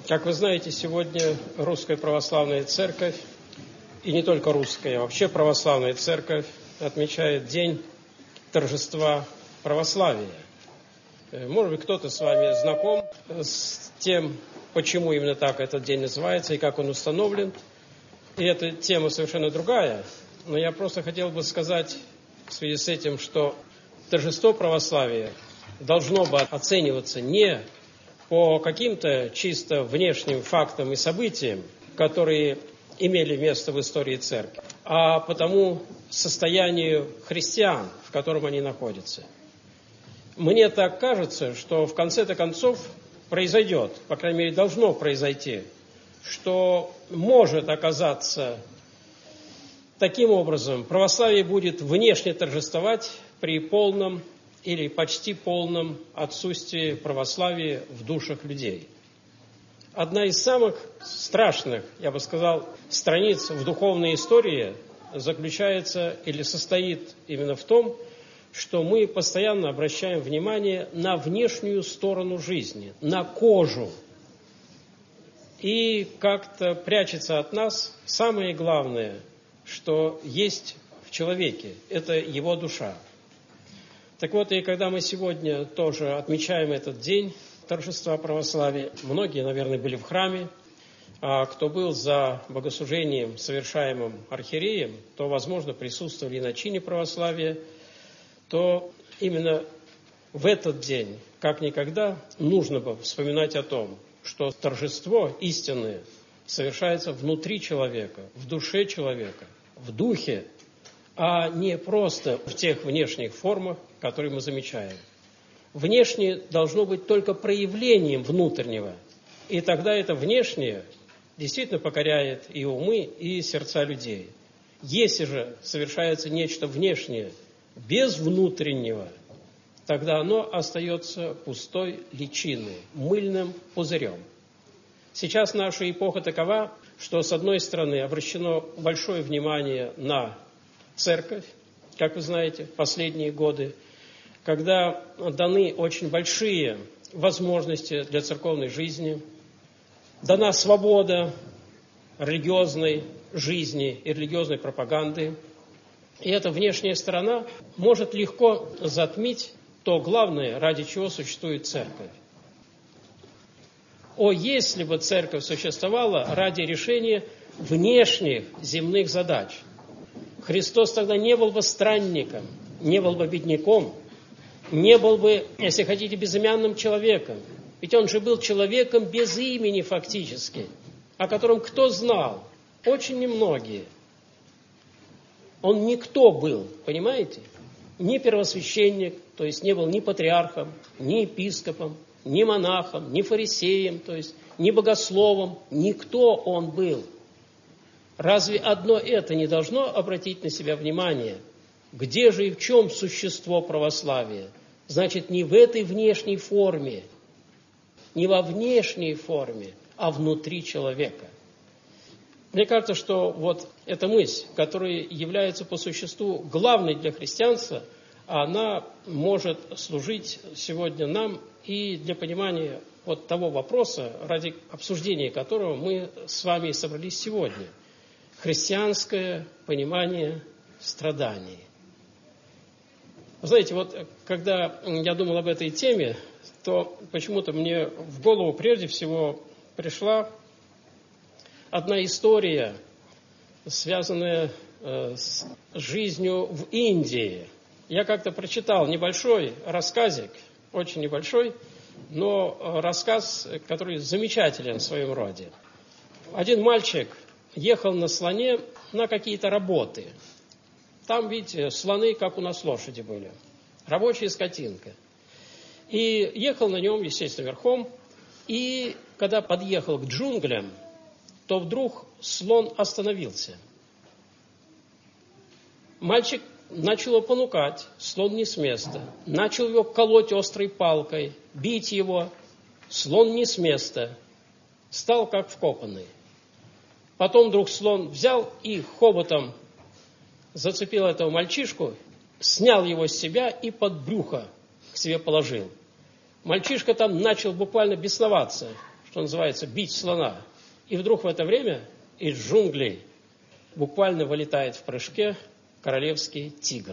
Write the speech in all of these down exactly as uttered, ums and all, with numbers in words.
Как вы знаете, сегодня Русская Православная Церковь, и не только Русская, а вообще Православная Церковь отмечает День торжества православия. Может быть, кто-то с вами знаком с тем, почему именно так этот день называется и как он установлен. И эта тема совершенно другая, но я просто хотел бы сказать в связи с этим, что торжество православия должно бы оцениваться не по каким-то чисто внешним фактам и событиям, которые имели место в истории Церкви, а по тому состоянию христиан, в котором они находятся. Мне так кажется, что в конце-то концов произойдет, по крайней мере, должно произойти, что может оказаться таким образом, православие будет внешне торжествовать при полном или почти полном отсутствии православия в душах людей. Одна из самых страшных, я бы сказал, страниц в духовной истории заключается или состоит именно в том, что мы постоянно обращаем внимание на внешнюю сторону жизни, на кожу. И как-то прячется от нас самое главное, что есть в человеке, это его душа. Так вот, и когда мы сегодня тоже отмечаем этот день торжества православия, многие, наверное, были в храме, а кто был за богослужением, совершаемым архиереем, то, возможно, присутствовали и на чине православия, то именно в этот день, как никогда, нужно бы вспоминать о том, что торжество истинное совершается внутри человека, в душе человека, в духе, а не просто в тех внешних формах, которые мы замечаем. Внешнее должно быть только проявлением внутреннего, и тогда это внешнее действительно покоряет и умы, и сердца людей. Если же совершается нечто внешнее без внутреннего, тогда оно остается пустой личиной, мыльным пузырем. Сейчас наша эпоха такова, что с одной стороны обращено большое внимание на церковь, как вы знаете, в последние годы, когда даны очень большие возможности для церковной жизни, дана свобода религиозной жизни и религиозной пропаганды. И эта внешняя сторона может легко затмить то главное, ради чего существует церковь. О, если бы церковь существовала ради решения внешних земных задач, Христос тогда не был бы странником, не был бы бедняком, не был бы, если хотите, безымянным человеком. Ведь он же был человеком без имени фактически, о котором кто знал? Очень немногие. Он никто был, понимаете? Ни первосвященник, то есть не был ни патриархом, ни епископом, ни монахом, ни фарисеем, то есть ни богословом. Никто он был. Разве одно это не должно обратить на себя внимание? Где же и в чем существо православия? Значит, не в этой внешней форме, не во внешней форме, а внутри человека. Мне кажется, что вот эта мысль, которая является по существу главной для христианства, она может служить сегодня нам и для понимания вот того вопроса, ради обсуждения которого мы с вами собрались сегодня. Христианское понимание страданий. Вы знаете, вот когда я думал об этой теме, то почему-то мне в голову прежде всего пришла одна история, связанная с жизнью в Индии. Я как-то прочитал небольшой рассказик, очень небольшой, но рассказ, который замечателен в своем роде. Один мальчик ехал на слоне на какие-то работы. Там, видите, слоны, как у нас лошади были. Рабочая скотинка. И ехал на нем, естественно, верхом. И когда подъехал к джунглям, то вдруг слон остановился. Мальчик начал его понукать, слон не с места. Начал его колоть острой палкой, бить его. Слон не с места. Стал как вкопанный. Потом вдруг слон взял и хоботом зацепил этого мальчишку, снял его с себя и под брюхо к себе положил. Мальчишка там начал буквально бесноваться. что называется, бить слона. И вдруг в это время из джунглей буквально вылетает в прыжке королевский тигр.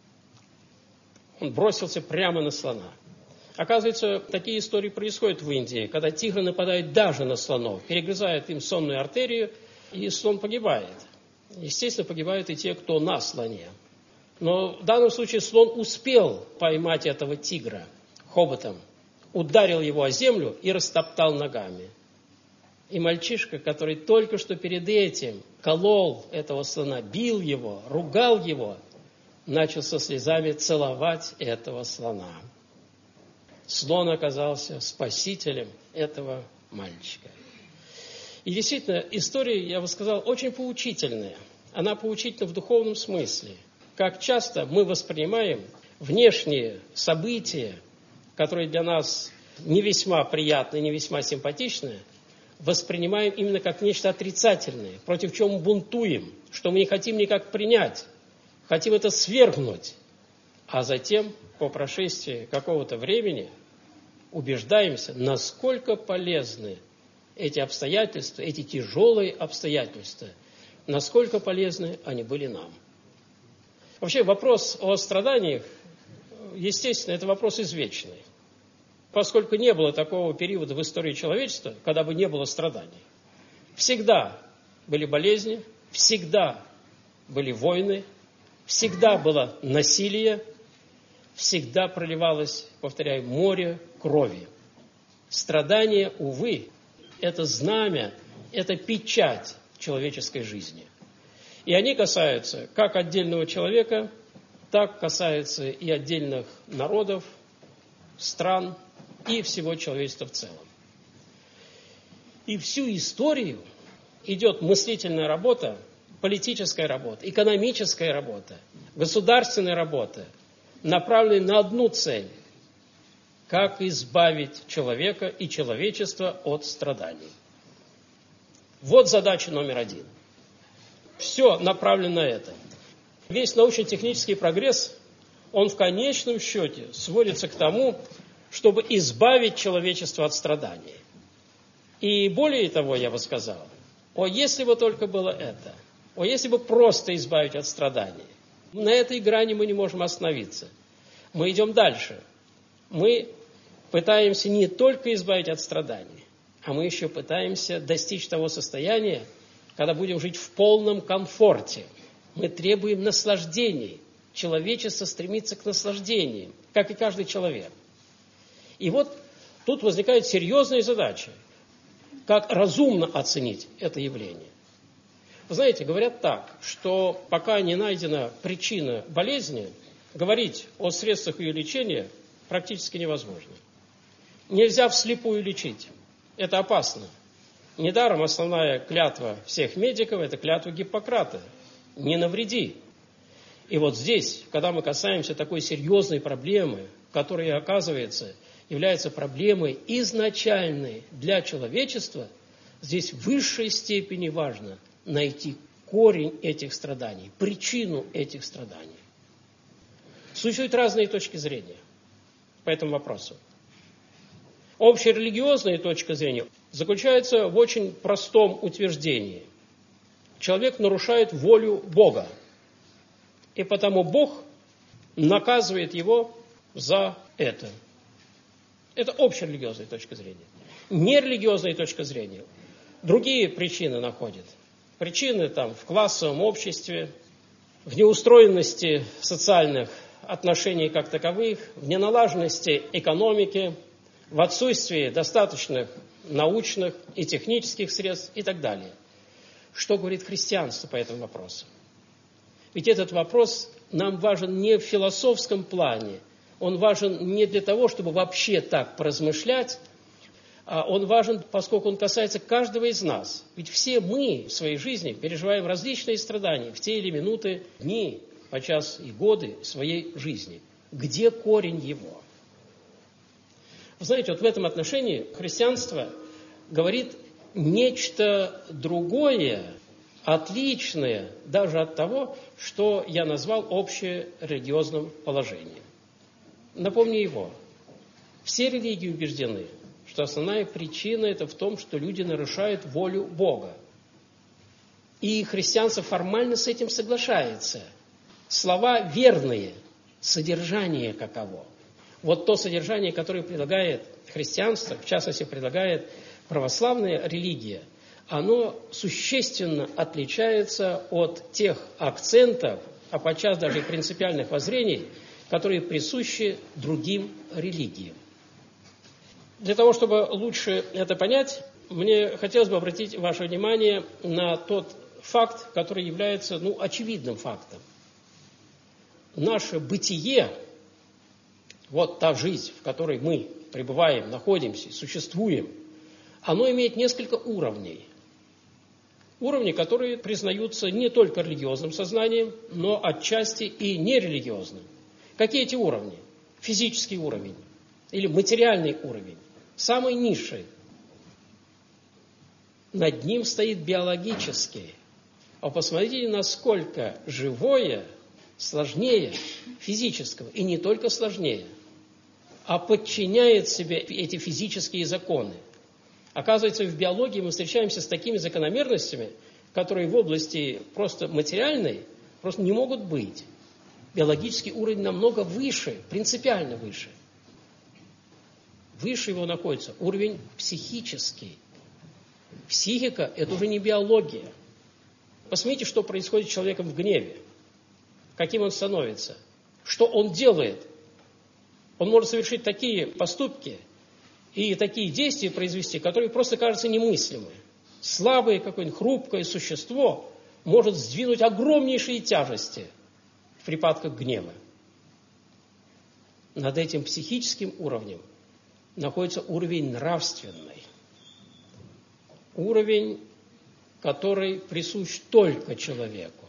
Он бросился прямо на слона. Оказывается, такие истории происходят в Индии, когда тигры нападают даже на слонов, перегрызают им сонную артерию, и слон погибает. Естественно, погибают и те, кто на слоне. Но в данном случае слон успел поймать этого тигра хоботом, ударил его о землю и растоптал ногами. И мальчишка, который только что перед этим колол этого слона, бил его, ругал его, начал со слезами целовать этого слона. Слон оказался спасителем этого мальчика. И действительно, история, я бы сказал, очень поучительная. Она поучительна в духовном смысле. Как часто мы воспринимаем внешние события, которые для нас не весьма приятны, не весьма симпатичны, воспринимаем именно как нечто отрицательное, против чего мы бунтуем, что мы не хотим никак принять, хотим это свергнуть. А затем, по прошествии какого-то времени, убеждаемся, насколько полезны эти обстоятельства, эти тяжелые обстоятельства, насколько полезны они были нам. Вообще вопрос о страданиях, естественно, это вопрос извечный, поскольку не было такого периода в истории человечества, когда бы не было страданий. Всегда были болезни, всегда были войны, всегда было насилие, всегда проливалось, повторяю, море крови. Страдания, увы, это знамя, это печать человеческой жизни. И они касаются как отдельного человека, так касаются и отдельных народов, стран и всего человечества в целом. И всю историю идет мыслительная работа, политическая работа, экономическая работа, государственная работа, направленная на одну цель – как избавить человека и человечество от страданий. Вот задача номер один. Все направлено на это. Весь научно-технический прогресс, он в конечном счете сводится к тому, чтобы избавить человечество от страданий. И более того, я бы сказал, о, если бы только было это, о, если бы просто избавить от страданий. На этой грани мы не можем остановиться. Мы идем дальше. Мы пытаемся не только избавить от страданий, а мы еще пытаемся достичь того состояния, когда будем жить в полном комфорте. Мы требуем наслаждений. Человечество стремится к наслаждениям, как и каждый человек. И вот тут возникает серьезная задача, как разумно оценить это явление. Вы знаете, говорят так, что пока не найдена причина болезни, говорить о средствах ее лечения практически невозможно. Нельзя вслепую лечить. Это опасно. Недаром основная клятва всех медиков – это клятва Гиппократа. Не навреди. И вот здесь, когда мы касаемся такой серьезной проблемы, которая, оказывается, является проблемой изначальной для человечества, здесь в высшей степени важно найти корень этих страданий, причину этих страданий. Существуют разные точки зрения по этому вопросу. Общерелигиозная точка зрения заключается в очень простом утверждении. Человек нарушает волю Бога, и потому Бог наказывает его за это. Это общерелигиозная точка зрения. Нерелигиозная точка зрения другие причины находит. Причины там в классовом обществе, в неустроенности социальных отношений как таковых, в неналаженности экономики, в отсутствии достаточных научных и технических средств и так далее. Что говорит христианство по этому вопросу? Ведь этот вопрос нам важен не в философском плане, он важен не для того, чтобы вообще так поразмышлять, а он важен, поскольку он касается каждого из нас. Ведь все мы в своей жизни переживаем различные страдания в те или минуты, дни, подчас и годы своей жизни. Где корень его? Вы знаете, вот в этом отношении христианство говорит нечто другое, отличное даже от того, что я назвал общерелигиозным положением. Напомню его. Все религии убеждены, что основная причина это в том, что люди нарушают волю Бога. И христианство формально с этим соглашается. Слова верные, содержание каково. Вот то содержание, которое предлагает христианство, в частности, предлагает православная религия, оно существенно отличается от тех акцентов, а подчас даже и принципиальных воззрений, которые присущи другим религиям. Для того, чтобы лучше это понять, мне хотелось бы обратить ваше внимание на тот факт, который является ну, очевидным фактом. Наше бытие, вот та жизнь, в которой мы пребываем, находимся, существуем, оно имеет несколько уровней. Уровни, которые признаются не только религиозным сознанием, но отчасти и нерелигиозным. Какие эти уровни? Физический уровень или материальный уровень, самый низший. Над ним стоит биологический. А посмотрите, насколько живое сложнее физического, и не только сложнее, а подчиняет себе эти физические законы. Оказывается, в биологии мы встречаемся с такими закономерностями, которые в области просто материальной просто не могут быть. Биологический уровень намного выше, принципиально выше. Выше его находится уровень психический. Психика – это уже не биология. Посмотрите, что происходит с человеком в гневе. Каким он становится. Что он делает. Он может совершить такие поступки и такие действия произвести, которые просто кажутся немыслимыми. Слабое какое-нибудь хрупкое существо может сдвинуть огромнейшие тяжести в припадках гнева. Над этим психическим уровнем находится уровень нравственный. Уровень, который присущ только человеку.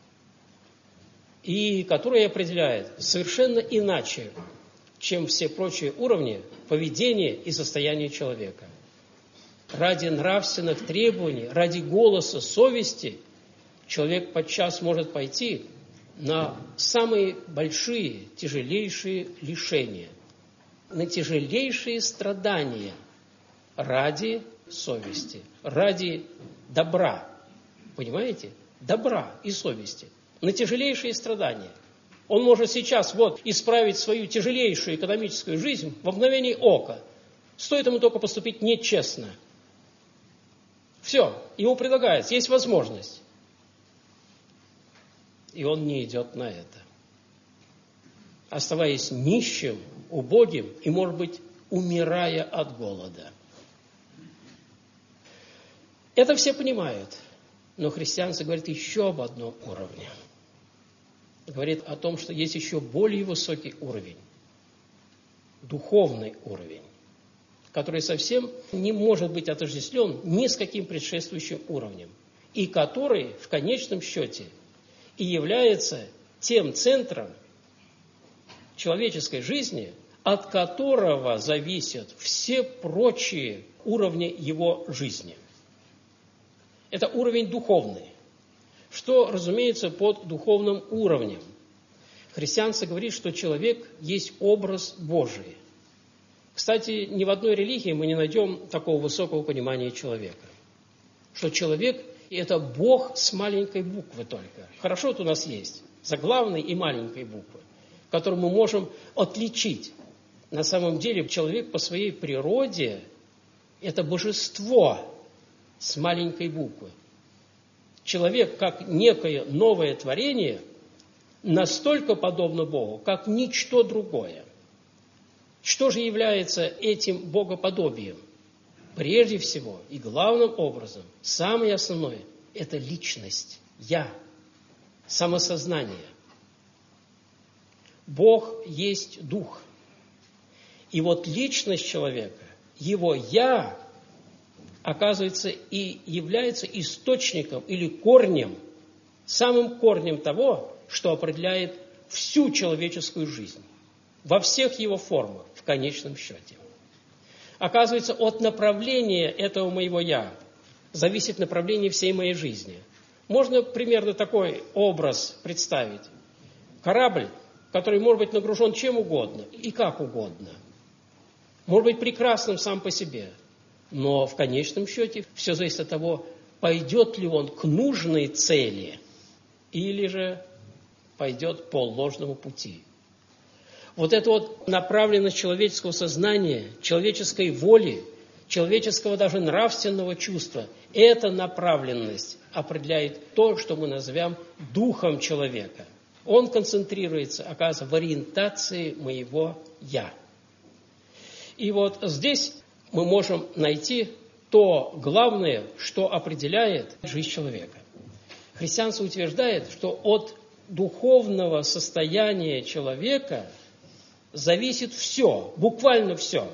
И который определяет совершенно иначе, чем все прочие уровни поведения и состояния человека. Ради нравственных требований, ради голоса совести человек подчас может пойти на самые большие, тяжелейшие лишения, на тяжелейшие страдания ради совести, ради добра. Понимаете? Добра и совести. На тяжелейшие страдания. Он может сейчас вот исправить свою тяжелейшую экономическую жизнь во мгновение ока. Стоит ему только поступить нечестно. Все, ему предлагается, есть возможность. И он не идет на это. Оставаясь нищим, убогим и, может быть, умирая от голода. Это все понимают. Но христианство говорит еще об одном уровне. Говорит о том, что есть еще более высокий уровень, духовный уровень, который совсем не может быть отождествлен ни с каким предшествующим уровнем, и который в конечном счете и является тем центром человеческой жизни, от которого зависят все прочие уровни его жизни. Это уровень духовный. Что, разумеется, под духовным уровнем? Христианство говорит, что человек есть образ Божий. Кстати, ни в одной религии мы не найдем такого высокого понимания человека. Что человек – это Бог с маленькой буквы только. Хорошо, вот у нас есть заглавной и маленькой буквы, которую мы можем отличить. На самом деле человек по своей природе – это божество с маленькой буквы. Человек, как некое новое творение, настолько подобно Богу, как ничто другое. Что же является этим богоподобием? Прежде всего и главным образом, самое основное – это личность, я, самосознание. Бог есть дух. И вот личность человека, его «я», оказывается, и является источником или корнем, самым корнем того, что определяет всю человеческую жизнь, во всех его формах, в конечном счете. Оказывается, от направления этого моего «я» зависит направление всей моей жизни. Можно примерно такой образ представить. Корабль, который может быть нагружен чем угодно и как угодно. может быть прекрасным сам по себе, но в конечном счете все зависит от того, пойдет ли он к нужной цели или же пойдет по ложному пути. Вот эта вот направленность человеческого сознания, человеческой воли, человеческого даже нравственного чувства, эта направленность определяет то, что мы назовем духом человека. Он концентрируется, оказывается, в ориентации моего «я». И вот здесь мы можем найти то главное, что определяет жизнь человека. Христианство утверждает, что от духовного состояния человека зависит все, буквально все.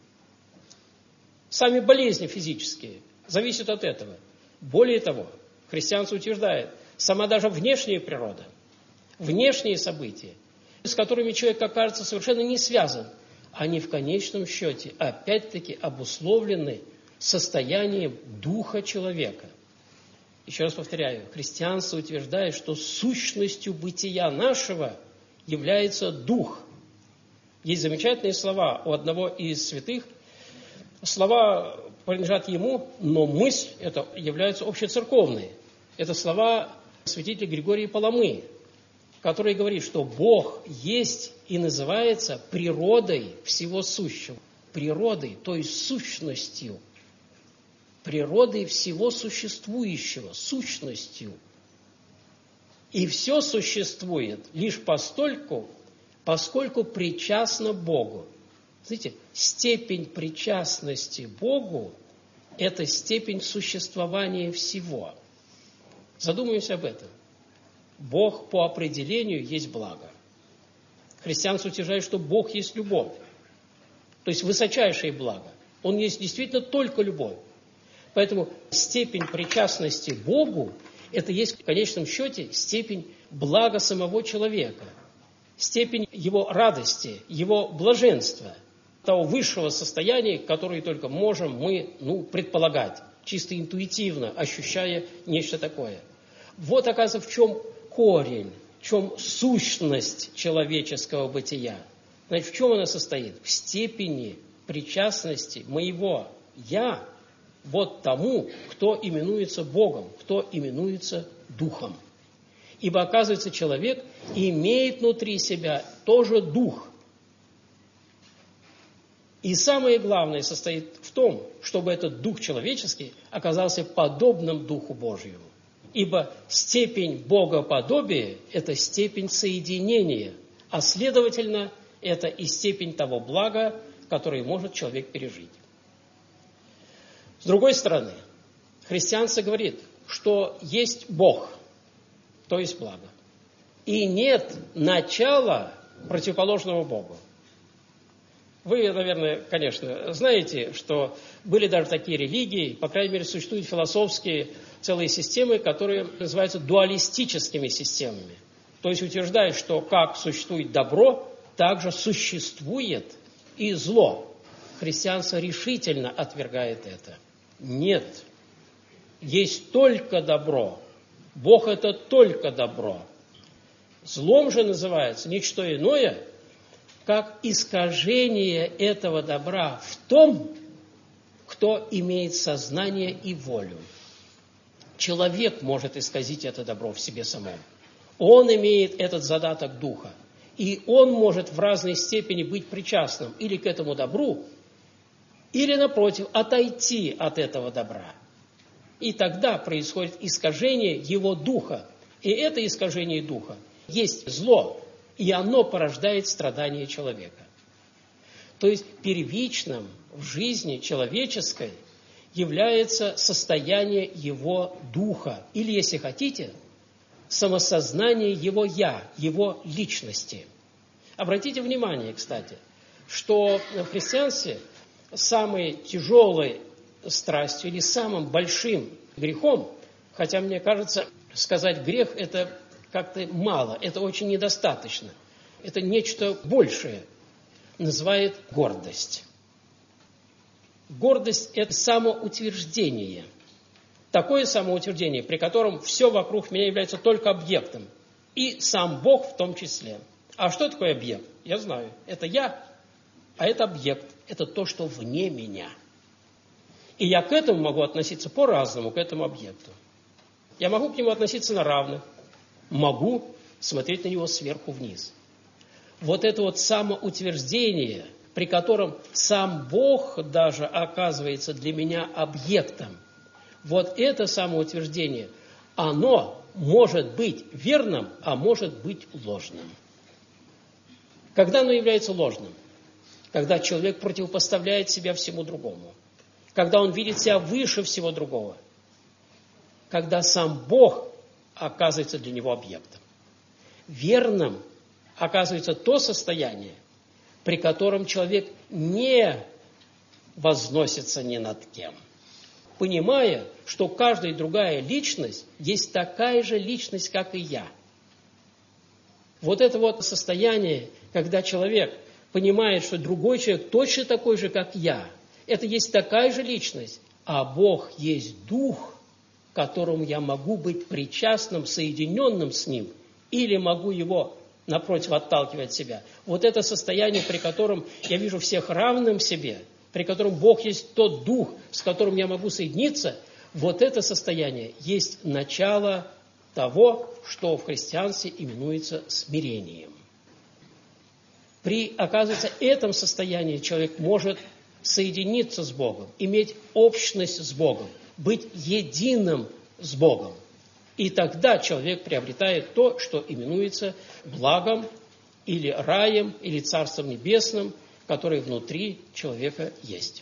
Сами болезни физические зависят от этого. Более того, христианство утверждает, сама даже внешняя природа, внешние события, с которыми человек окажется совершенно не связан, они в конечном счете опять-таки обусловлены состоянием духа человека. Еще раз повторяю, христианство утверждает, что сущностью бытия нашего является дух. Есть замечательные слова у одного из святых. Слова принадлежат ему, но мысль это является общецерковной. Это слова святителя Григория Паламы, который говорит, что Бог есть и называется природой всего сущего. Природой, то есть сущностью. Природой всего существующего, сущностью. И все существует лишь постольку, поскольку причастно Богу. Знаете, степень причастности Богу – это степень существования всего. Задумаемся об этом. Бог по определению есть благо. Христианство утверждает, что Бог есть любовь, то есть высочайшее благо. Он есть действительно только любовь. Поэтому степень причастности Богу – это есть в конечном счете степень блага самого человека, степень его радости, его блаженства, того высшего состояния, которое только можем мы ну, предполагать, чисто интуитивно ощущая нечто такое. Вот, оказывается, в чем корень, в чем сущность человеческого бытия. Значит, в чем она состоит? В степени причастности моего «я» вот тому, кто именуется Богом, кто именуется Духом. Ибо, оказывается, человек имеет внутри себя тоже Дух. И самое главное состоит в том, чтобы этот Дух человеческий оказался подобным Духу Божьему. Ибо степень богоподобия – это степень соединения, а следовательно, это и степень того блага, которое может человек пережить. С другой стороны, христианство говорит, что есть Бог, то есть благо, и нет начала противоположного Богу. Вы, наверное, конечно, знаете, что были даже такие религии, по крайней мере, существуют философские целые системы, которые называются дуалистическими системами. То есть утверждают, что как существует добро, так же существует и зло. Христианство решительно отвергает это. Нет. Есть только добро. Бог – это только добро. Злом же называется ничто иное, как искажение этого добра в том, кто имеет сознание и волю. Человек может исказить это добро в себе самом. Он имеет этот задаток духа. И он может в разной степени быть причастным или к этому добру, или, напротив, отойти от этого добра. И тогда происходит искажение его духа. И это искажение духа есть зло, и оно порождает страдания человека. То есть первичным в жизни человеческой является состояние его духа, или, если хотите, самосознание его «я», его личности. Обратите внимание, кстати, что в христианстве самой тяжелой страстью или самым большим грехом, хотя мне кажется, сказать грех – это как-то мало, это очень недостаточно, это нечто большее, называет гордость. Гордость – это самоутверждение. Такое самоутверждение, при котором все вокруг меня является только объектом. И сам Бог в том числе. А что такое объект? Я знаю. Это я. а это объект, это то, что вне меня. И я к этому могу относиться по-разному, к этому объекту. Я могу к нему относиться на равных, могу смотреть на него сверху вниз. Вот это вот самоутверждение, при котором сам Бог даже оказывается для меня объектом, вот это самоутверждение, оно может быть верным, а может быть ложным. Когда оно является ложным? Когда человек противопоставляет себя всему другому. Когда он видит себя выше всего другого. Когда сам Бог оказывается для него объектом. Верным оказывается то состояние, при котором человек не возносится ни над кем, понимая, что каждая другая личность есть такая же личность, как и я. Вот это вот состояние, когда человек понимает, что другой человек точно такой же, как я, это есть такая же личность, а Бог есть Дух, которому я могу быть причастным, соединенным с Ним, или могу его, напротив, отталкивать от себя. Вот это состояние, при котором я вижу всех равным себе, при котором Бог есть тот Дух, с которым я могу соединиться, вот это состояние есть начало того, что в христианстве именуется смирением. При, оказывается, этом состоянии человек может соединиться с Богом, иметь общность с Богом, быть единым с Богом. И тогда человек приобретает то, что именуется благом или раем, или Царством Небесным, которое внутри человека есть.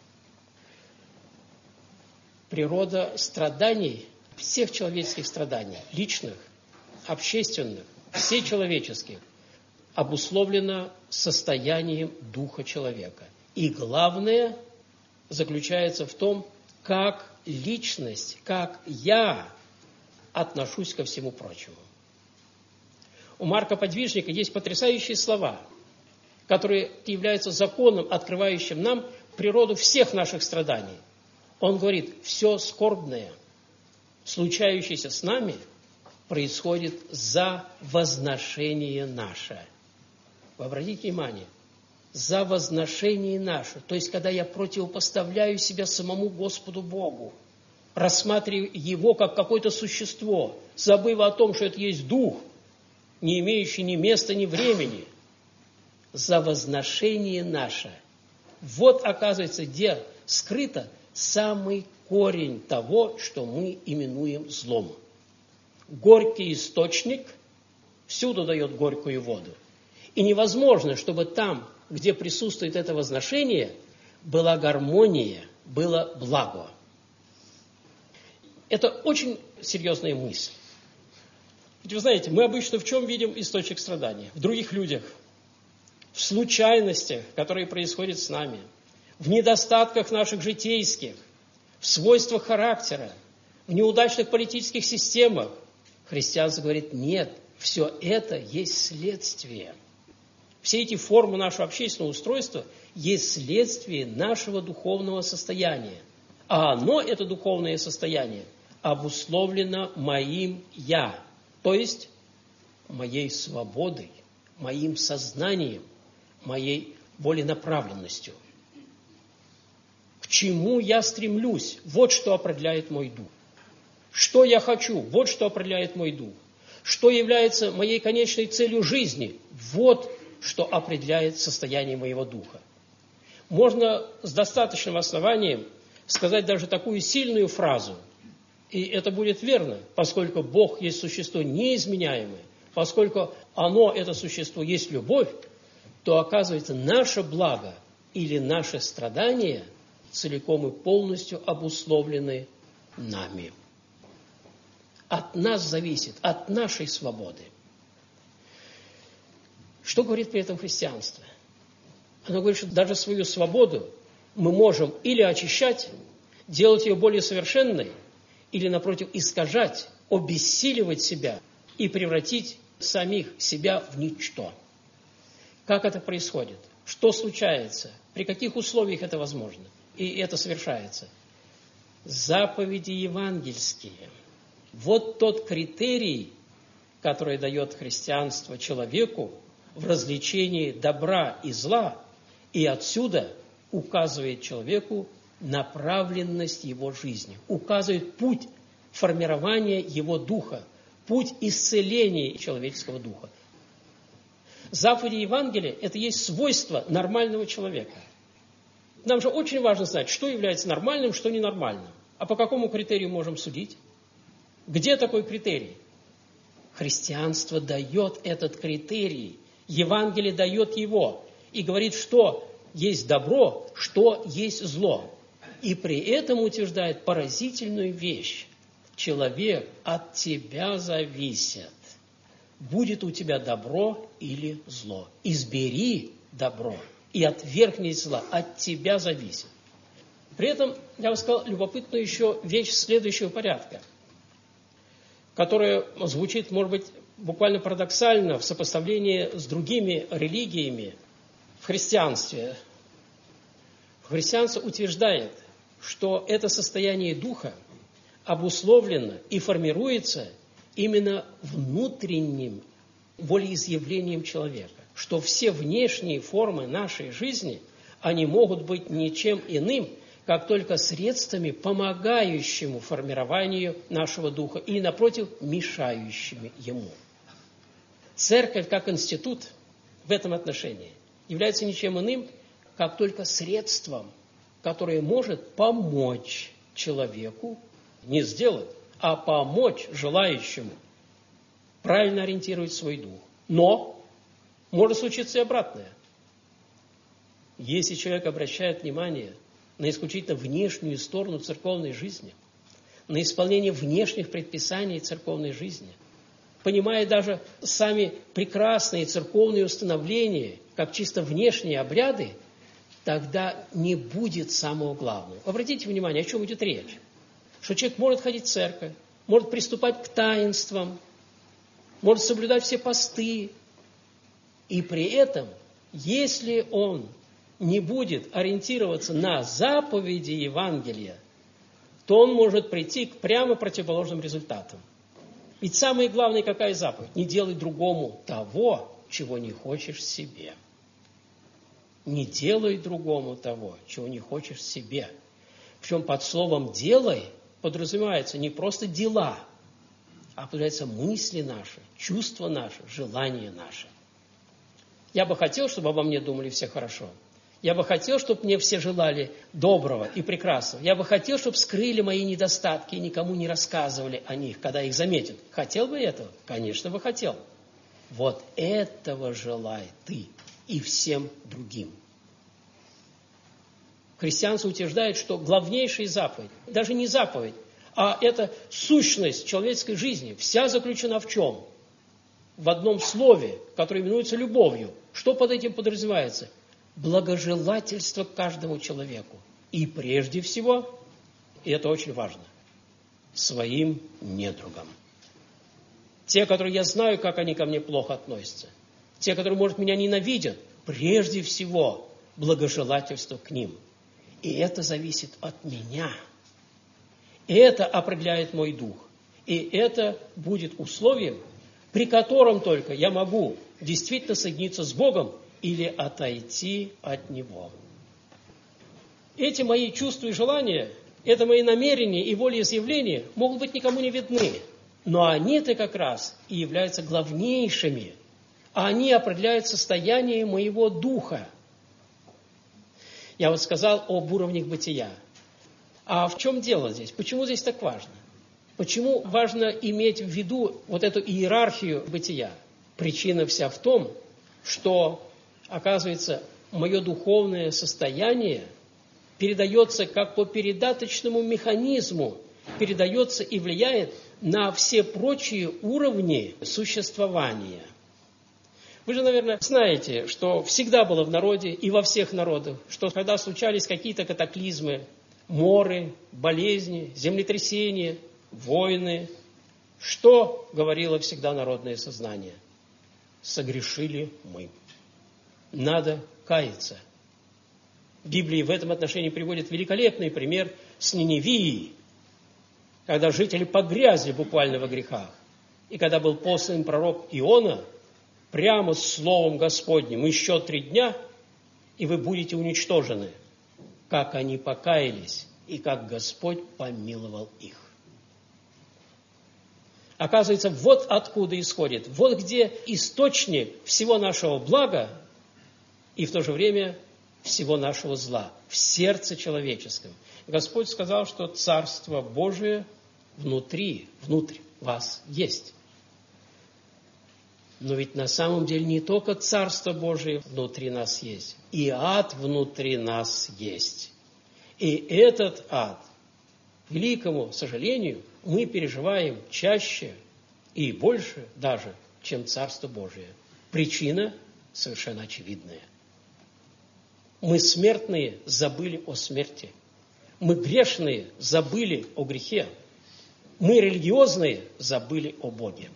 Природа страданий, всех человеческих страданий, личных, общественных, всечеловеческих, обусловлена состоянием духа человека. И главное заключается в том, как личность, как я отношусь ко всему прочему. У Марка Подвижника есть потрясающие слова, которые являются законом, открывающим нам природу всех наших страданий. Он говорит, все скорбное, случающееся с нами, происходит за возношение наше. Вы обратите внимание, за возношение наше, то есть когда я противопоставляю себя самому Господу Богу, рассматривая Его как какое-то существо, забыв о том, что это есть Дух, не имеющий ни места, ни времени, за возношение наше. Вот, оказывается, где скрыто самый корень того, что мы именуем злом. Горький источник всюду дает горькую воду. И невозможно, чтобы там, где присутствует это возношение, была гармония, было благо. Это очень серьезная мысль. Ведь вы знаете, мы обычно в чем видим источник страдания? В других людях, в случайностях, которые происходят с нами, в недостатках наших житейских, в свойствах характера, в неудачных политических системах. Христианство говорит, нет, все это есть следствие. Все эти формы нашего общественного устройства есть следствие нашего духовного состояния. А оно, это духовное состояние, обусловлено моим «я», то есть моей свободой, моим сознанием, моей воленаправленностью. К чему я стремлюсь? Вот что определяет мой дух. Что я хочу? Вот что определяет мой дух. Что является моей конечной целью жизни? Вот что определяет состояние моего духа. Можно с достаточным основанием сказать даже такую сильную фразу, и это будет верно, поскольку Бог есть существо неизменяемое, поскольку оно, это существо, есть любовь, то, оказывается, наше благо или наше страдание целиком и полностью обусловлены нами. От нас зависит, от нашей свободы. Что говорит при этом христианство? Оно говорит, что даже свою свободу мы можем или очищать, делать ее более совершенной, или, напротив, искажать, обессиливать себя и превратить самих себя в ничто. Как это происходит? Что случается? При каких условиях это возможно? И это совершается? Заповеди евангельские. Вот тот критерий, который дает христианство человеку в развлечении добра и зла, И отсюда указывает человеку направленность его жизни, указывает путь формирования его духа, путь исцеления человеческого духа. Заповеди Евангелия – это есть свойство нормального человека. Нам же очень важно знать, что является нормальным, что ненормальным. А по какому критерию можем судить? Где такой критерий? Христианство дает этот критерий. Евангелие дает его. И говорит, что есть добро, что есть зло. И при этом утверждает поразительную вещь. Человек, от тебя зависит. Будет у тебя добро или зло. Избери добро и отвергни зла. От тебя зависит. При этом, я бы сказал, любопытную еще вещь следующего порядка, которая звучит, может быть, буквально парадоксально в сопоставлении с другими религиями в христианстве. Христианство утверждает, что это состояние духа обусловлено и формируется именно внутренним волеизъявлением человека, что все внешние формы нашей жизни, они могут быть ничем иным, как только средствами, помогающими формированию нашего духа, или, напротив, мешающими ему. Церковь, как институт в этом отношении, является ничем иным, как только средством, которое может помочь человеку, не сделать, а помочь желающему правильно ориентировать свой дух. Но может случиться и обратное. Если человек обращает внимание на исключительно внешнюю сторону церковной жизни, на исполнение внешних предписаний церковной жизни, понимая даже сами прекрасные церковные установления, как чисто внешние обряды, тогда не будет самого главного. Обратите внимание, о чем идет речь. Что человек может ходить в церковь, может приступать к таинствам, может соблюдать все посты, и при этом, если он не будет ориентироваться на заповеди Евангелия, то он может прийти к прямо противоположным результатам. Ведь самое главное, какая заповедь? Не делай другому того, чего не хочешь себе. Не делай другому того, чего не хочешь себе. Причем под словом «делай» подразумевается не просто дела, а подразумеваются мысли наши, чувства наши, желания наши. Я бы хотел, чтобы обо мне думали все хорошо. Я бы хотел, чтобы мне все желали доброго и прекрасного. Я бы хотел, чтобы скрыли мои недостатки и никому не рассказывали о них, когда их заметят. Хотел бы этого? Конечно бы хотел. Вот этого желай ты и всем другим. Христианство утверждает, что главнейшая заповедь, даже не заповедь, а это сущность человеческой жизни, вся заключена в чем? В одном слове, которое именуется любовью. Что под этим подразумевается? Благожелательство к каждому человеку. И прежде всего, и это очень важно, своим недругам. Те, которые я знаю, как они ко мне плохо относятся. Те, которые, может, меня ненавидят. Прежде всего, благожелательство к ним. И это зависит от меня. И это определяет мой дух. И это будет условием, при котором только я могу действительно соединиться с Богом или отойти от Него. Эти мои чувства и желания, это мои намерения и волеизъявления могут быть никому не видны, но они-то как раз и являются главнейшими. Они определяют состояние моего духа. Я вот сказал об уровнях бытия. А в чем дело здесь? Почему здесь так важно? Почему важно иметь в виду вот эту иерархию бытия? Причина вся в том, что, оказывается, мое духовное состояние передается как по передаточному механизму, передается и влияет на все прочие уровни существования. Вы же, наверное, знаете, что всегда было в народе и во всех народах, что когда случались какие-то катаклизмы, моры, болезни, землетрясения, войны, что говорило всегда народное сознание? Согрешили мы. Надо каяться. Библия в этом отношении приводит великолепный пример с Ниневией, когда жители погрязли буквально во грехах. И когда был послан пророк Иона, прямо с словом Господним, еще три дня, и вы будете уничтожены, как они покаялись и как Господь помиловал их. Оказывается, вот откуда исходит, вот где источник всего нашего блага и в то же время всего нашего зла, в сердце человеческом. Господь сказал, что Царство Божие внутри, внутрь вас есть. Но ведь на самом деле не только Царство Божие внутри нас есть, и ад внутри нас есть. И этот ад, к великому сожалению, мы переживаем чаще и больше даже, чем Царство Божие. Причина совершенно очевидная. Мы смертные забыли о смерти. Мы грешные забыли о грехе. Мы религиозные забыли о Боге.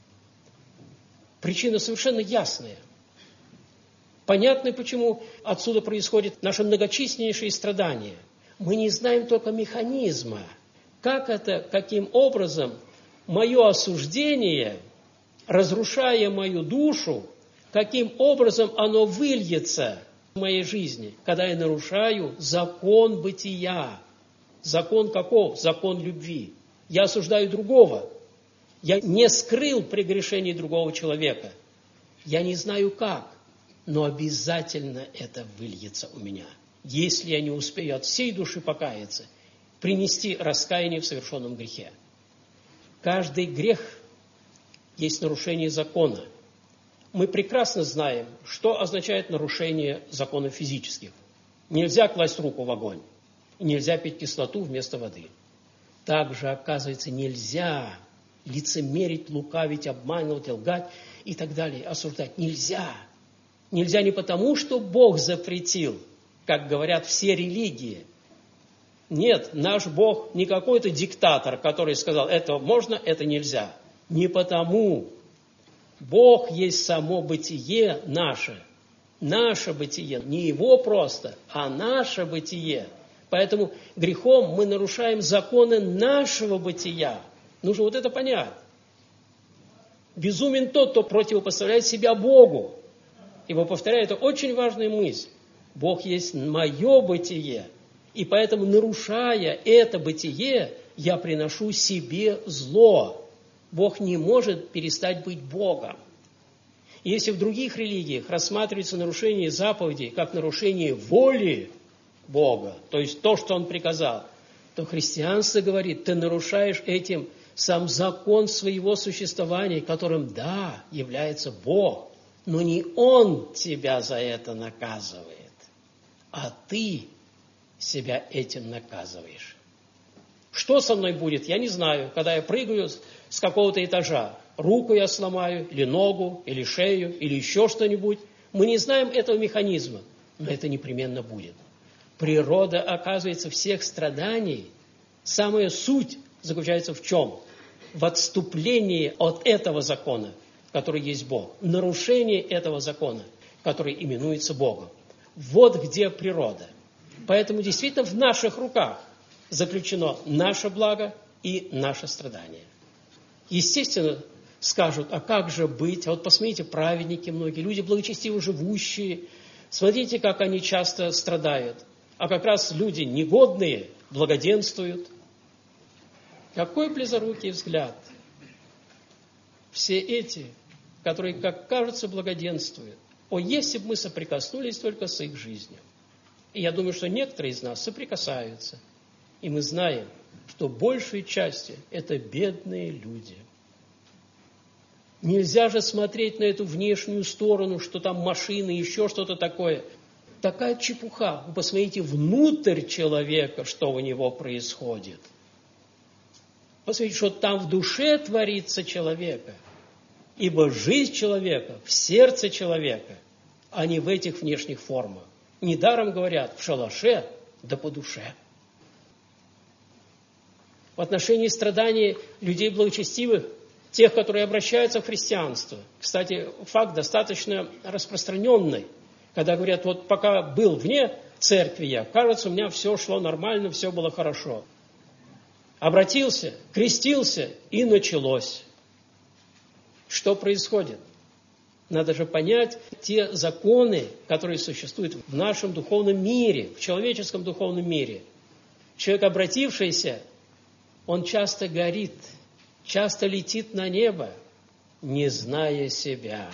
Причина совершенно ясная. Понятно, почему отсюда происходят наши многочисленнейшие страдания. Мы не знаем только механизма. Как это, каким образом мое осуждение, разрушая мою душу, каким образом оно выльется в моей жизни, когда я нарушаю закон бытия. Закон каков? Закон любви. Я осуждаю другого. Я не скрыл прегрешений другого человека. Я не знаю как, но обязательно это выльется у меня, если я не успею от всей души покаяться, принести раскаяние в совершенном грехе. Каждый грех есть нарушение закона. Мы прекрасно знаем, что означает нарушение законов физических. Нельзя класть руку в огонь, нельзя пить кислоту вместо воды. Также, оказывается, нельзя лицемерить, лукавить, обманывать, лгать и так далее, осуждать. Нельзя. Нельзя не потому, что Бог запретил, как говорят все религии. Нет, наш Бог не какой-то диктатор, который сказал, это можно, это нельзя. Не потому. Бог есть само бытие наше. Наше бытие. Не его просто, а наше бытие. Поэтому грехом мы нарушаем законы нашего бытия. Нужно вот это понять. Безумен тот, кто противопоставляет себя Богу. Ибо, повторяю, это очень важная мысль. Бог есть мое бытие. И поэтому, нарушая это бытие, я приношу себе зло. Бог не может перестать быть Богом. И если в других религиях рассматривается нарушение заповедей как нарушение воли Бога, то есть то, что Он приказал, то христианство говорит, ты нарушаешь этим сам закон своего существования, которым, да, является Бог, но не Он тебя за это наказывает, а ты себя этим наказываешь. Что со мной будет, я не знаю, когда я прыгаю с какого-то этажа. Руку я сломаю, или ногу, или шею, или еще что-нибудь. Мы не знаем этого механизма, но это непременно будет. Природа, оказывается, всех страданий, самая суть заключается в чем? В отступлении от этого закона, который есть Бог. Нарушение этого закона, который именуется Богом. Вот где природа. Поэтому действительно в наших руках заключено наше благо и наше страдание. Естественно, скажут, а как же быть? А вот посмотрите, праведники многие, люди благочестиво живущие, смотрите, как они часто страдают. А как раз люди негодные благоденствуют. Какой близорукий взгляд. Все эти, которые, как кажется, благоденствуют. О, если бы мы соприкоснулись только с их жизнью. И я думаю, что некоторые из нас соприкасаются. И мы знаем, что большей частью это бедные люди. Нельзя же смотреть на эту внешнюю сторону, что там машины, еще что-то такое. Такая чепуха. Вы посмотрите внутрь человека, что у него происходит. Посмотрите, что там в душе творится человека. Ибо жизнь человека в сердце человека, а не в этих внешних формах. Недаром говорят, в шалаше, да по душе. В отношении страданий людей благочестивых, тех, которые обращаются в христианство. Кстати, факт достаточно распространенный. Когда говорят, вот пока был вне церкви я, кажется, у меня все шло нормально, все было хорошо. Обратился, крестился, и началось. Что происходит? Надо же понять те законы, которые существуют в нашем духовном мире, в человеческом духовном мире. Человек, обратившийся, он часто горит, часто летит на небо, не зная себя.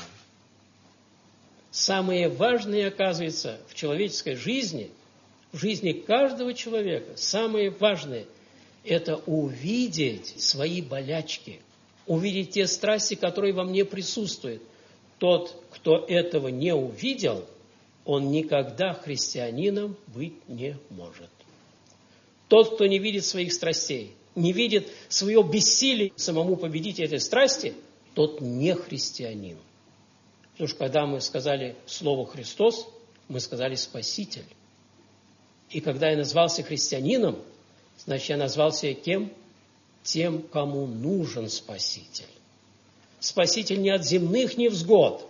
Самое важное, оказывается, в человеческой жизни, в жизни каждого человека, самое важное – это увидеть свои болячки, увидеть те страсти, которые во мне присутствуют. Тот, кто этого не увидел, он никогда христианином быть не может. Тот, кто не видит своих страстей, не видит свое бессилие самому победить эти страсти, тот не христианин. Потому что когда мы сказали слово «Христос», мы сказали «Спаситель». И когда я назвался христианином, значит, я назвался кем? Тем, кому нужен Спаситель. Спаситель не от земных невзгод,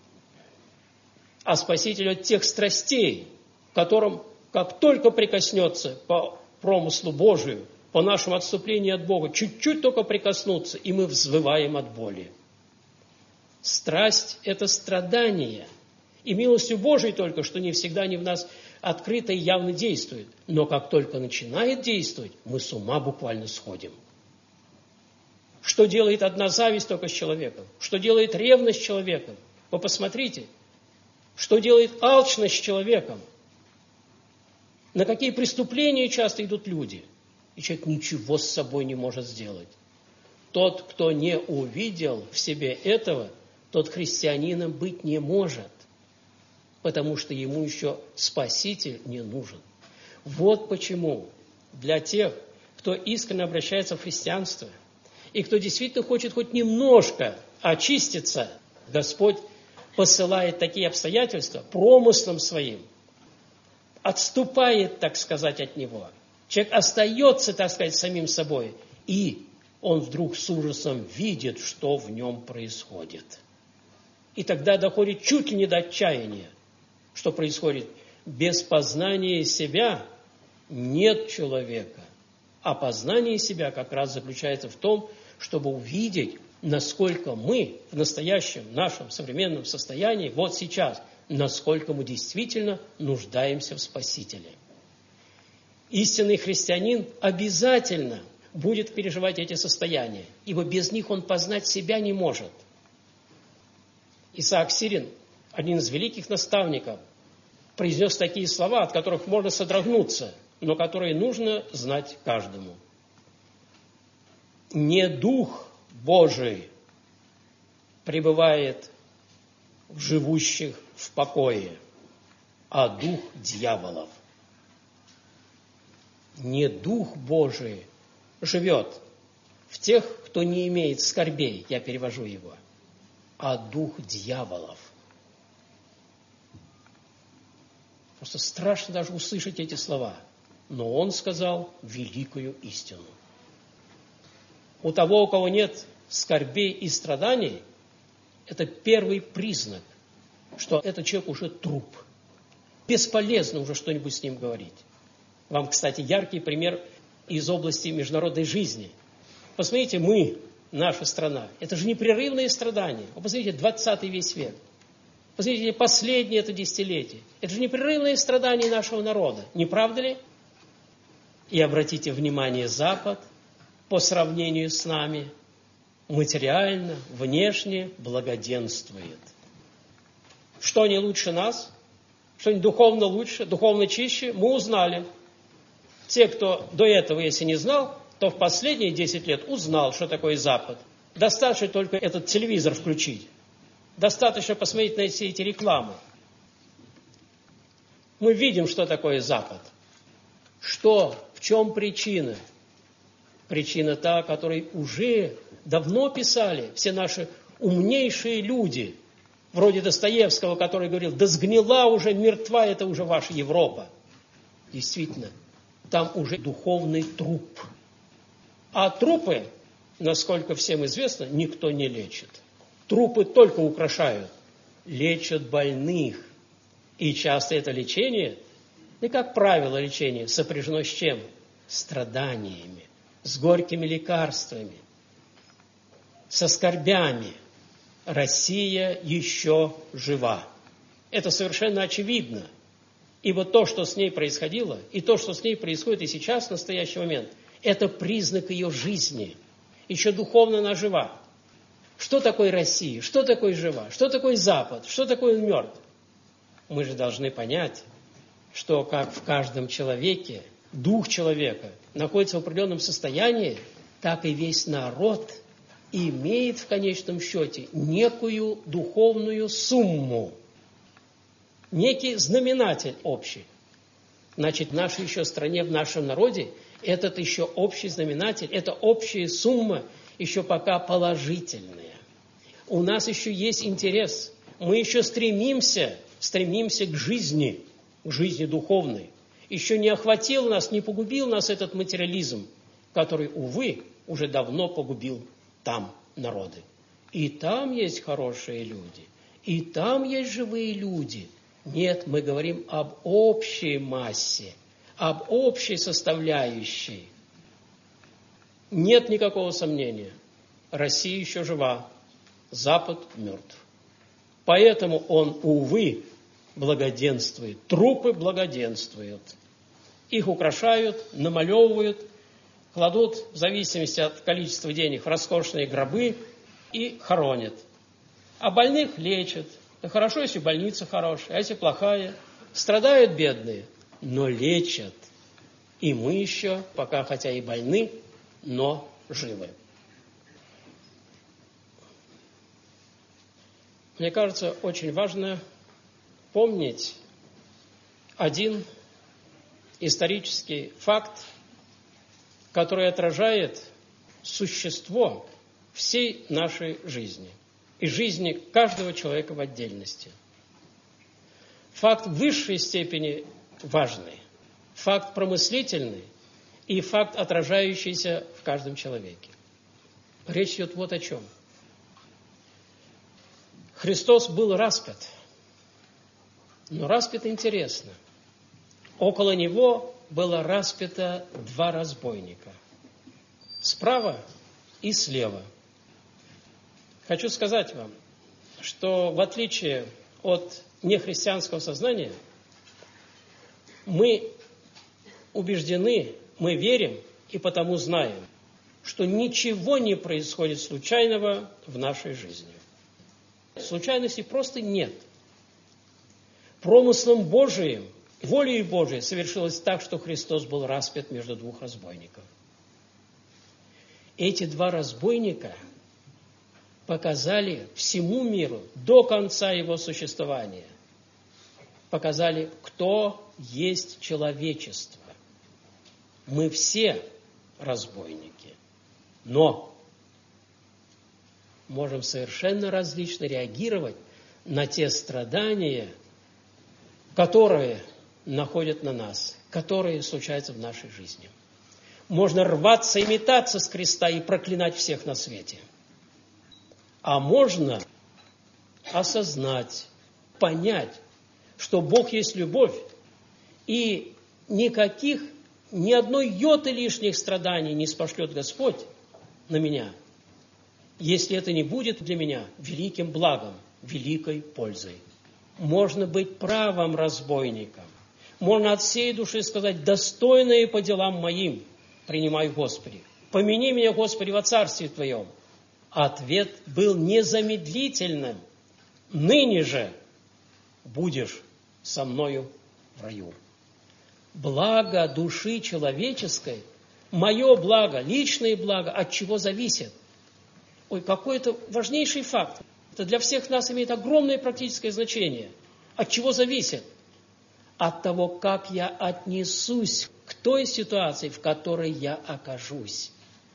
а Спаситель от тех страстей, которым, как только прикоснется по промыслу Божию, по нашему отступлению от Бога, чуть-чуть только прикоснуться, и мы взвываем от боли. Страсть – это страдание. И милостью Божией только, что не всегда они в нас открыто и явно действуют. Но как только начинает действовать, мы с ума буквально сходим. Что делает одна зависть только с человеком? Что делает ревность с человеком? Вы посмотрите. Что делает алчность с человеком? На какие преступления часто идут люди? И человек ничего с собой не может сделать. Тот, кто не увидел в себе этого, тот христианином быть не может, потому что ему еще Спаситель не нужен. Вот почему для тех, кто искренне обращается в христианство, и кто действительно хочет хоть немножко очиститься, Господь посылает такие обстоятельства промыслом своим, отступает, так сказать, от него. Человек остается, так сказать, самим собой, и он вдруг с ужасом видит, что в нем происходит. И тогда доходит чуть ли не до отчаяния. Что происходит? Без познания себя нет человека. А познание себя как раз заключается в том, чтобы увидеть, насколько мы в настоящем нашем современном состоянии, вот сейчас, насколько мы действительно нуждаемся в Спасителе. Истинный христианин обязательно будет переживать эти состояния, ибо без них он познать себя не может. Исаак Сирин, один из великих наставников, произнес такие слова, от которых можно содрогнуться, но которые нужно знать каждому. Не Дух Божий пребывает в живущих в покое, а дух дьяволов. Не Дух Божий живет в тех, кто не имеет скорбей, я перевожу его, а дух дьяволов. Просто страшно даже услышать эти слова. Но он сказал великую истину. У того, у кого нет скорбей и страданий, это первый признак, что этот человек уже труп. Бесполезно уже что-нибудь с ним говорить. Вам, кстати, яркий пример из области международной жизни. Посмотрите, мы, наша страна, это же непрерывные страдания. Посмотрите, двадцатый весь век. Посмотрите, последнее это десятилетие. Это же непрерывные страдания нашего народа. Не правда ли? И обратите внимание, Запад по сравнению с нами материально, внешне благоденствует. Что они лучше нас? Что они духовно лучше, духовно чище? Мы узнали. Те, кто до этого, если не знал, то в последние десять лет узнал, что такое Запад. Достаточно только этот телевизор включить. Достаточно посмотреть на все эти рекламы. Мы видим, что такое Запад. Что, в чем причина? Причина та, о которой уже давно писали все наши умнейшие люди, вроде Достоевского, который говорил, да сгнила уже, мертва это уже ваша Европа. Действительно, там уже духовный труп. А трупы, насколько всем известно, никто не лечит. Трупы только украшают, лечат больных. И часто это лечение, и как правило лечение, сопряжено с чем? Страданиями, с горькими лекарствами, со скорбями. Россия еще жива. Это совершенно очевидно. Ибо то, что с ней происходило, и то, что с ней происходит и сейчас, в настоящий момент, это признак ее жизни. Еще духовно она жива. Что такое Россия? Что такое жива? Что такое Запад? Что такое мертв? Мы же должны понять, что как в каждом человеке, дух человека находится в определенном состоянии, так и весь народ имеет в конечном счете некую духовную сумму, некий знаменатель общий. Значит, в нашей еще стране, в нашем народе этот еще общий знаменатель, эта общая сумма еще пока положительная. У нас еще есть интерес. Мы еще стремимся, стремимся к жизни, к жизни духовной. Еще не охватил нас, не погубил нас этот материализм, который, увы, уже давно погубил там народы. И там есть хорошие люди, и там есть живые люди. Нет, мы говорим об общей массе, об общей составляющей. Нет никакого сомнения. Россия еще жива, Запад мертв. Поэтому он, увы, благоденствует. Трупы благоденствуют. Их украшают, намалевывают, кладут, в зависимости от количества денег, в роскошные гробы и хоронят. А больных лечат. Да хорошо, если больница хорошая, а если плохая. Страдают бедные, но лечат. И мы еще, пока хотя и больны, но живы. Мне кажется, очень важно помнить один исторический факт, который отражает существо всей нашей жизни и жизни каждого человека в отдельности. Факт в высшей степени важный, факт промыслительный и факт, отражающийся в каждом человеке. Речь идет вот о чем. Христос был распят, но распят интересно. Около Него было распято два разбойника. Справа и слева. Хочу сказать вам, что в отличие от нехристианского сознания, мы убеждены, мы верим и потому знаем, что ничего не происходит случайного в нашей жизни. Случайностей просто нет. Промыслом Божиим, волей Божией совершилось так, что Христос был распят между двух разбойников. Эти два разбойника показали всему миру до конца его существования, показали, кто есть человечество. Мы все разбойники, но можем совершенно различно реагировать на те страдания, которые находят на нас, которые случаются в нашей жизни. Можно рваться и метаться с креста и проклинать всех на свете. А можно осознать, понять, что Бог есть любовь, и никаких, ни одной йоты лишних страданий не спошлет Господь на меня, если это не будет для меня великим благом, великой пользой. Можно быть правым разбойником. Можно от всей души сказать: достойное по делам моим принимай, Господи. Помяни меня, Господи, во Царстве Твоем. Ответ был незамедлительным. Ныне же будешь со мною в раю. Благо души человеческой, мое благо, личное благо, от чего зависит? Ой, какой-то важнейший факт. Это для всех нас имеет огромное практическое значение. От чего зависит? От того, как я отнесусь к той ситуации, в которой я окажусь.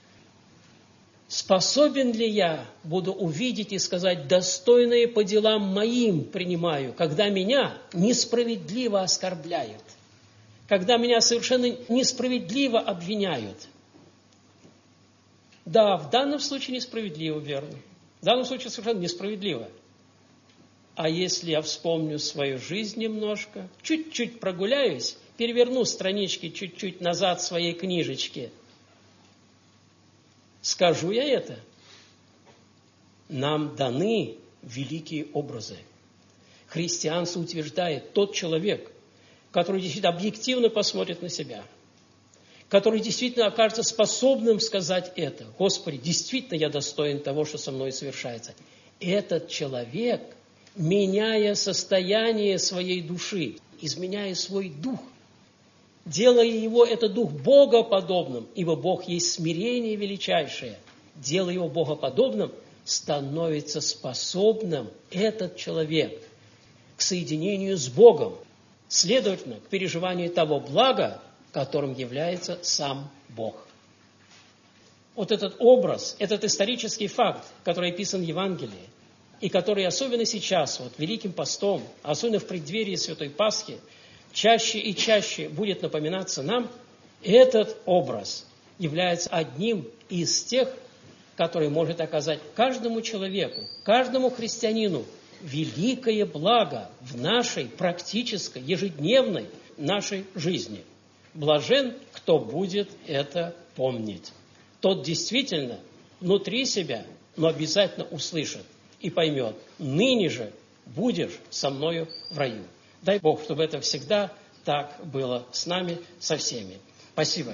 Способен ли я буду увидеть и сказать: достойное по делам моим принимаю, когда меня несправедливо оскорбляют, когда меня совершенно несправедливо обвиняют? Да, в данном случае несправедливо, верно. В данном случае совершенно несправедливо. А если я вспомню свою жизнь немножко, чуть-чуть прогуляюсь, переверну странички чуть-чуть назад своей книжечки, скажу я это? нам даны великие образы. Христианство утверждает, тот человек, который действительно объективно посмотрит на себя, который действительно окажется способным сказать это: «Господи, действительно я достоин того, что со мной совершается». Этот человек, меняя состояние своей души, изменяя свой дух, делая его, этот дух, богоподобным, ибо Бог есть смирение величайшее, делая его богоподобным, становится способным этот человек к соединению с Богом, следовательно, к переживанию того блага, которым является сам Бог. Вот этот образ, этот исторический факт, который описан в Евангелии, и который особенно сейчас, вот Великим постом, особенно в преддверии Святой Пасхи, чаще и чаще будет напоминаться нам, этот образ является одним из тех, который может оказать каждому человеку, каждому христианину великое благо в нашей практической, ежедневной нашей жизни. Блажен, кто будет это помнить. Тот действительно внутри себя, но обязательно услышит и поймет: ныне же будешь со мною в раю. Дай Бог, чтобы это всегда так было с нами, со всеми. Спасибо.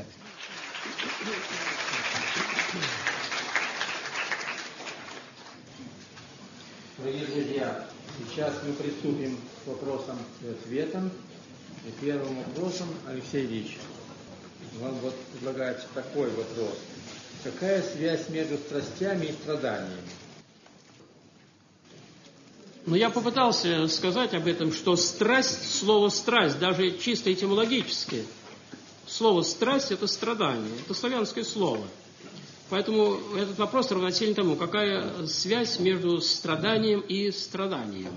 Дорогие друзья, сейчас мы приступим к вопросам и ответам. И первым вопросом, Алексей Ильич, вам вот предлагается такой вопрос. Какая связь между страстями и страданиями? Но я попытался сказать об этом, что страсть, слово «страсть», даже чисто этимологически, слово «страсть» – это страдание, это славянское слово. Поэтому этот вопрос равносилен тому, какая связь между страданием и страданием.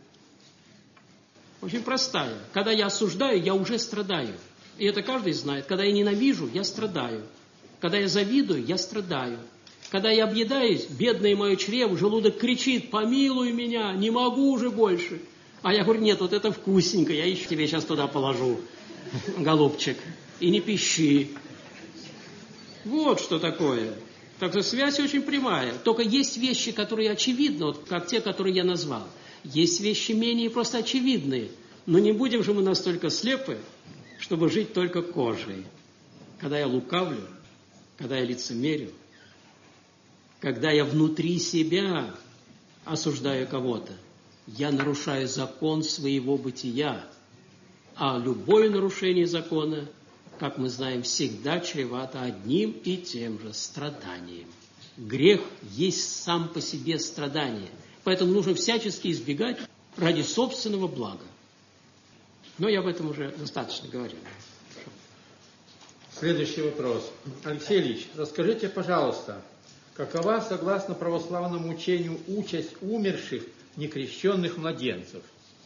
Очень простая. Когда я осуждаю, я уже страдаю. И это каждый знает. Когда я ненавижу, я страдаю. Когда я завидую, я страдаю. Когда я объедаюсь, бедное мое чрево, желудок кричит: «Помилуй меня, не могу уже больше». А я говорю: «Нет, вот это вкусненько, я еще тебе сейчас туда положу, голубчик, и не пищи». Вот что такое. Так что связь очень прямая. Только есть вещи, которые очевидны, вот как те, которые я назвал. Есть вещи менее просто очевидные. Но не будем же мы настолько слепы, чтобы жить только кожей. Когда я лукавлю, когда я лицемерю, когда я внутри себя осуждаю кого-то, я нарушаю закон своего бытия. А любое нарушение закона, как мы знаем, всегда чревато одним и тем же страданием. Грех есть сам по себе страдание. Поэтому нужно всячески избегать ради собственного блага. Но я об этом уже достаточно говорил. Следующий вопрос. Алексей Ильич, расскажите, пожалуйста, какова, согласно православному учению, участь умерших некрещенных младенцев?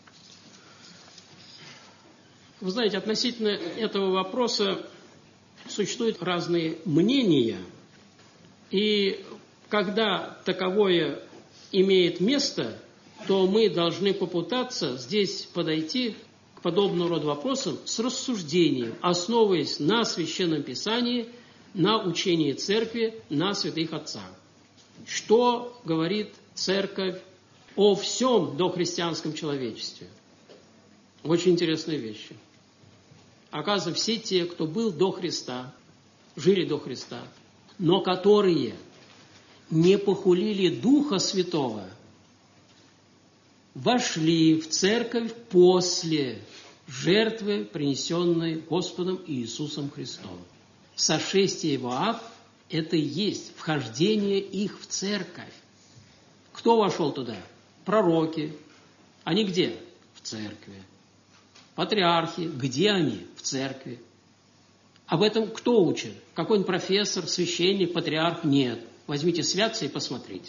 Вы знаете, относительно этого вопроса существуют разные мнения. И когда таковое имеет место, то мы должны попытаться здесь подойти к подобного рода вопросам с рассуждением, основываясь на Священном Писании, на учении Церкви, на святых отцах. Что говорит Церковь о всем дохристианском человечестве? Очень интересные вещи. Оказывается, все те, кто был до Христа, жили до Христа, но которые не похулили Духа Святого, вошли в церковь после жертвы, принесенной Господом Иисусом Христом. Сошествие в ад – это и есть вхождение их в церковь. Кто вошел туда? Пророки. Они где? В церкви. Патриархи. Где они? В церкви. Об этом кто учит? Какой-нибудь профессор, священник, патриарх? Нет. Возьмите святцы и посмотрите.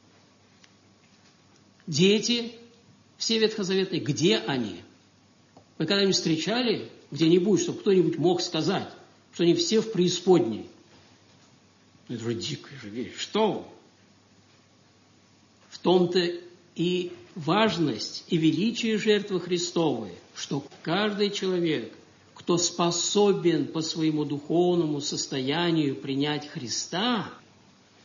Дети, все ветхозаветные, где они? Вы когда-нибудь встречали где-нибудь, чтобы кто-нибудь мог сказать, что они все в преисподней? Это же дикая же вещь. Что? В том-то и важность и величие жертвы Христовой, что каждый человек, кто способен по своему духовному состоянию принять Христа,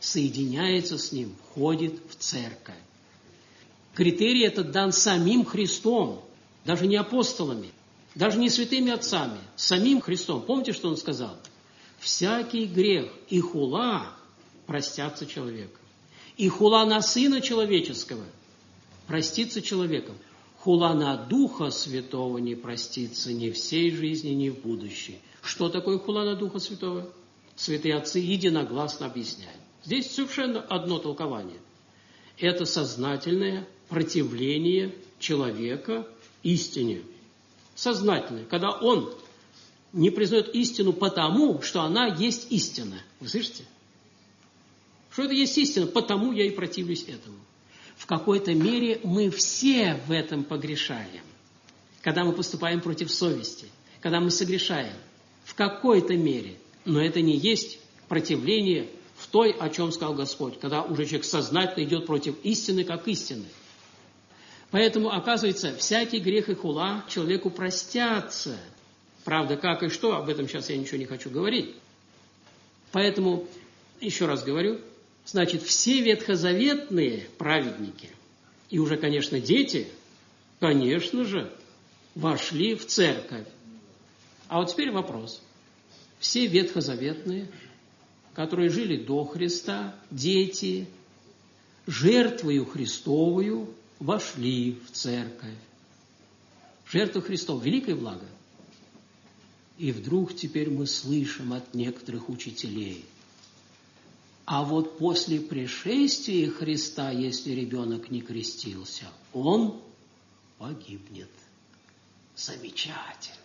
соединяется с Ним, входит в церковь. Критерий этот дан самим Христом, даже не апостолами, даже не святыми отцами, самим Христом. Помните, что Он сказал? Всякий грех и хула простятся человеку. И хула на Сына Человеческого простится человеком. Хула на Духа Святого не простится ни в сей жизни, ни в будущей. Что такое хула на Духа Святого? Святые отцы единогласно объясняют. Здесь совершенно одно толкование. Это сознательное противление человека истине. Сознательное. Когда он не признает истину потому, что она есть истина. Вы слышите? Что это есть истина, потому я и противлюсь этому. В какой-то мере мы все в этом погрешаем. Когда мы поступаем против совести, когда мы согрешаем. В какой-то мере. Но это не есть противление в той, о чем сказал Господь. Когда уже человек сознательно идет против истины, как истины. Поэтому, оказывается, всякий грех и хула человеку простятся. Правда, как и что, об этом сейчас я ничего не хочу говорить. Поэтому, еще раз говорю, значит, все ветхозаветные праведники, и уже, конечно, дети, конечно же, вошли в церковь. А вот теперь вопрос. Все ветхозаветные, которые жили до Христа, дети, жертвою Христовую вошли в церковь. Жертва Христова – великое благо. И вдруг теперь мы слышим от некоторых учителей: а вот после пришествия Христа, если ребенок не крестился, он погибнет. Замечательно.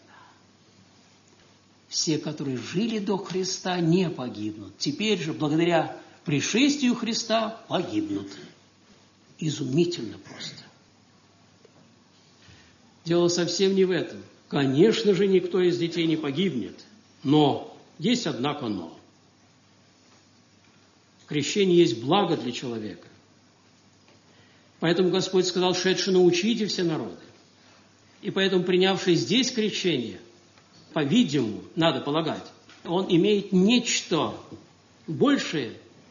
Все, которые жили до Христа, не погибнут. Теперь же, благодаря пришествию Христа, погибнут. Изумительно просто. Дело совсем не в этом. Конечно же, никто из детей не погибнет. Но есть, однако, но. Крещение есть благо для человека. Поэтому Господь сказал: шедши научите все народы. И поэтому, принявший здесь крещение, по-видимому, надо полагать, он имеет нечто большее,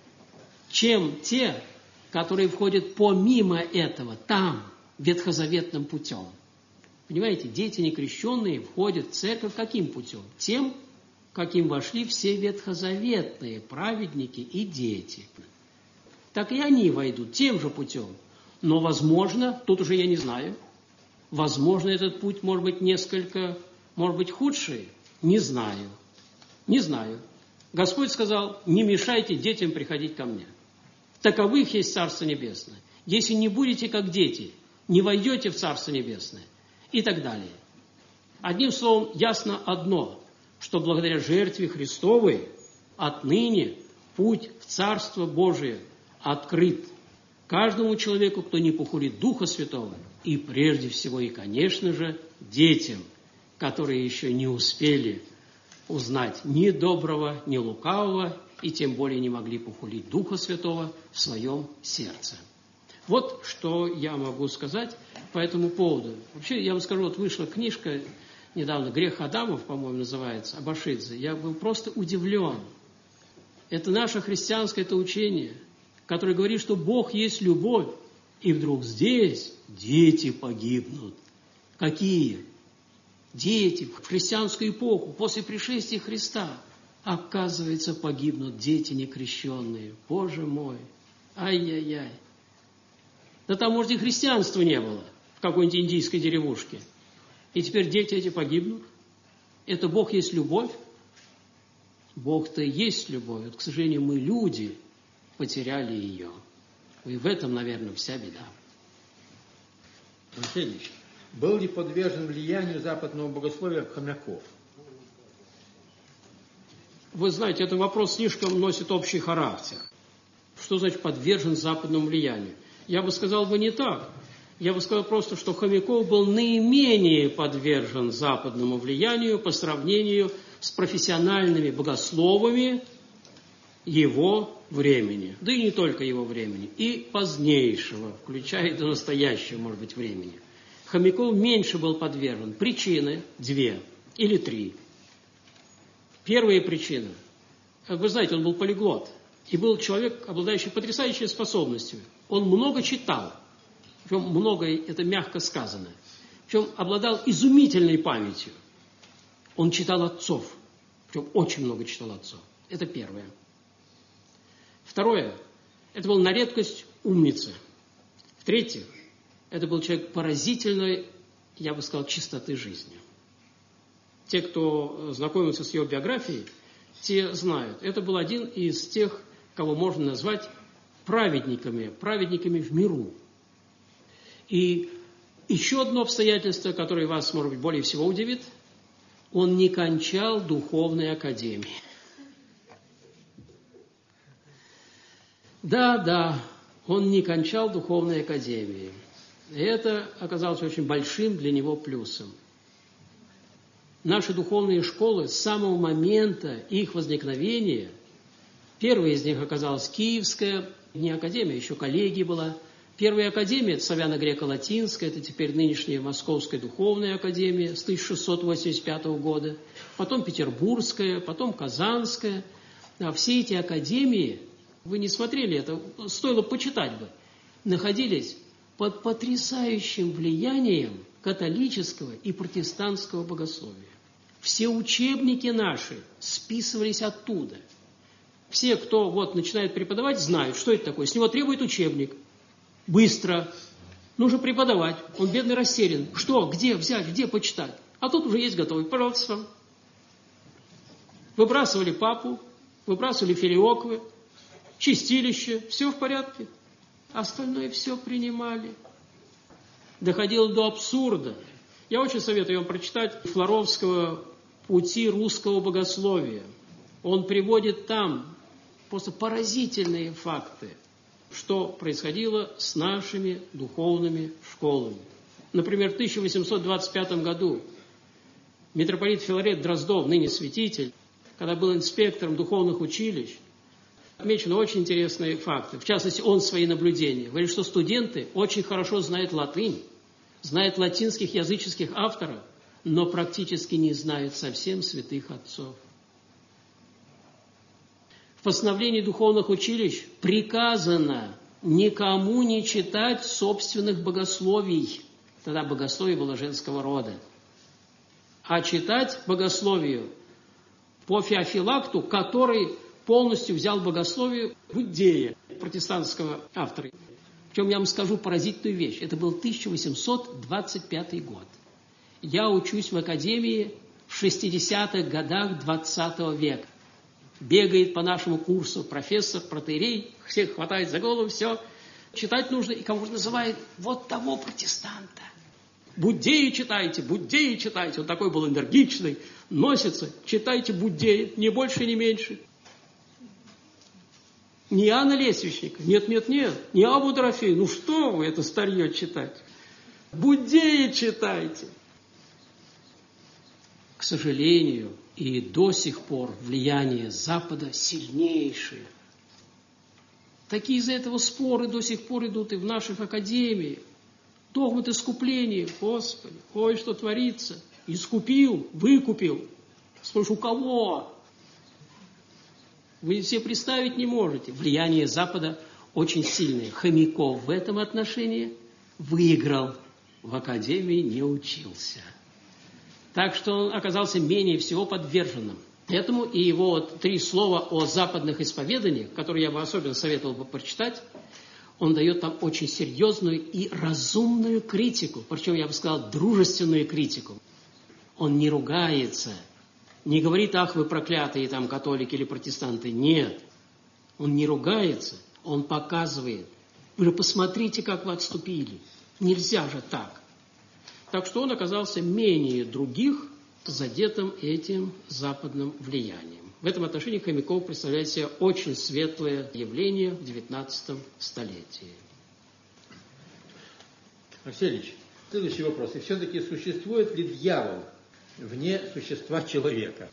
чем те, которые входят помимо этого, там, ветхозаветным путем. Понимаете, дети некрещенные входят в церковь каким путем? Тем, каким вошли все ветхозаветные праведники и дети. Так и они войдут тем же путем. Но, возможно, тут уже я не знаю, возможно, этот путь может быть несколько, может быть, худший. Не знаю. Не знаю. Господь сказал: не мешайте детям приходить ко мне. Таковых есть Царство Небесное. Если не будете как дети, не войдете в Царство Небесное. И так далее. Одним словом, ясно одно, что благодаря жертве Христовой отныне путь в Царство Божие открыт каждому человеку, кто не похулит Духа Святого, и прежде всего, и, конечно же, детям, которые еще не успели узнать ни доброго, ни лукавого, и тем более не могли похулить Духа Святого в своем сердце. Вот что я могу сказать по этому поводу. Вообще, я вам скажу, вот вышла книжка недавно, «Грех Адамов», по-моему, называется, Абашидзе. Я был просто удивлен. Это наше христианское это учение, которое говорит, что Бог есть любовь. И вдруг здесь дети погибнут. Какие? Дети в христианскую эпоху, после пришествия Христа. Оказывается, погибнут дети некрещенные. Боже мой! Ай-яй-яй! Да там, может, и христианства не было в какой-нибудь индийской деревушке. И теперь дети эти погибнут. Это Бог есть любовь. Бог-то есть любовь. Вот, к сожалению, мы, люди, потеряли ее. И в этом, наверное, вся беда. Алексей Ильич, был ли подвержен влиянию западного богословия Хомяков? Вы знаете, этот вопрос слишком носит общий характер. Что значит подвержен западному влиянию? Я бы сказал бы не так. Я бы сказал просто, что Хомяков был наименее подвержен западному влиянию по сравнению с профессиональными богословами его времени. Да и не только его времени, и позднейшего, включая до настоящего, может быть, времени. Хомяков меньше был подвержен. Причины две или три. Первая причина. Как вы знаете, он был полиглот. И был человек, обладающий потрясающей способностью. Он много читал. Причем много, это мягко сказано. Причем обладал изумительной памятью. Он читал отцов. Причем очень много читал отцов. Это первое. Второе. Это был на редкость умница. В-третьих, это был человек поразительной, я бы сказал, чистоты жизни. Те, кто знакомился с его биографией, те знают. Это был один из тех, кого можно назвать праведниками, праведниками в миру. И еще одно обстоятельство, которое вас, может быть, более всего удивит, он не кончал духовной академии. Да, да, он не кончал духовной академии. И это оказалось очень большим для него плюсом. Наши духовные школы с самого момента их возникновения, первая из них оказалась Киевская, не академия, еще коллегия была. Первая академия – это славяно-греко-латинская, это теперь нынешняя Московская духовная академия с тысяча шестьсот восемьдесят пятого года, потом Петербургская, потом Казанская. А все эти академии, вы не смотрели это, стоило почитать бы, находились под потрясающим влиянием католического и протестантского богословия. Все учебники наши списывались оттуда. Все, кто вот начинает преподавать, знают, что это такое. С него требует учебник. Быстро. Нужно преподавать. Он бедный растерян. Что, где взять, где почитать? А тут уже есть готовый. Пожалуйста. Выбрасывали папу, выбрасывали филиоквы, чистилище. Все в порядке. Остальное все принимали. Доходило до абсурда. Я очень советую вам прочитать Флоровского «Пути русского богословия». Он приводит там просто поразительные факты, что происходило с нашими духовными школами. Например, в тысяча восемьсот двадцать пятом году митрополит Филарет Дроздов, ныне святитель, когда был инспектором духовных училищ, отмечены очень интересные факты. В частности, он свои наблюдения. Говорит, что студенты очень хорошо знают латынь, знают латинских языческих авторов, но практически не знают совсем святых отцов. В постановлении духовных училищ приказано никому не читать собственных богословий. Тогда богословие было женского рода. А читать богословию по Феофилакту, который полностью взял богословие Буддея, протестантского автора. Причем я вам скажу поразительную вещь. Это был тысяча восемьсот двадцать пятый год. Я учусь в академии в шестидесятых годах двадцатого века. Бегает по нашему курсу профессор, протоиерей, всех хватает за голову, все. Читать нужно, и кого-то называет вот того протестанта. Буддея читайте, Буддея читайте. Он такой был энергичный, носится. Читайте Буддея, ни больше, ни меньше. Не Иоанна Лесвичника, нет, нет, нет, не Абу Дорофея. Ну что вы это старье читать? Буддея читайте. К сожалению, и до сих пор влияние Запада сильнейшее. Такие из-за этого споры до сих пор идут и в наших академиях. Догмат искупления, Господи, ой, что творится. Искупил, выкупил. Слушай, у кого? Вы все представить не можете. Влияние Запада очень сильное. Хомяков в этом отношении выиграл. В академии не учился. Так что он оказался менее всего подверженным. Поэтому и его вот три слова о западных исповеданиях, которые я бы особенно советовал бы прочитать, он дает там очень серьезную и разумную критику. Причем, я бы сказал, дружественную критику. Он не ругается, не говорит, ах, вы проклятые там католики или протестанты. Нет. Он не ругается, он показывает. Вы же посмотрите, как вы отступили. Нельзя же так. Так что он оказался менее других задетым этим западным влиянием. В этом отношении Хомяков представляет себе очень светлое явление в девятнадцатом столетии. Алексей Ильич, следующий вопрос. И все-таки существует ли дьявол вне существа человека?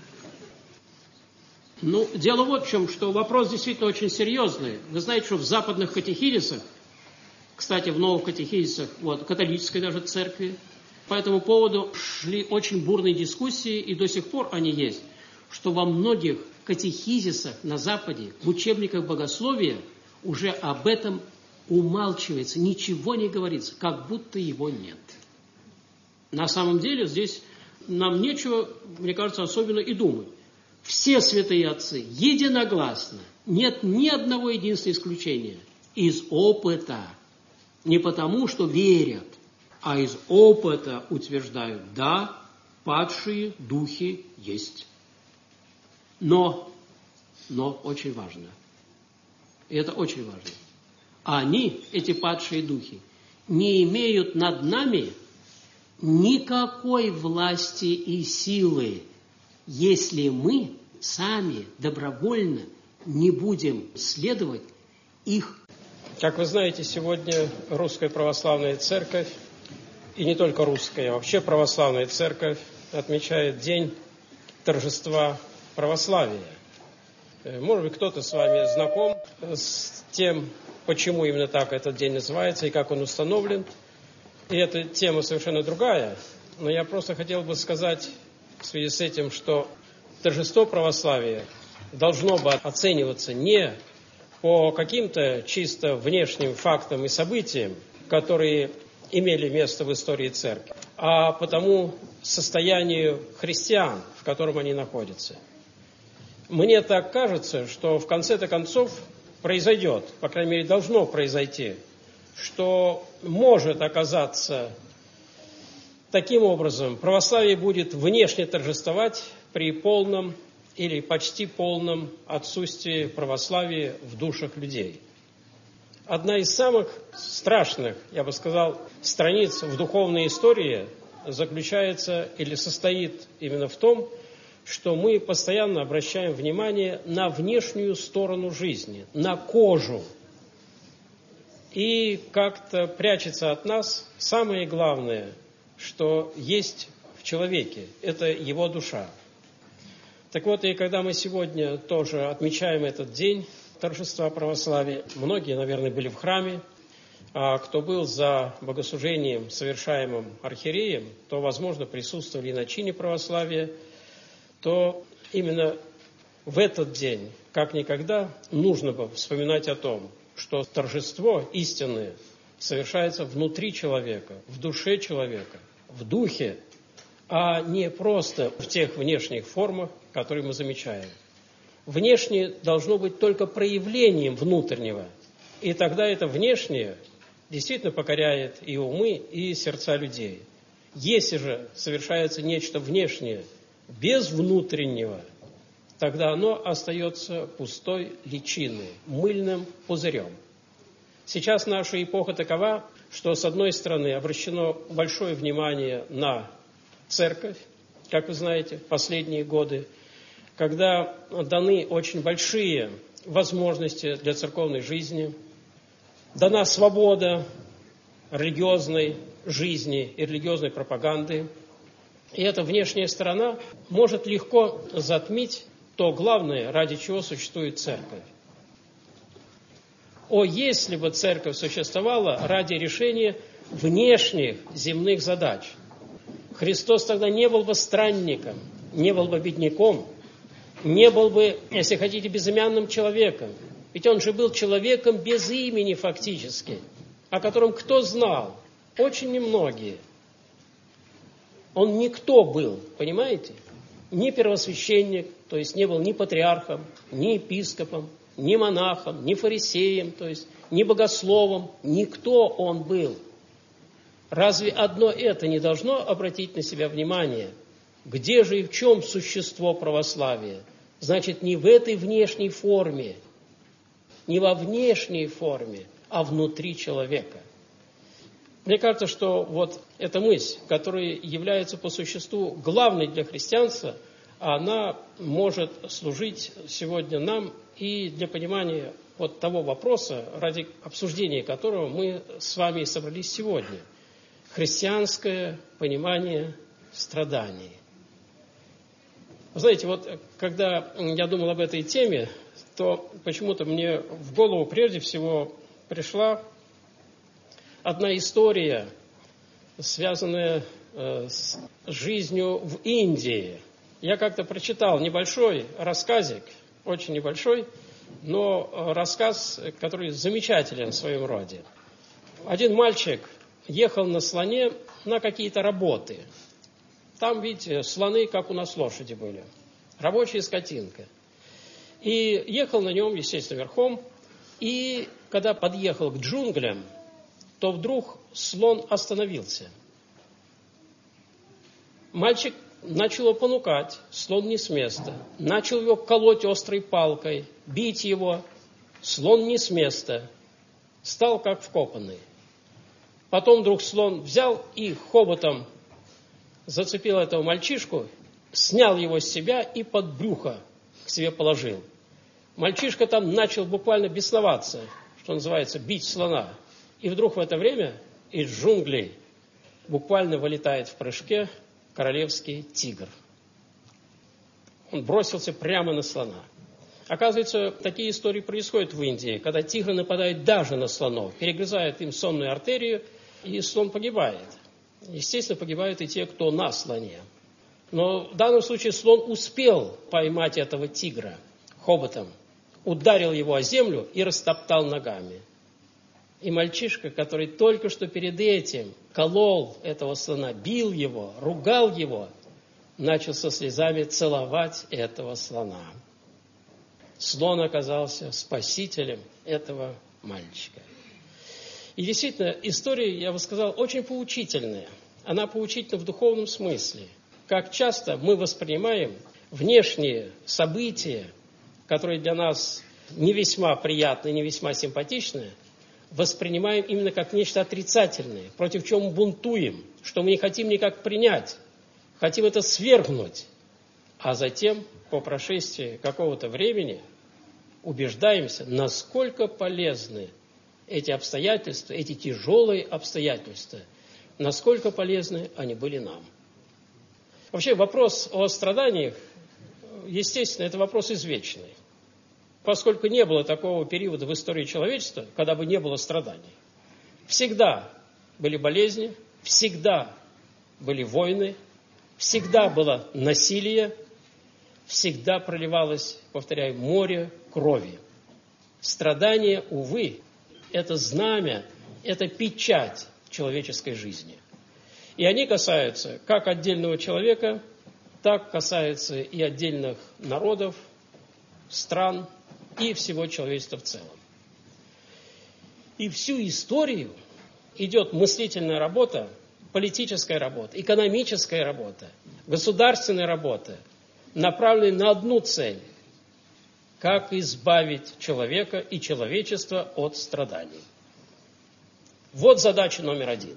Ну, дело вот в чем, что вопрос действительно очень серьезный. Вы знаете, что в западных катехизисах, кстати, в новых катехизисах, вот, католической даже церкви, по этому поводу шли очень бурные дискуссии, и до сих пор они есть, что во многих катехизисах на Западе, в учебниках богословия уже об этом умалчивается, ничего не говорится, как будто его нет. На самом деле здесь нам нечего, мне кажется, особенно и думать. Все святые отцы единогласно, нет ни одного единственного исключения, из опыта, не потому, что верят, а из опыта утверждают, да, падшие духи есть. Но, но очень важно, и это очень важно, они, эти падшие духи, не имеют над нами никакой власти и силы, если мы сами добровольно не будем следовать их. Как вы знаете, сегодня Русская Православная Церковь, и не только русская, а вообще Православная Церковь отмечает День торжества православия. Может быть, кто-то с вами знаком с тем, почему именно так этот день называется и как он установлен. И эта тема совершенно другая, но я просто хотел бы сказать в связи с этим, что торжество православия должно бы оцениваться не по каким-то чисто внешним фактам и событиям, которые имели место в истории Церкви, а по тому состоянию христиан, в котором они находятся. Мне так кажется, что в конце-то концов произойдет, по крайней мере, должно произойти, что может оказаться таким образом, православие будет внешне торжествовать при полном или почти полном отсутствии православия в душах людей. Одна из самых страшных, я бы сказал, страниц в духовной истории заключается или состоит именно в том, что мы постоянно обращаем внимание на внешнюю сторону жизни, на кожу. И как-то прячется от нас самое главное, что есть в человеке, это его душа. Так вот, и когда мы сегодня тоже отмечаем этот день торжества православия, многие, наверное, были в храме, а кто был за богослужением, совершаемым архиереем, то, возможно, присутствовали и на чине православия, то именно в этот день, как никогда, нужно бы вспоминать о том, что торжество истинное совершается внутри человека, в душе человека, в духе, а не просто в тех внешних формах, которые мы замечаем. Внешнее должно быть только проявлением внутреннего, и тогда это внешнее действительно покоряет и умы, и сердца людей. Если же совершается нечто внешнее без внутреннего, тогда оно остается пустой личиной, мыльным пузырем. Сейчас наша эпоха такова, что с одной стороны обращено большое внимание на церковь, как вы знаете, в последние годы, когда даны очень большие возможности для церковной жизни, дана свобода религиозной жизни и религиозной пропаганды. И эта внешняя сторона может легко затмить то главное, ради чего существует церковь. О, если бы церковь существовала ради решения внешних земных задач, Христос тогда не был бы странником, не был бы бедняком, не был бы, если хотите, безымянным человеком. Ведь он же был человеком без имени фактически, о котором кто знал? Очень немногие. Он никто был, понимаете? Ни первосвященник, то есть не был ни патриархом, ни епископом, ни монахом, ни фарисеем, то есть ни богословом. Никто он был. Разве одно это не должно обратить на себя внимание? Где же и в чем существо православия? Значит, не в этой внешней форме, не во внешней форме, а внутри человека. Мне кажется, что вот эта мысль, которая является по существу главной для христианства, она может служить сегодня нам и для понимания вот того вопроса, ради обсуждения которого мы с вами собрались сегодня. Христианское понимание страданий. Вы знаете, вот когда я думал об этой теме, то почему-то мне в голову прежде всего пришла одна история, связанная с жизнью в Индии. Я как-то прочитал небольшой рассказик, очень небольшой, но рассказ, который замечателен в своем роде. Один мальчик ехал на слоне на какие-то работы. Там, видите, слоны, как у нас лошади были. Рабочая скотинка. И ехал на нем, естественно, верхом. И когда подъехал к джунглям, то вдруг слон остановился. Мальчик начал его понукать, слон не с места. Начал его колоть острой палкой, бить его. Слон не с места. Стал как вкопанный. Потом вдруг слон взял и хоботом зацепил этого мальчишку, снял его с себя и под брюхо к себе положил. Мальчишка там начал буквально бесноваться, что называется, бить слона. И вдруг в это время из джунглей буквально вылетает в прыжке королевский тигр. Он бросился прямо на слона. Оказывается, такие истории происходят в Индии, когда тигры нападают даже на слонов, перегрызают им сонную артерию, и слон погибает. Естественно, погибают и те, кто на слоне. Но в данном случае слон успел поймать этого тигра хоботом, ударил его о землю и растоптал ногами. И мальчишка, который только что перед этим колол этого слона, бил его, ругал его, начал со слезами целовать этого слона. Слон оказался спасителем этого мальчика. И действительно, история, я бы сказал, очень поучительная. Она поучительна в духовном смысле. Как часто мы воспринимаем внешние события, которые для нас не весьма приятны, не весьма симпатичны, воспринимаем именно как нечто отрицательное, против чего мы бунтуем, что мы не хотим никак принять, хотим это свергнуть, а затем, по прошествии какого-то времени, убеждаемся, насколько полезны эти обстоятельства, эти тяжелые обстоятельства, насколько полезны они были нам. Вообще вопрос о страданиях, естественно, это вопрос извечный, поскольку не было такого периода в истории человечества, когда бы не было страданий. Всегда были болезни, всегда были войны, всегда было насилие, всегда проливалось, повторяю, море крови. Страдания, увы, это знамя, это печать человеческой жизни. И они касаются как отдельного человека, так касаются и отдельных народов, стран и всего человечества в целом. И всю историю идет мыслительная работа, политическая работа, экономическая работа, государственная работа, направленная на одну цель – как избавить человека и человечество от страданий. Вот задача номер один.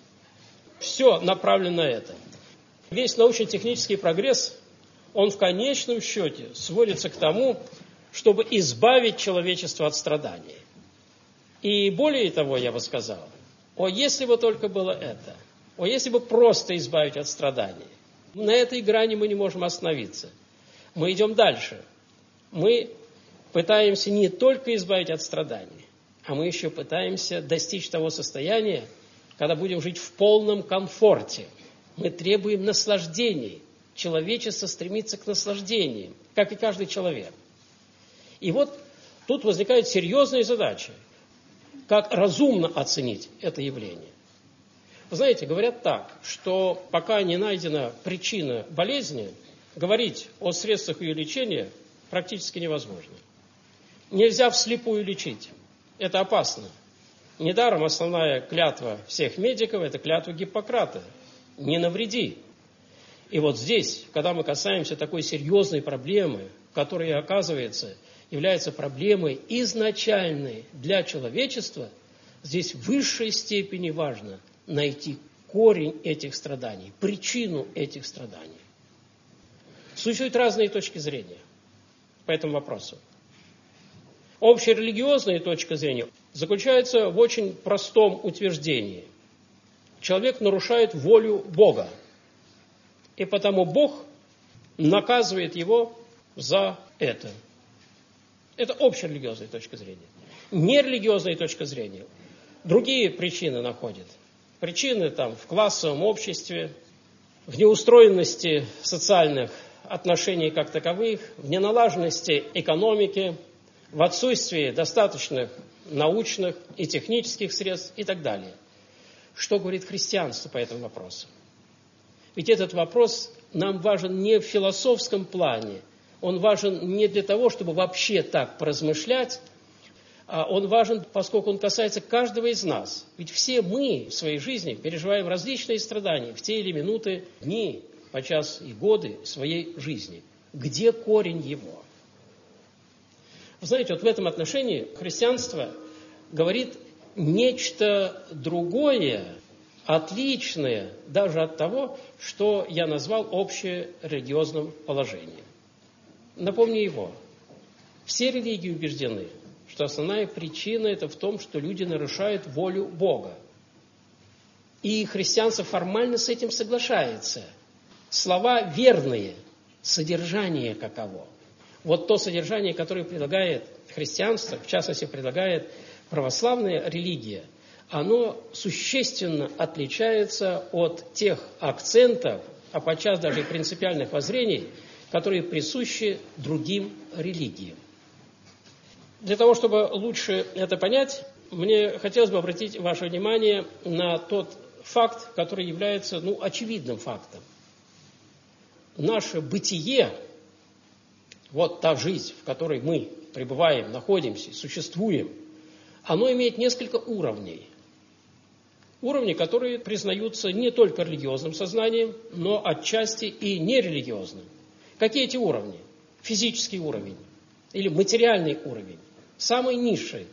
Все направлено на это. Весь научно-технический прогресс, он в конечном счете сводится к тому, чтобы избавить человечество от страданий. И более того, я бы сказал, о, если бы только было это, о, если бы просто избавить от страданий. На этой грани мы не можем остановиться. Мы идем дальше. Мы пытаемся не только избавить от страданий, а мы еще пытаемся достичь того состояния, когда будем жить в полном комфорте. Мы требуем наслаждений. Человечество стремится к наслаждениям, как и каждый человек. И вот тут возникает серьезная задача, как разумно оценить это явление. Вы знаете, говорят так, что пока не найдена причина болезни, говорить о средствах ее лечения практически невозможно. Нельзя вслепую лечить. Это опасно. Недаром основная клятва всех медиков – это клятва Гиппократа. Не навреди. И вот здесь, когда мы касаемся такой серьезной проблемы, которая, оказывается, является проблемой изначальной для человечества, здесь в высшей степени важно найти корень этих страданий, причину этих страданий. Существуют разные точки зрения по этому вопросу. Общерелигиозная точка зрения заключается в очень простом утверждении. Человек нарушает волю Бога, и потому Бог наказывает его за это. Это общерелигиозная точка зрения. Нерелигиозная точка зрения другие причины находит. Причины там в классовом обществе, в неустроенности социальных отношений как таковых, в неналаженности экономики, в отсутствии достаточных научных и технических средств и так далее. Что говорит христианство по этому вопросу? Ведь этот вопрос нам важен не в философском плане, он важен не для того, чтобы вообще так поразмышлять, а он важен, поскольку он касается каждого из нас. Ведь все мы в своей жизни переживаем различные страдания в те или минуты, дни, подчас и годы своей жизни. Где корень его? Вы знаете, вот в этом отношении христианство говорит нечто другое, отличное даже от того, что я назвал общерелигиозным положением. Напомню его. Все религии убеждены, что основная причина это в том, что люди нарушают волю Бога. И христианство формально с этим соглашается. Слова верные, содержание каково. Вот то содержание, которое предлагает христианство, в частности, предлагает православная религия, оно существенно отличается от тех акцентов, а подчас даже и принципиальных воззрений, которые присущи другим религиям. Для того, чтобы лучше это понять, мне хотелось бы обратить ваше внимание на тот факт, который является ну, очевидным фактом. Наше бытие, вот та жизнь, в которой мы пребываем, находимся, существуем, оно имеет несколько уровней. Уровни, которые признаются не только религиозным сознанием, но отчасти и нерелигиозным. Какие эти уровни? Физический уровень или материальный уровень. Самый низший.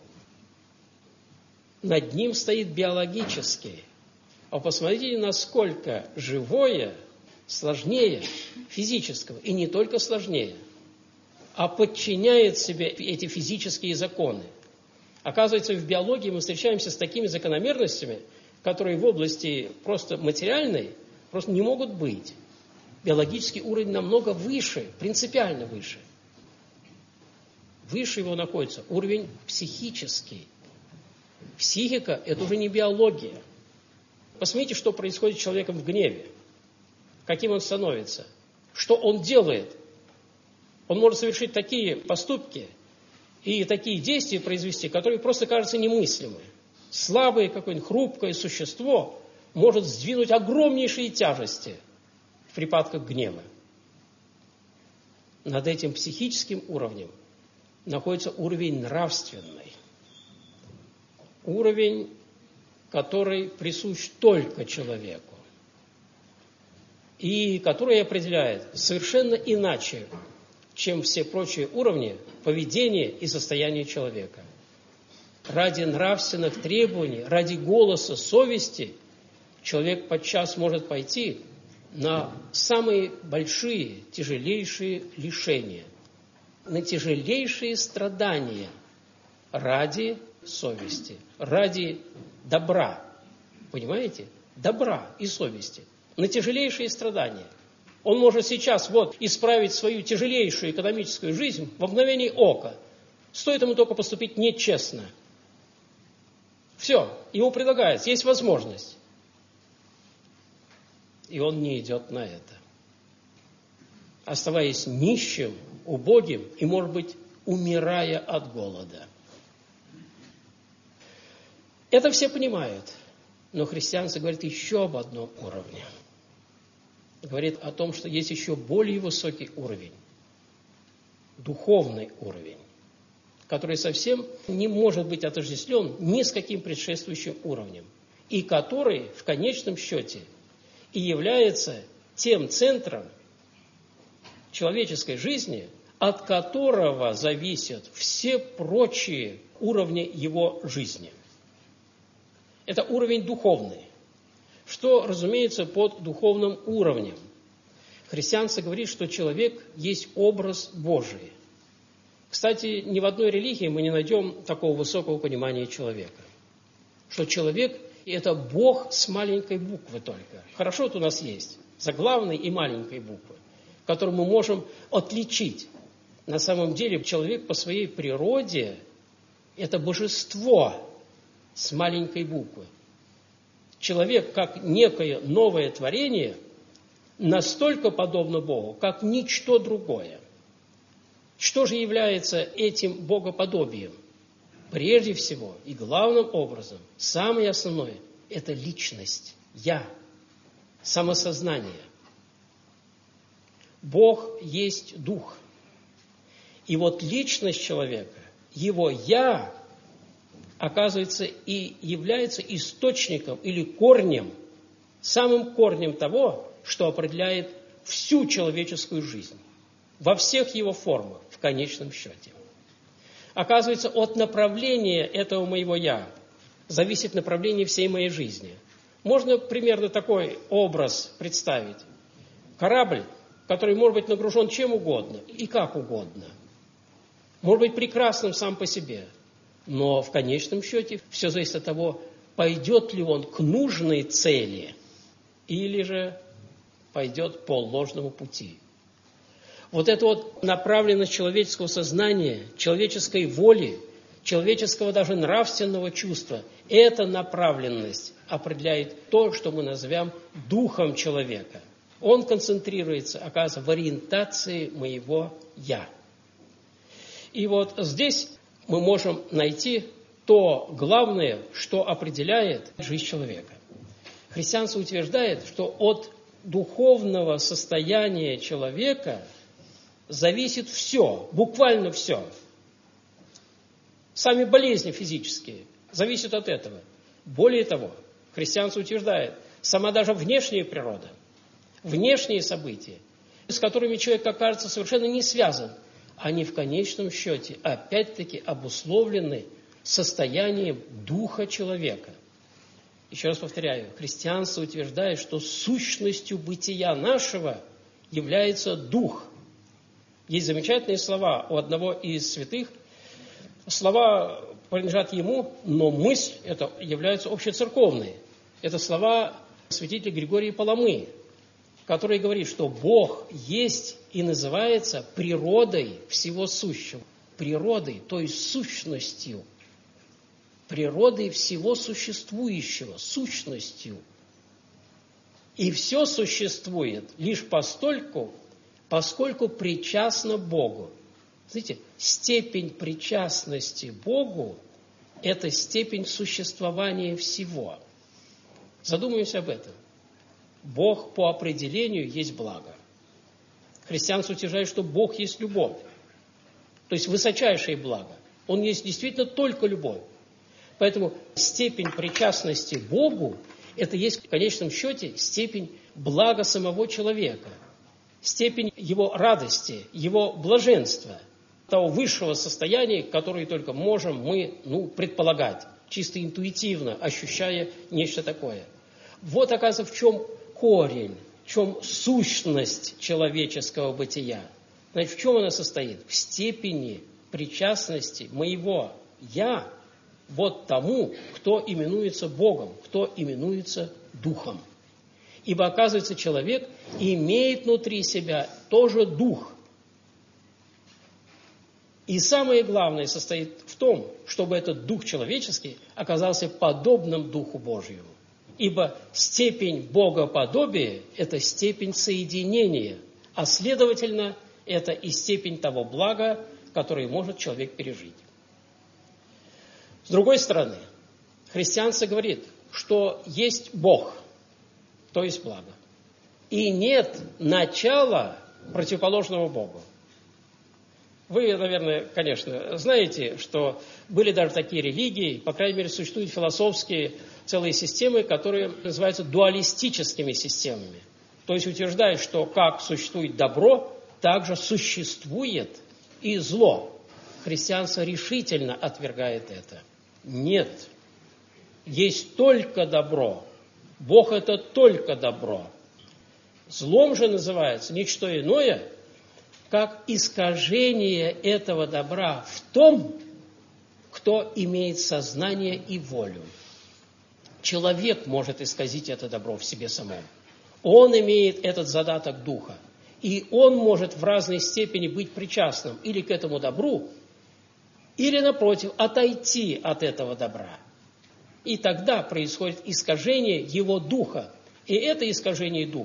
Над ним стоит биологический. А посмотрите, насколько живое сложнее физического. И не только сложнее, а подчиняет себе эти физические законы. Оказывается, в биологии мы встречаемся с такими закономерностями, которые в области просто материальной просто не могут быть. Биологический уровень намного выше, принципиально выше. Выше его находится уровень психический. Психика – это уже не биология. Посмотрите, что происходит с человеком в гневе. Каким он становится. Что он делает. Он может совершить такие поступки и такие действия произвести, которые просто кажутся немыслимы. Слабое какое-нибудь хрупкое существо может сдвинуть огромнейшие тяжести в припадках гнева. Над этим психическим уровнем находится уровень нравственный. Уровень, который присущ только человеку. И который определяет совершенно иначе, чем все прочие уровни, поведения и состояния человека. Ради нравственных требований, ради голоса совести человек подчас может пойти на самые большие, тяжелейшие лишения, на тяжелейшие страдания ради совести, ради добра. Понимаете? Добра и совести. На тяжелейшие страдания. Он может сейчас вот исправить свою тяжелейшую экономическую жизнь в мгновение ока. Стоит ему только поступить нечестно. Все, ему предлагается, есть возможность. И он не идет на это. Оставаясь нищим, убогим и, может быть, умирая от голода. Это все понимают. Но христианство говорит еще об одном уровне. Говорит о том, что есть еще более высокий уровень. Духовный уровень. Который совсем не может быть отождествлен ни с каким предшествующим уровнем. И который в конечном счете и является тем центром человеческой жизни, от которого зависят все прочие уровни его жизни. Это уровень духовный. Что, разумеется, под духовным уровнем? Христианство говорит, что человек есть образ Божий. Кстати, ни в одной религии мы не найдем такого высокого понимания человека. Что человек – это Бог с маленькой буквы только. Хорошо, вот у нас есть заглавной и маленькой буквы, которую мы можем отличить. На самом деле человек по своей природе – это божество с маленькой буквы. Человек, как некое новое творение, настолько подобно Богу, как ничто другое. Что же является этим богоподобием? Прежде всего и главным образом, самое основное – это личность, я, самосознание. Бог есть Дух. И вот личность человека, его «я», оказывается, и является источником или корнем, самым корнем того, что определяет всю человеческую жизнь, во всех его формах, в конечном счете. Оказывается, от направления этого моего «я» зависит направление всей моей жизни. Можно примерно такой образ представить. Корабль, который может быть нагружен чем угодно и как угодно, может быть прекрасным сам по себе, но в конечном счете все зависит от того, пойдет ли он к нужной цели или же пойдет по ложному пути. Вот эта вот направленность человеческого сознания, человеческой воли, человеческого даже нравственного чувства, эта направленность определяет то, что мы назовем духом человека. Он концентрируется, оказывается, в ориентации моего «я». И вот здесь мы можем найти то главное, что определяет жизнь человека. Христианство утверждает, что от духовного состояния человека зависит все, буквально все. Сами болезни физические зависят от этого. Более того, христианство утверждает, сама даже внешняя природа, внешние события, с которыми человек окажется совершенно не связан, они в конечном счете опять-таки обусловлены состоянием духа человека. Еще раз повторяю, христианство утверждает, что сущностью бытия нашего является дух. Есть замечательные слова у одного из святых. Слова принадлежат ему, но мысль это является общецерковной. Это слова святителя Григория Паламы, который говорит, что Бог есть и называется природой всего сущего. Природой, то есть сущностью. Природой всего существующего, сущностью. И все существует лишь постольку, поскольку причастно Богу. Знаете, степень причастности Богу – это степень существования всего. Задумаемся об этом. Бог по определению есть благо. Христианство утверждает, что Бог есть любовь, то есть высочайшее благо. Он есть действительно только любовь. Поэтому степень причастности Богу – это есть в конечном счете степень блага самого человека, степень его радости, его блаженства, того высшего состояния, которое только можем мы ну, предполагать, чисто интуитивно ощущая нечто такое. Вот, оказывается, в чем корень, в чем сущность человеческого бытия. Значит, в чем она состоит? В степени причастности моего «я» вот тому, кто именуется Богом, кто именуется Духом. Ибо, оказывается, человек имеет внутри себя тоже Дух. И самое главное состоит в том, чтобы этот Дух человеческий оказался подобным Духу Божьему. Ибо степень богоподобия – это степень соединения, а следовательно, это и степень того блага, которое может человек пережить. С другой стороны, христианство говорит, что есть Бог, то есть благо, и нет начала противоположного Богу. Вы, наверное, конечно, знаете, что были даже такие религии, по крайней мере, существуют философские целые системы, которые называются дуалистическими системами. То есть утверждают, что как существует добро, так же существует и зло. Христианство решительно отвергает это. Нет. Есть только добро. Бог – это только добро. Злом же называется ничто иное, как искажение этого добра в том, кто имеет сознание и волю. Человек может исказить это добро в себе самом. Он имеет этот задаток духа. И он может в разной степени быть причастным или к этому добру, или, напротив, отойти от этого добра. И тогда происходит искажение его духа. И это искажение духа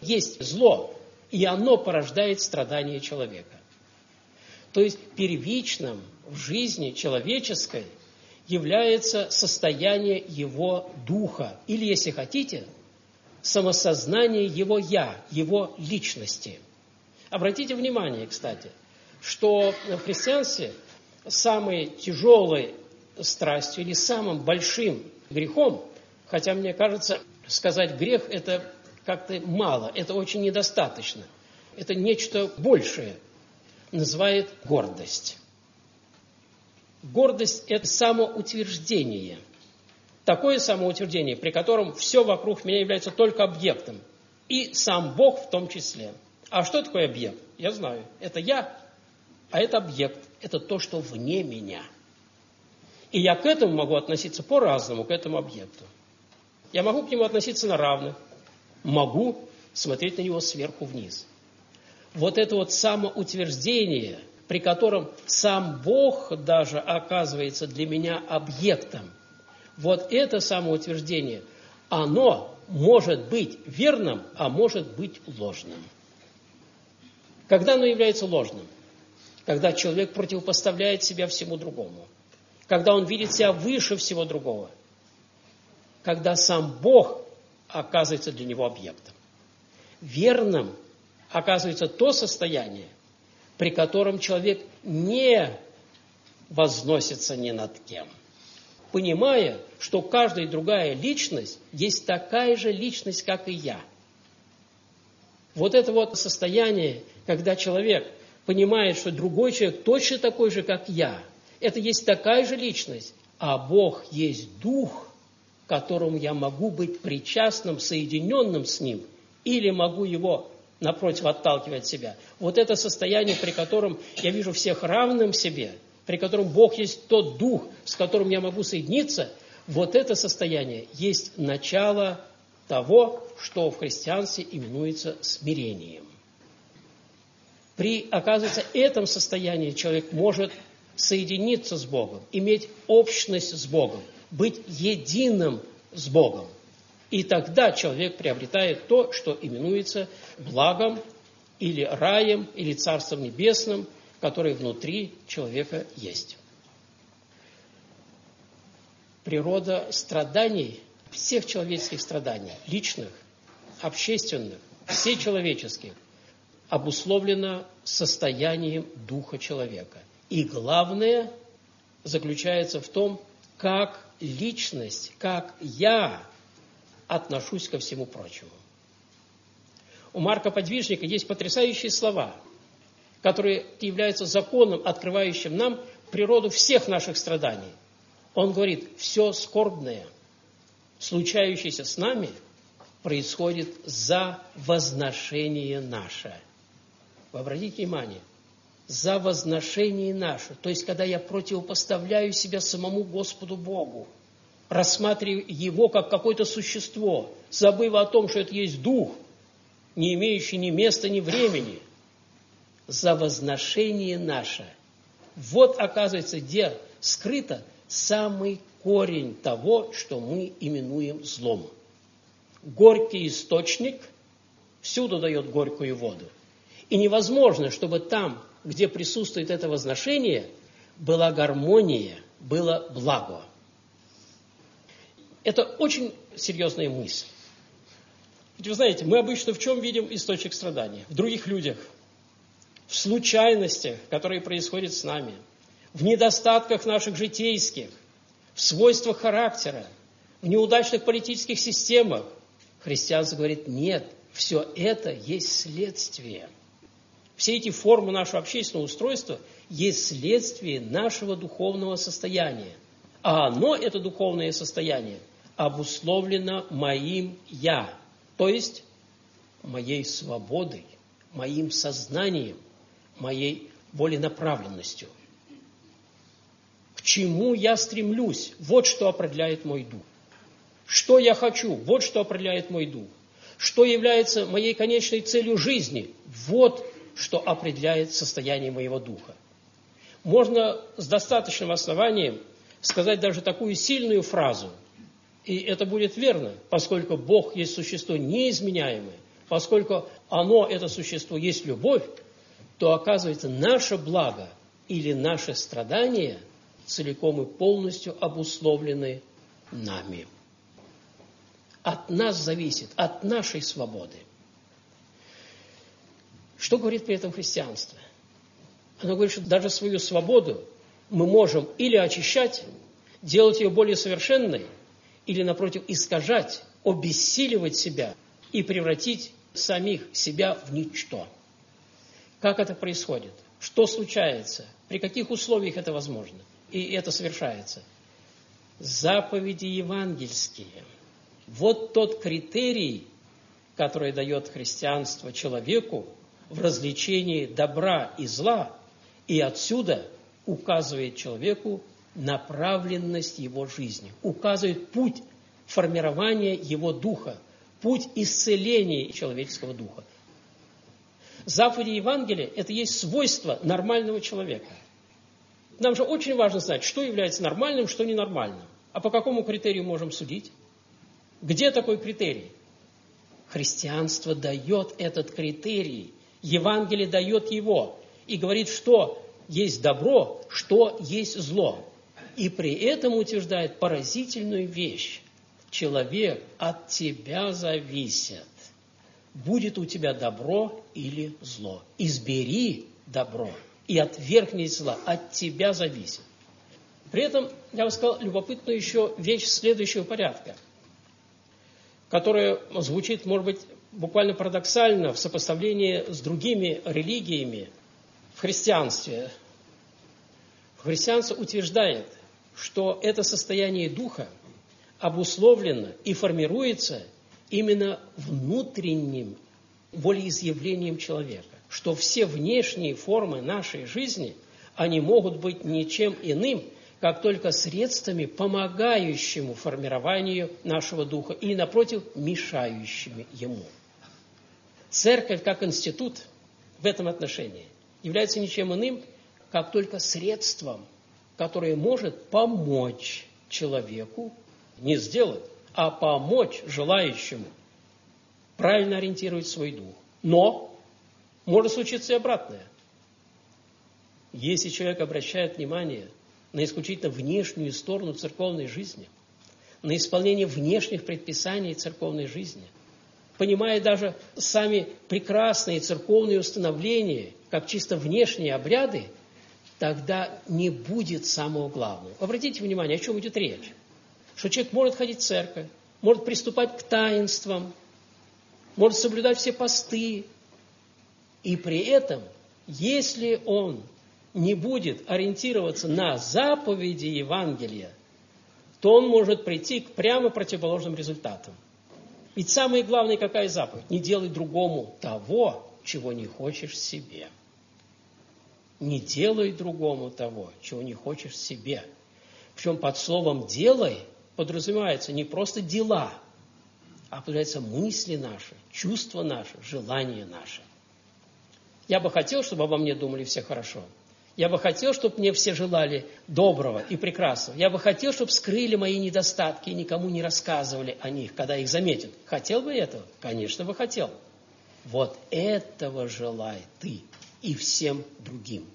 есть зло, и оно порождает страдания человека. То есть первичным в жизни человеческой является состояние его духа, или, если хотите, самосознание его «я», его личности. Обратите внимание, кстати, что в христианстве самой тяжелой страстью или самым большим грехом, хотя мне кажется, сказать грех – это как-то мало, это очень недостаточно, это нечто большее, называет гордость. Гордость – это самоутверждение. Такое самоутверждение, при котором все вокруг меня является только объектом. И сам Бог в том числе. А что такое объект? Я знаю. Это я, а это объект. Это то, что вне меня. И я к этому могу относиться по-разному, к этому объекту. Я могу к нему относиться на равных. Могу смотреть на него сверху вниз. Вот это вот самоутверждение, при котором сам Бог даже оказывается для меня объектом, вот это самоутверждение, оно может быть верным, а может быть ложным. Когда оно является ложным? Когда человек противопоставляет себя всему другому. Когда он видит себя выше всего другого. Когда сам Бог оказывается для него объектом. Верным оказывается то состояние, при котором человек не возносится ни над кем, понимая, что каждая другая личность есть такая же личность, как и я. Вот это вот состояние, когда человек понимает, что другой человек точно такой же, как я, это есть такая же личность, а Бог есть Дух, которому я могу быть причастным, соединенным с Ним, или могу его напротив отталкивать себя. Вот это состояние, при котором я вижу всех равным себе, при котором Бог есть тот Дух, с которым я могу соединиться, вот это состояние есть начало того, что в христианстве именуется смирением. При, оказывается, этом состоянии человек может соединиться с Богом, иметь общность с Богом, быть единым с Богом. И тогда человек приобретает то, что именуется благом или раем, или Царством Небесным, которое внутри человека есть. Природа страданий, всех человеческих страданий, личных, общественных, всечеловеческих, обусловлена состоянием духа человека. И главное заключается в том, как личность, как я отношусь ко всему прочему. У Марка Подвижника есть потрясающие слова, которые являются законом, открывающим нам природу всех наших страданий. Он говорит, все скорбное, случающееся с нами, происходит за возношение наше. Вы обратите внимание, за возношение наше, то есть когда я противопоставляю себя самому Господу Богу, рассматриваю Его как какое-то существо, забыв о том, что это есть Дух, не имеющий ни места, ни времени, за возношение наше. Вот, оказывается, где скрыто самый корень того, что мы именуем злом. Горький источник всюду дает горькую воду. И невозможно, чтобы там, где присутствует это возношение, была гармония, было благо. Это очень серьезная мысль. Ведь вы знаете, мы обычно в чем видим источник страдания? В других людях, в случайностях, которые происходят с нами, в недостатках наших житейских, в свойствах характера, в неудачных политических системах. Христианство говорит, нет, все это есть следствие. Все эти формы нашего общественного устройства есть следствие нашего духовного состояния. А оно, это духовное состояние, обусловлено моим «я», то есть моей свободой, моим сознанием, моей воленаправленностью. К чему я стремлюсь? Вот что определяет мой дух. Что я хочу? Вот что определяет мой дух. Что является моей конечной целью жизни? Вот что определяет состояние моего духа. Можно с достаточным основанием сказать даже такую сильную фразу, и это будет верно, поскольку Бог есть существо неизменяемое, Поскольку оно, это существо, есть любовь, то, оказывается, наше благо или наше страдание целиком и полностью обусловлены нами. От нас зависит, от нашей свободы. Что говорит при этом христианство? Оно говорит, что даже свою свободу мы можем или очищать, делать ее более совершенной, или, напротив, искажать, обессиливать себя и превратить самих себя в ничто. Как это происходит? Что случается? При каких условиях это возможно? И это совершается? Заповеди евангельские. Вот тот критерий, который дает христианство человеку в развлечении добра и зла, и отсюда указывает человеку направленность его жизни, указывает путь формирования его духа, путь исцеления человеческого духа. Заповеди Евангелия – это есть свойство нормального человека. Нам же очень важно знать, что является нормальным, что ненормальным. А по какому критерию можем судить? Где такой критерий? Христианство дает этот критерий. Евангелие дает его. И говорит, что есть добро, что есть зло. И при этом утверждает поразительную вещь. Человек, от тебя зависит. Будет у тебя добро или зло. Избери добро и отвергни зла. От тебя зависит. При этом, я бы сказал, любопытна еще вещь следующего порядка, которая звучит, может быть, буквально парадоксально в сопоставлении с другими религиями в христианстве. Христианство утверждает, что это состояние духа обусловлено и формируется именно внутренним волеизъявлением человека, что все внешние формы нашей жизни, они могут быть ничем иным, как только средствами, помогающими формированию нашего духа, или, напротив, мешающими ему. Церковь, как институт в этом отношении, является ничем иным, как только средством, которое может помочь человеку, не сделать, а помочь желающему правильно ориентировать свой дух. Но может случиться и обратное. Если человек обращает внимание на исключительно внешнюю сторону церковной жизни, на исполнение внешних предписаний церковной жизни, понимая даже сами прекрасные церковные установления, как чисто внешние обряды, тогда не будет самого главного. Обратите внимание, о чем идет речь. Что человек может ходить в церковь, может приступать к таинствам, может соблюдать все посты. И при этом, если он не будет ориентироваться на заповеди Евангелия, то он может прийти к прямо противоположным результатам. Ведь самое главное, какая заповедь? Не делай другому того, чего не хочешь себе. Не делай другому того, чего не хочешь себе. Причем под словом «делай» подразумевается не просто дела, а подразумевается мысли наши, чувства наши, желания наши. Я бы хотел, чтобы обо мне думали все хорошо. Я бы хотел, чтобы мне все желали доброго и прекрасного. Я бы хотел, чтобы скрыли мои недостатки и никому не рассказывали о них, когда их заметят. Хотел бы этого? Конечно бы хотел. Вот этого желай ты и всем другим.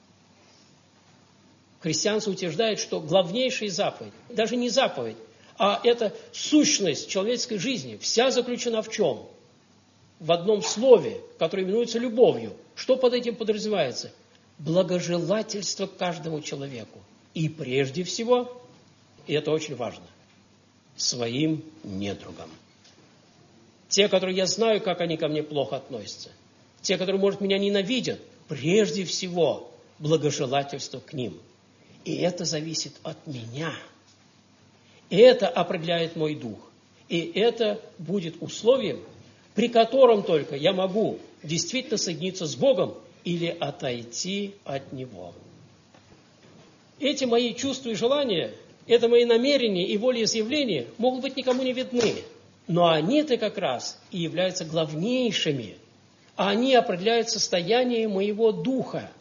Христианство утверждает, что главнейшая заповедь, даже не заповедь, а это сущность человеческой жизни, вся заключена в чем? В одном слове, которое именуется любовью. Что под этим подразумевается? Благожелательство к каждому человеку. И прежде всего, и это очень важно, своим недругам. Те, которые я знаю, как они ко мне плохо относятся. Те, которые, может, меня ненавидят. Прежде всего, благожелательство к ним. И это зависит от меня. И это определяет мой дух. И это будет условием, при котором только я могу действительно соединиться с Богом или отойти от Него. Эти мои чувства и желания, это мои намерения и волеизъявления могут быть никому не видны. Но они-то как раз и являются главнейшими. А они определяют состояние моего духа.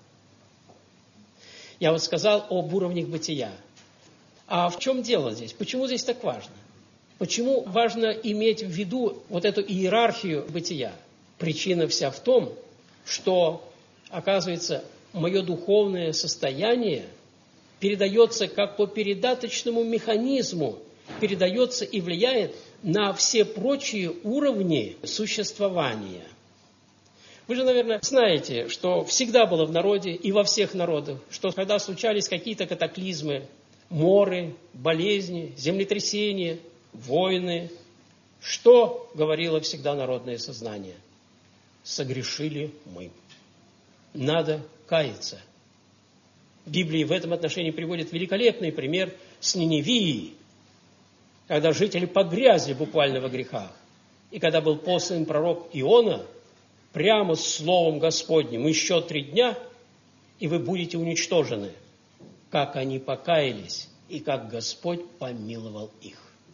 Я вот сказал об уровнях бытия. А в чем дело здесь? Почему здесь так важно? Почему важно иметь в виду вот эту иерархию бытия? Причина вся в том, что, оказывается, мое духовное состояние передается как по передаточному механизму, передается и влияет на все прочие уровни существования. Вы же, наверное, знаете, что всегда было в народе и во всех народах, что когда случались какие-то катаклизмы, моры, болезни, землетрясения, войны, что говорило всегда народное сознание? Согрешили мы. Надо каяться. В Библии в этом отношении приводит великолепный пример с Ниневией, когда жители погрязли буквально во грехах. И когда был послан пророк Иона, прямо с словом Господним: еще три дня, и вы будете уничтожены. Как они покаялись, и как Господь помиловал их.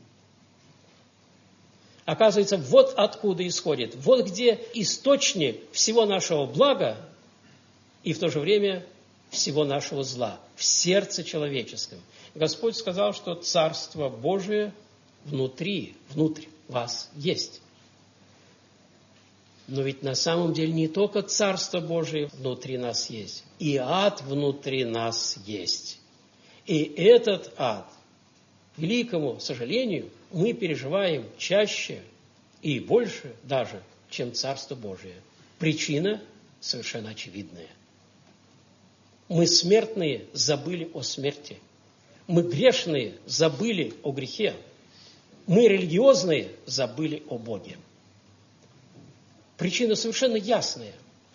Оказывается, вот откуда исходит, вот где источник всего нашего блага и в то же время всего нашего зла, в сердце человеческом. Господь сказал, что Царство Божие внутри, внутрь вас есть. Но ведь на самом деле не только Царство Божие внутри нас есть, и ад внутри нас есть. И этот ад, к великому сожалению, мы переживаем чаще и больше даже, чем Царство Божие. Причина совершенно очевидная. Мы смертные забыли о смерти. Мы грешные забыли о грехе. Мы религиозные забыли о Боге. Причина совершенно ясная.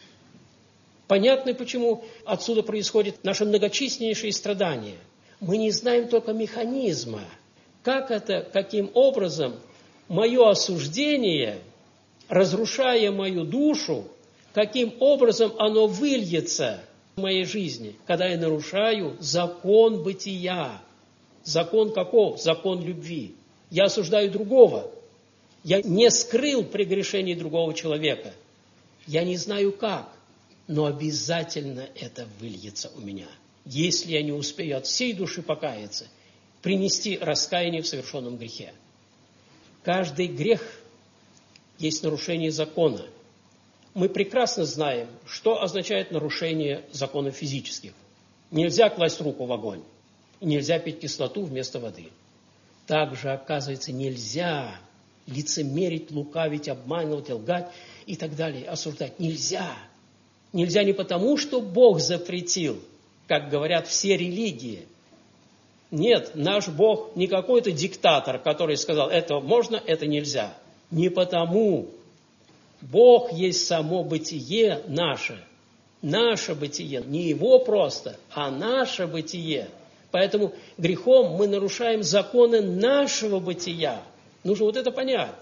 Понятно, почему отсюда происходят наши многочисленнейшие страдания. Мы не знаем только механизма. Как это, каким образом мое осуждение, разрушая мою душу, каким образом оно выльется в моей жизни, когда я нарушаю закон бытия. Закон каков? Закон любви. Я осуждаю другого. Я не скрыл прегрешений другого человека. Я не знаю как, но обязательно это выльется у меня, если я не успею от всей души покаяться, принести раскаяние в совершенном грехе. Каждый грех есть нарушение закона. Мы прекрасно знаем, что означает нарушение законов физических. Нельзя класть руку в огонь, и нельзя пить кислоту вместо воды. Также, оказывается, нельзя лицемерить, лукавить, обманывать, лгать и так далее, осуждать. Нельзя. Нельзя не потому, что Бог запретил, как говорят все религии. Нет, наш Бог не какой-то диктатор, который сказал, это можно, это нельзя. Не потому. Бог есть само бытие наше. Наше бытие. Не его просто, а наше бытие. Поэтому грехом мы нарушаем законы нашего бытия. Нужно вот это понять.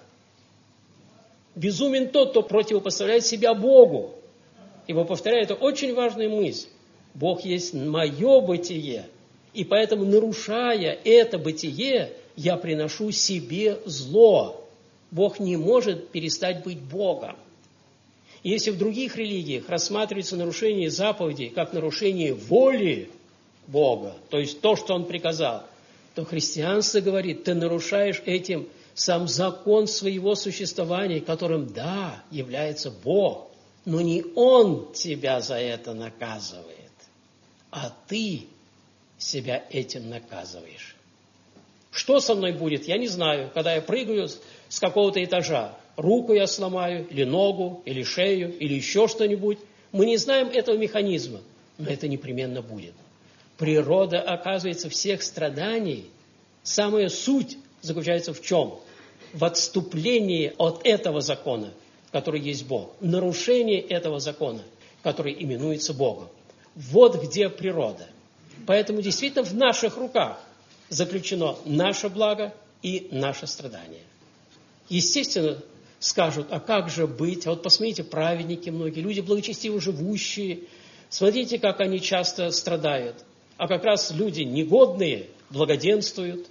Безумен тот, кто противопоставляет себя Богу. Ибо, повторяю, это очень важная мысль. Бог есть мое бытие. И поэтому, нарушая это бытие, я приношу себе зло. Бог не может перестать быть Богом. И если в других религиях рассматривается нарушение заповедей как нарушение воли Бога, то есть то, что Он приказал, то христианство говорит, ты нарушаешь этим сам закон своего существования, которым, да, является Бог, но не Он тебя за это наказывает, а ты себя этим наказываешь. Что со мной будет, я не знаю, когда я прыгаю с какого-то этажа. Руку я сломаю, или ногу, или шею, или еще что-нибудь. Мы не знаем этого механизма, но это непременно будет. Природа, оказывается, всех страданий, самая суть заключается в чем? В отступлении от этого закона, который есть Бог. Нарушение этого закона, который именуется Богом. Вот где природа. Поэтому действительно в наших руках заключено наше благо и наше страдание. Естественно, скажут, а как же быть? А вот посмотрите, праведники многие, люди благочестиво живущие, смотрите, как они часто страдают. А как раз люди негодные благоденствуют.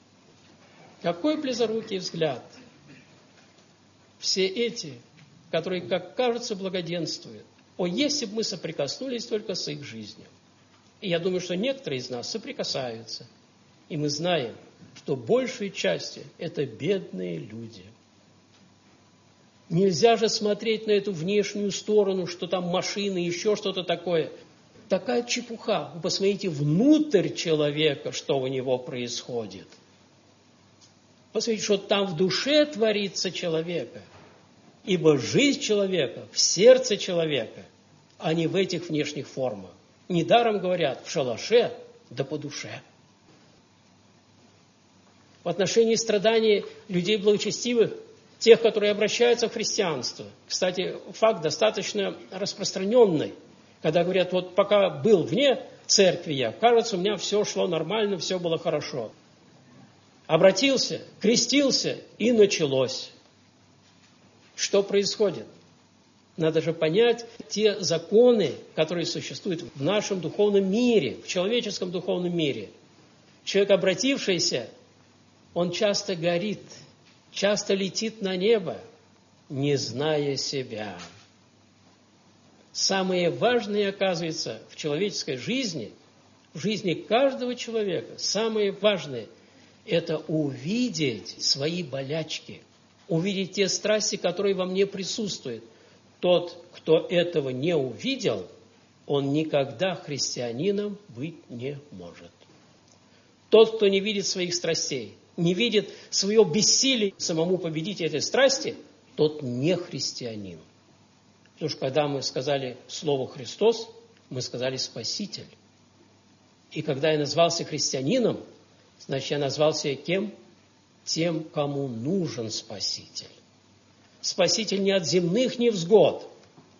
Какой близорукий взгляд. Все эти, которые, как кажется, благоденствуют. О, если бы мы соприкоснулись только с их жизнью. И я думаю, что некоторые из нас соприкасаются. И мы знаем, что большей части это бедные люди. Нельзя же смотреть на эту внешнюю сторону, что там машины, еще что-то такое. Такая чепуха. Вы посмотрите внутрь человека, что у него происходит. Посмотрите, что там в душе творится человека. Ибо жизнь человека в сердце человека, а не в этих внешних формах. Недаром говорят, в шалаше да по душе. В отношении страданий людей благочестивых, тех, которые обращаются в христианство. Кстати, факт достаточно распространенный. Когда говорят, вот пока был вне церкви я, кажется, у меня все шло нормально, все было хорошо. Обратился, крестился, и началось. Что происходит? Надо же понять те законы, которые существуют в нашем духовном мире, в человеческом духовном мире. Человек, обратившийся, он часто горит, часто летит на небо, не зная себя. Самое важное, оказывается, в человеческой жизни, в жизни каждого человека, самое важное – это увидеть свои болячки, увидеть те страсти, которые во мне присутствуют. Тот, кто этого не увидел, он никогда христианином быть не может. Тот, кто не видит своих страстей, не видит свое бессилие самому победить эти страсти, тот не христианин. Потому что когда мы сказали слово «Христос», мы сказали «Спаситель». И когда я назвался христианином, значит, я назвался кем? Тем, кому нужен Спаситель. Спаситель не от земных невзгод,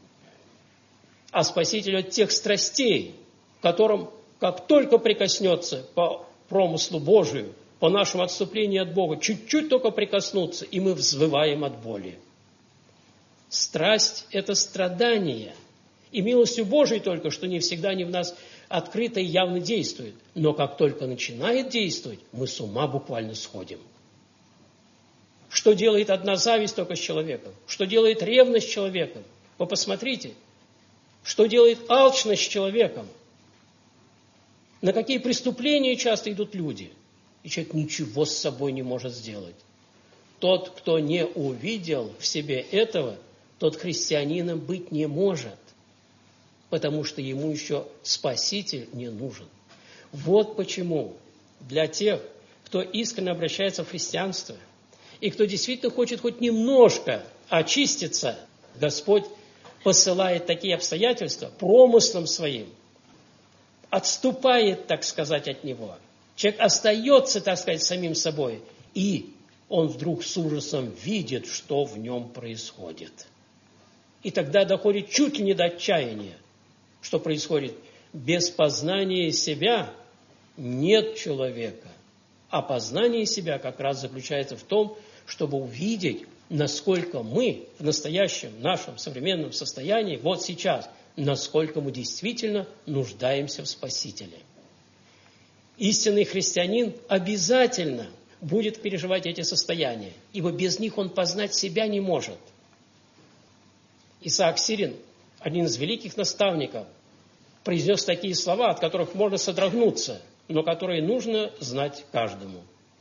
а Спаситель от тех страстей, которым, как только прикоснется по промыслу Божию, по нашему отступлению от Бога, чуть-чуть только прикоснуться, и мы взвываем от боли. Страсть – это страдание. И милостью Божией только, что не всегда они в нас открыто и явно действуют. Но как только начинает действовать, мы с ума буквально сходим. Что делает одна зависть только с человеком? Что делает ревность с человеком? Вы посмотрите. Что делает алчность с человеком? На какие преступления часто идут люди? И человек ничего с собой не может сделать. Тот, кто не увидел в себе этого, тот христианином быть не может, потому что ему еще Спаситель не нужен. Вот почему для тех, кто искренне обращается в христианство, и кто действительно хочет хоть немножко очиститься, Господь посылает такие обстоятельства промыслом своим, отступает, так сказать, от Него. Человек остается, так сказать, самим собой, и он вдруг с ужасом видит, что в нем происходит. И тогда доходит чуть ли не до отчаяния. Что происходит? Без познания себя нет человека. А познание себя как раз заключается в том, чтобы увидеть, насколько мы в настоящем нашем современном состоянии, вот сейчас, насколько мы действительно нуждаемся в Спасителе. Истинный христианин обязательно будет переживать эти состояния, ибо без них он познать себя не может. Исаак Сирин, один из великих наставников, произнес такие слова, от которых можно содрогнуться, но которые нужно знать каждому.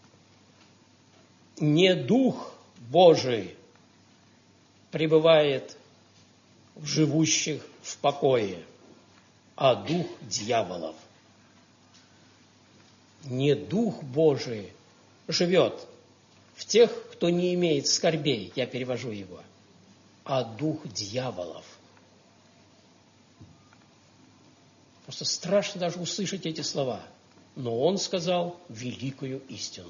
Не Дух Божий пребывает в живущих в покое, а дух дьяволов. Не Дух Божий живет в тех, кто не имеет скорбей, я перевожу его, а дух дьяволов. Просто страшно даже услышать эти слова. Но он сказал великую истину.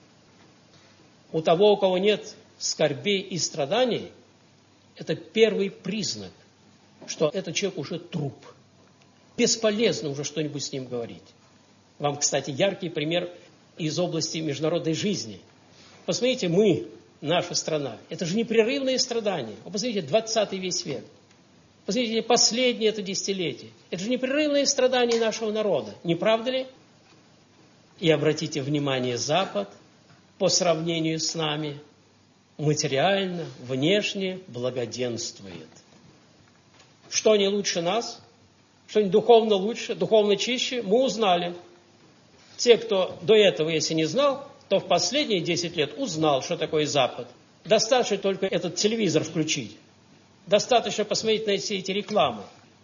У того, у кого нет скорбей и страданий, это первый признак, что этот человек уже труп. Бесполезно уже что-нибудь с ним говорить. Вам, кстати, яркий пример из области международной жизни. Посмотрите, мы, наша страна, это же непрерывные страдания. Вы посмотрите, двадцатый весь век. Посмотрите, последнее это десятилетие. Это же непрерывные страдания нашего народа. Не правда ли? И обратите внимание, Запад по сравнению с нами материально, внешне благоденствует. Что они лучше нас? Что они духовно лучше, духовно чище? Мы узнали. Те, кто до этого, если не знал, то в последние десять лет узнал, что такое Запад. Достаточно только этот телевизор включить. Достаточно посмотреть на все эти рекламы.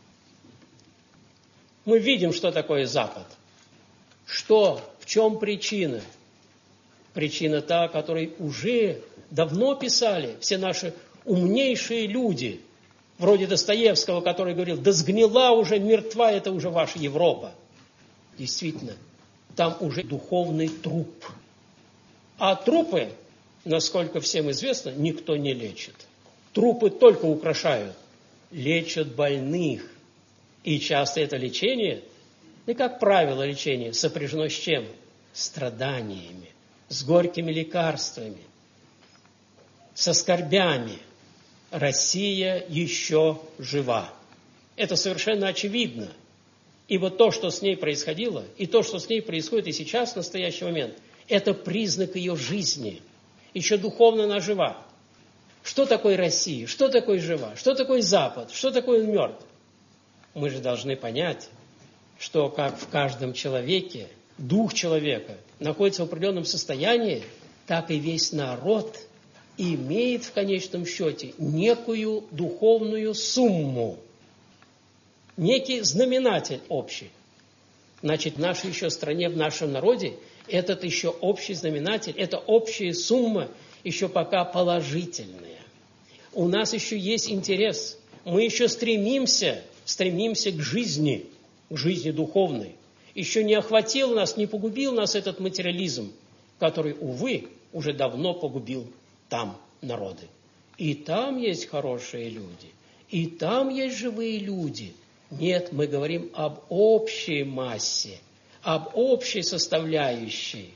Мы видим, что такое Запад. Что, в чем причина? Причина та, о которой уже давно писали все наши умнейшие люди, вроде Достоевского, который говорил: да сгнила уже, мертва, это уже ваша Европа. Действительно, там уже духовный труп. А трупы, насколько всем известно, никто не лечит. Трупы только украшают, лечат больных. И часто это лечение, и как правило лечение, сопряжено с чем? Страданиями, с горькими лекарствами, со скорбями. Россия еще жива. Это совершенно очевидно. И вот то, что с ней происходило, и то, что с ней происходит и сейчас, в настоящий момент, это признак ее жизни. Еще духовно она жива. Что такое Россия? Что такое жива? Что такое Запад? Что такое мертв? Мы же должны понять, что как в каждом человеке, дух человека находится в определенном состоянии, так и весь народ имеет в конечном счете некую духовную сумму, некий знаменатель общий. Значит, в нашей еще стране, в нашем народе этот еще общий знаменатель, эта общая сумма еще пока положительная. У нас еще есть интерес, мы еще стремимся, стремимся к жизни, к жизни духовной. Еще не охватил нас, не погубил нас этот материализм, который, увы, уже давно погубил там народы. И там есть хорошие люди, и там есть живые люди. Нет, мы говорим об общей массе, об общей составляющей.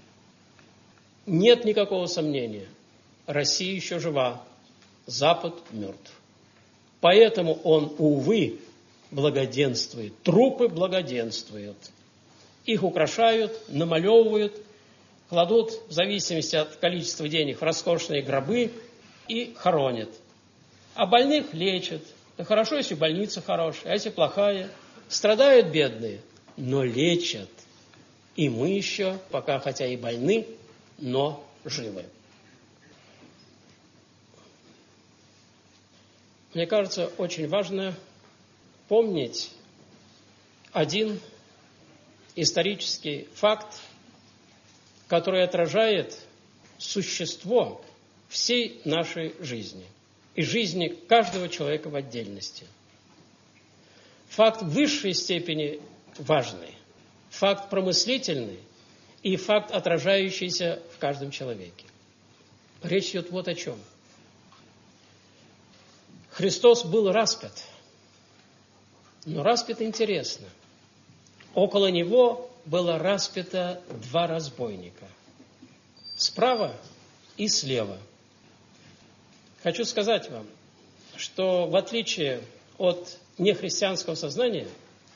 Нет никакого сомнения. Россия еще жива, Запад мертв. Поэтому он, увы, благоденствует. Трупы благоденствуют. Их украшают, намалевывают, кладут, в зависимости от количества денег, в роскошные гробы и хоронят. А больных лечат. Да хорошо, если больница хорошая, а если плохая. Страдают бедные, но лечат. И мы еще, пока хотя и больны, но живы. Мне кажется, очень важно помнить один исторический факт, который отражает существо всей нашей жизни и жизни каждого человека в отдельности. Факт в высшей степени важный, факт промыслительный и факт, отражающийся в каждом человеке. Речь идет вот о чем. Христос был распят, но распят интересно. Около него было распято два разбойника. Справа и слева. Хочу сказать вам, что в отличие от нехристианского сознания,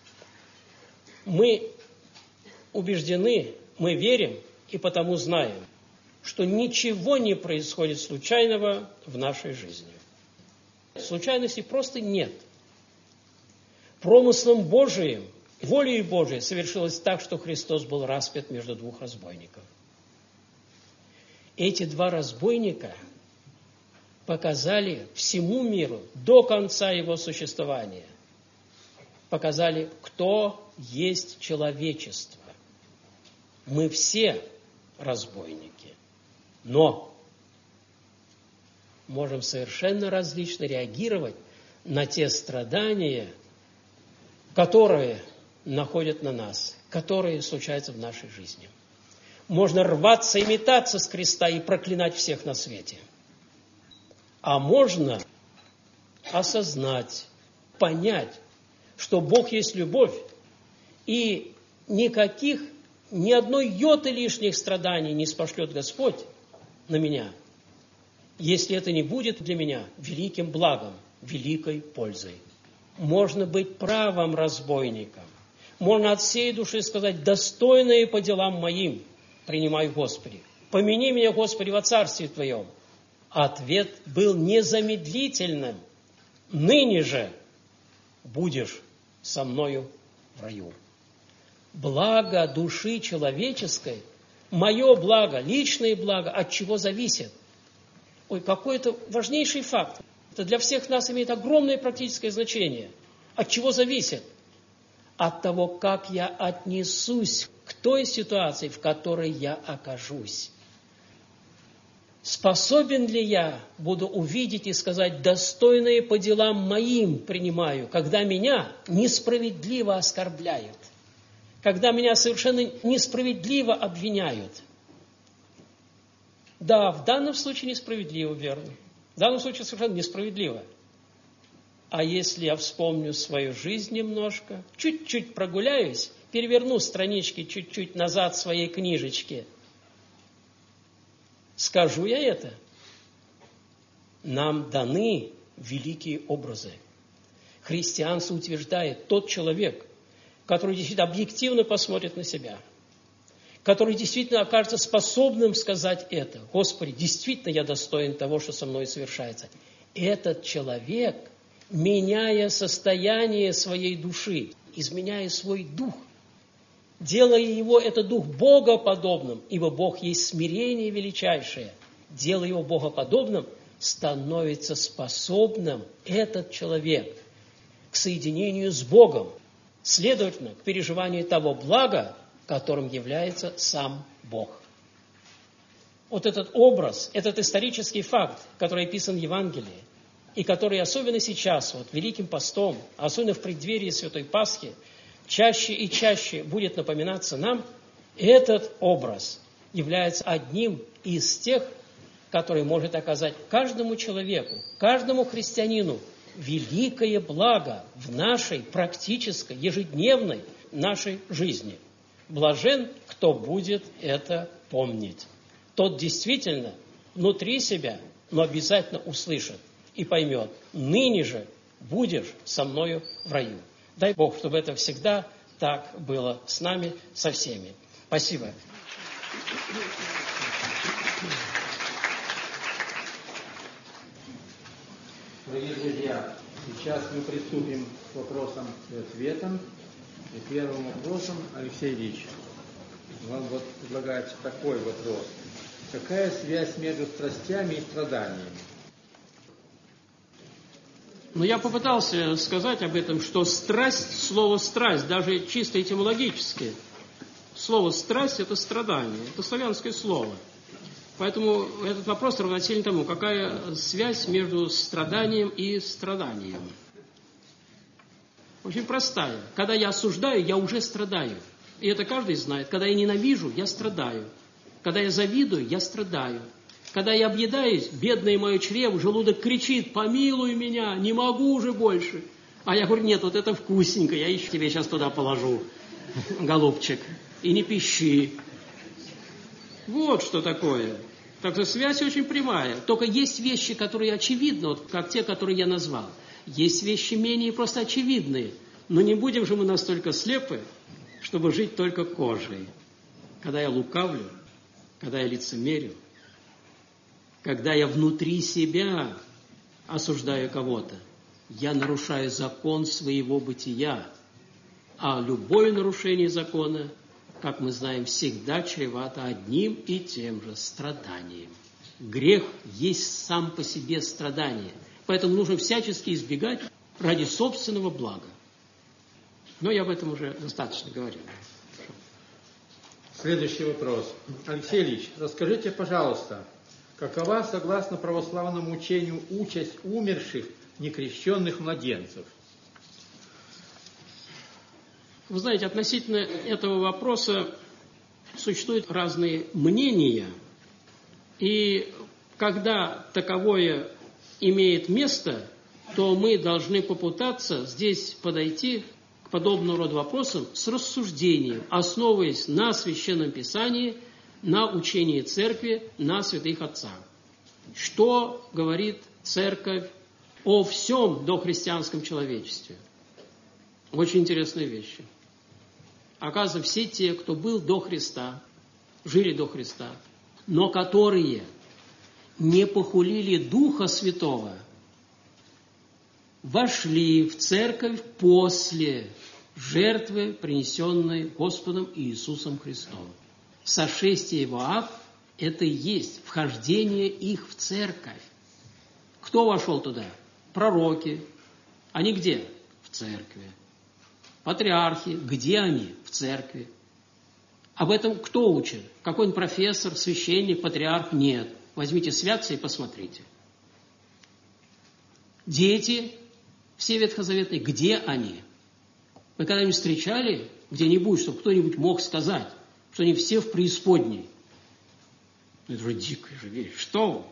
мы убеждены, мы верим и потому знаем, что ничего не происходит случайного в нашей жизни. Случайностей просто нет. Промыслом Божиим, волей Божией совершилось так, что Христос был распят между двух разбойников. Эти два разбойника показали всему миру до конца его существования, показали, кто есть человечество. Мы все разбойники, но можем совершенно различно реагировать на те страдания, которые находят на нас, которые случаются в нашей жизни. Можно рваться и метаться с креста и проклинать всех на свете. А можно осознать, понять, что Бог есть любовь, и никаких, ни одной йоты лишних страданий не спошлет Господь на меня, если это не будет для меня великим благом, великой пользой. Можно быть правым разбойником. Можно от всей души сказать: достойное по делам моим принимай, Господи. Помяни меня, Господи, во Царстве Твоем. Ответ был незамедлительным. Ныне же будешь со мною в раю. Благо души человеческой Мое благо, личное благо, от чего зависит? Ой, какой это важнейший факт. Это для всех нас имеет огромное практическое значение. От чего зависит? От того, как я отнесусь к той ситуации, в которой я окажусь. Способен ли я буду увидеть и сказать, достойное по делам моим принимаю, когда меня несправедливо оскорбляют, когда меня совершенно несправедливо обвиняют? Да, в данном случае несправедливо, верно. В данном случае совершенно несправедливо. А если я вспомню свою жизнь немножко, чуть-чуть прогуляюсь, переверну странички чуть-чуть назад своей книжечки, скажу я это? Нам даны великие образы. Христианство утверждает, тот человек, который действительно объективно посмотрит на себя, который действительно окажется способным сказать это. Господи, действительно я достоин того, что со мной совершается. Этот человек, меняя состояние своей души, изменяя свой дух, делая его, это дух, богоподобным, ибо Бог есть смирение величайшее, делая его богоподобным, становится способным этот человек к соединению с Богом, следовательно, к переживанию того блага, которым является сам Бог. Вот этот образ, этот исторический факт, который описан в Евангелии, и который особенно сейчас, вот Великим постом, особенно в преддверии Святой Пасхи, чаще и чаще будет напоминаться нам, этот образ является одним из тех, который может оказать каждому человеку, каждому христианину великое благо в нашей практической, ежедневной нашей жизни. Блажен, кто будет это помнить. Тот действительно внутри себя, но обязательно услышит и поймет, ныне же будешь со мною в раю. Дай Бог, чтобы это всегда так было с нами, со всеми. Спасибо. Дорогие друзья, сейчас мы приступим к вопросам и ответам. И первым вопросом Алексей Ильич. Вам вот предлагается такой вопрос. Какая связь между страстями и страданиями? Но я попытался сказать об этом, что страсть, слово страсть, даже чисто этимологически, слово страсть – это страдание, это славянское слово. Поэтому этот вопрос равносилен тому, какая связь между страданием и страданием. Очень простая. Когда я осуждаю, я уже страдаю. И это каждый знает. Когда я ненавижу, я страдаю. Когда я завидую, я страдаю. Когда я объедаюсь, бедное мое чрево, желудок кричит, помилуй меня, не могу уже больше. А я говорю, нет, вот это вкусненько, я еще тебе сейчас туда положу, голубчик, и не пищи. Вот что такое. Так что связь очень прямая. Только есть вещи, которые очевидны, вот как те, которые я назвал. Есть вещи менее просто очевидные. Но не будем же мы настолько слепы, чтобы жить только кожей. Когда я лукавлю, когда я лицемерю, когда я внутри себя осуждаю кого-то, я нарушаю закон своего бытия. А любое нарушение закона, как мы знаем, всегда чревато одним и тем же страданием. Грех есть сам по себе страдание. Поэтому нужно всячески избегать ради собственного блага. Но я об этом уже достаточно говорил. Следующий вопрос. Алексей Ильич, расскажите, пожалуйста, какова, согласно православному учению, участь умерших некрещенных младенцев? Вы знаете, относительно этого вопроса существуют разные мнения. И когда таковое имеет место, то мы должны попытаться здесь подойти к подобного рода вопросам с рассуждением, основываясь на Священном Писании, на учении Церкви, на святых отцах. Что говорит Церковь о всем дохристианском человечестве? Очень интересные вещи. Оказывается, все те, кто был до Христа, жили до Христа, но которые не похулили Духа Святого, вошли в церковь после жертвы, принесенной Господом Иисусом Христом. Сошествие в ад – это и есть вхождение их в церковь. Кто вошел туда? Пророки. Они где? В церкви. Патриархи. Где они? В церкви. Об этом кто учит? Какой-нибудь профессор, священник, патриарх? Нет. Возьмите святцы и посмотрите. Дети, все ветхозаветные, где они? Вы когда-нибудь встречали где-нибудь, чтобы кто-нибудь мог сказать, что они все в преисподней? Это же дикая же вещь. Что вы?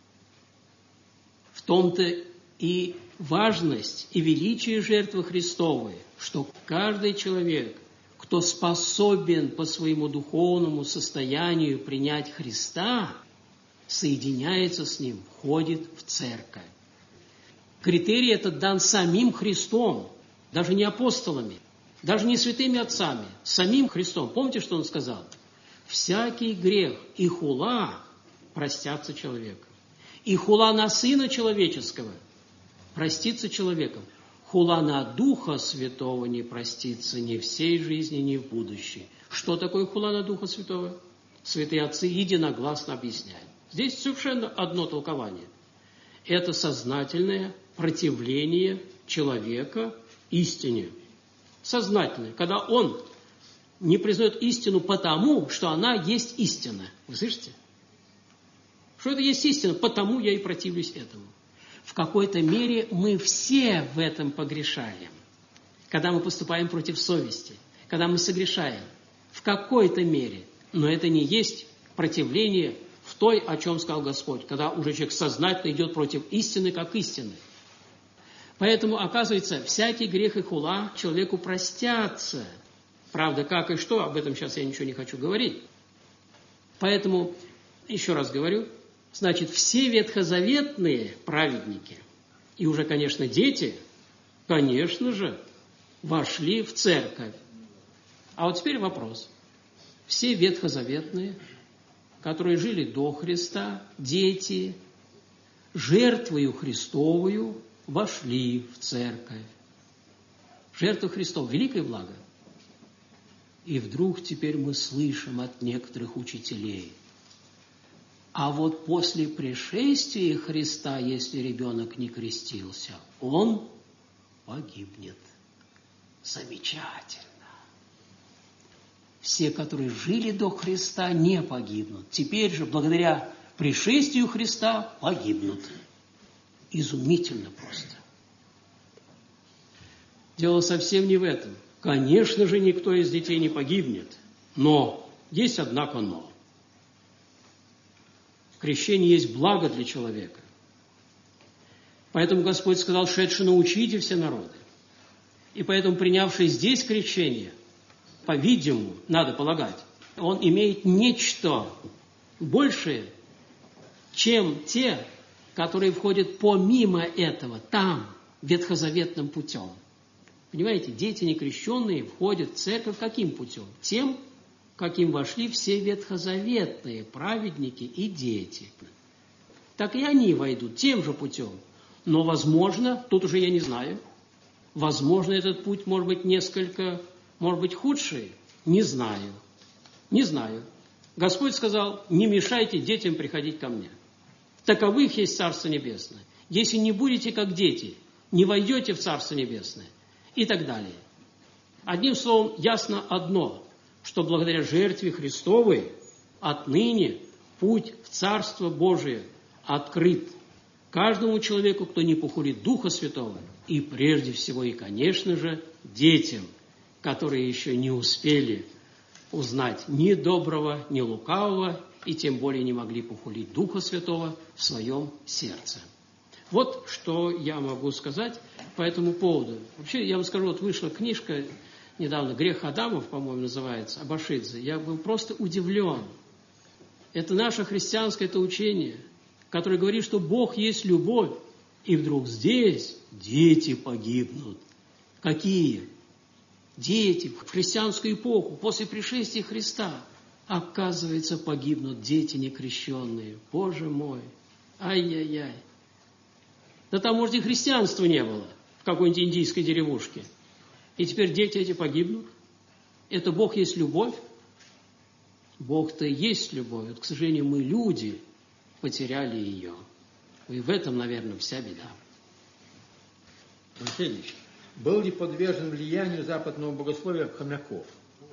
В том-то и важность и величие жертвы Христовой, что каждый человек, кто способен по своему духовному состоянию принять Христа, соединяется с Ним, входит в церковь. Критерий этот дан самим Христом, даже не апостолами, даже не святыми отцами, самим Христом. Помните, что Он сказал? Всякий грех и хула простятся человеку. И хула на Сына Человеческого простится человеком. Хула на Духа Святого не простится ни в сей жизни, ни в будущей. Что такое хула на Духа Святого? Святые отцы единогласно объясняют. Здесь совершенно одно толкование. Это сознательное противление человека истине. Сознательное. Когда он не признает истину потому, что она есть истина. Вы слышите? Что это есть истина, потому я и противлюсь этому. В какой-то мере мы все в этом погрешаем. Когда мы поступаем против совести, когда мы согрешаем. В какой-то мере. Но это не есть противление в той, о чем сказал Господь, когда уже человек сознательно идет против истины, как истины. Поэтому, оказывается, всякий грех и хула человеку простятся. Правда, как и что, об этом сейчас я ничего не хочу говорить. Поэтому, еще раз говорю, значит, все ветхозаветные праведники, и уже, конечно, дети, конечно же, вошли в церковь. А вот теперь вопрос. Все ветхозаветные, которые жили до Христа, дети, жертвою Христовую вошли в церковь. Жертва Христова – великое благо. И вдруг теперь мы слышим от некоторых учителей: а вот после пришествия Христа, если ребенок не крестился, он погибнет. Замечательно. Все, которые жили до Христа, не погибнут. Теперь же, благодаря пришествию Христа, погибнут. Изумительно просто. Дело совсем не в этом. Конечно же, никто из детей не погибнет. Но есть, однако, но. Крещение есть благо для человека. Поэтому Господь сказал: шедши научите все народы. И поэтому, принявший здесь крещение, по-видимому, надо полагать, он имеет нечто большее, чем те, которые входят помимо этого, там, ветхозаветным путем. Понимаете, дети некрещенные входят в церковь каким путем? Тем, каким вошли все ветхозаветные праведники и дети. Так и они войдут тем же путем. Но, возможно, тут уже я не знаю, возможно, этот путь может быть несколько, может быть, худший. Не знаю. Не знаю. Господь сказал: не мешайте детям приходить ко мне. Таковых есть Царство Небесное. Если не будете как дети, не войдете в Царство Небесное. И так далее. Одним словом, ясно одно, что благодаря жертве Христовой отныне путь в Царство Божие открыт каждому человеку, кто не похулит Духа Святого, и прежде всего, и, конечно же, детям, которые еще не успели узнать ни доброго, ни лукавого, и тем более не могли похулить Духа Святого в своем сердце. Вот что я могу сказать по этому поводу. Вообще, я вам скажу, вот вышла книжка недавно, «Грех Адамов», по-моему, называется, Абашидзе. Я был просто удивлен. Это наше христианское это учение, которое говорит, что Бог есть любовь. И вдруг здесь дети погибнут. Какие? Дети в христианскую эпоху, после пришествия Христа. Оказывается, погибнут дети некрещенные. Боже мой! Ай-яй-яй! Да там, может, и христианства не было в какой-нибудь индийской деревушке. И теперь дети эти погибнут. Это Бог есть любовь. Бог-то и есть любовь. Вот, к сожалению, мы, люди, потеряли ее. И в этом, наверное, вся беда. Алексей Ильич, был ли подвержен влиянию западного богословия Хомяков?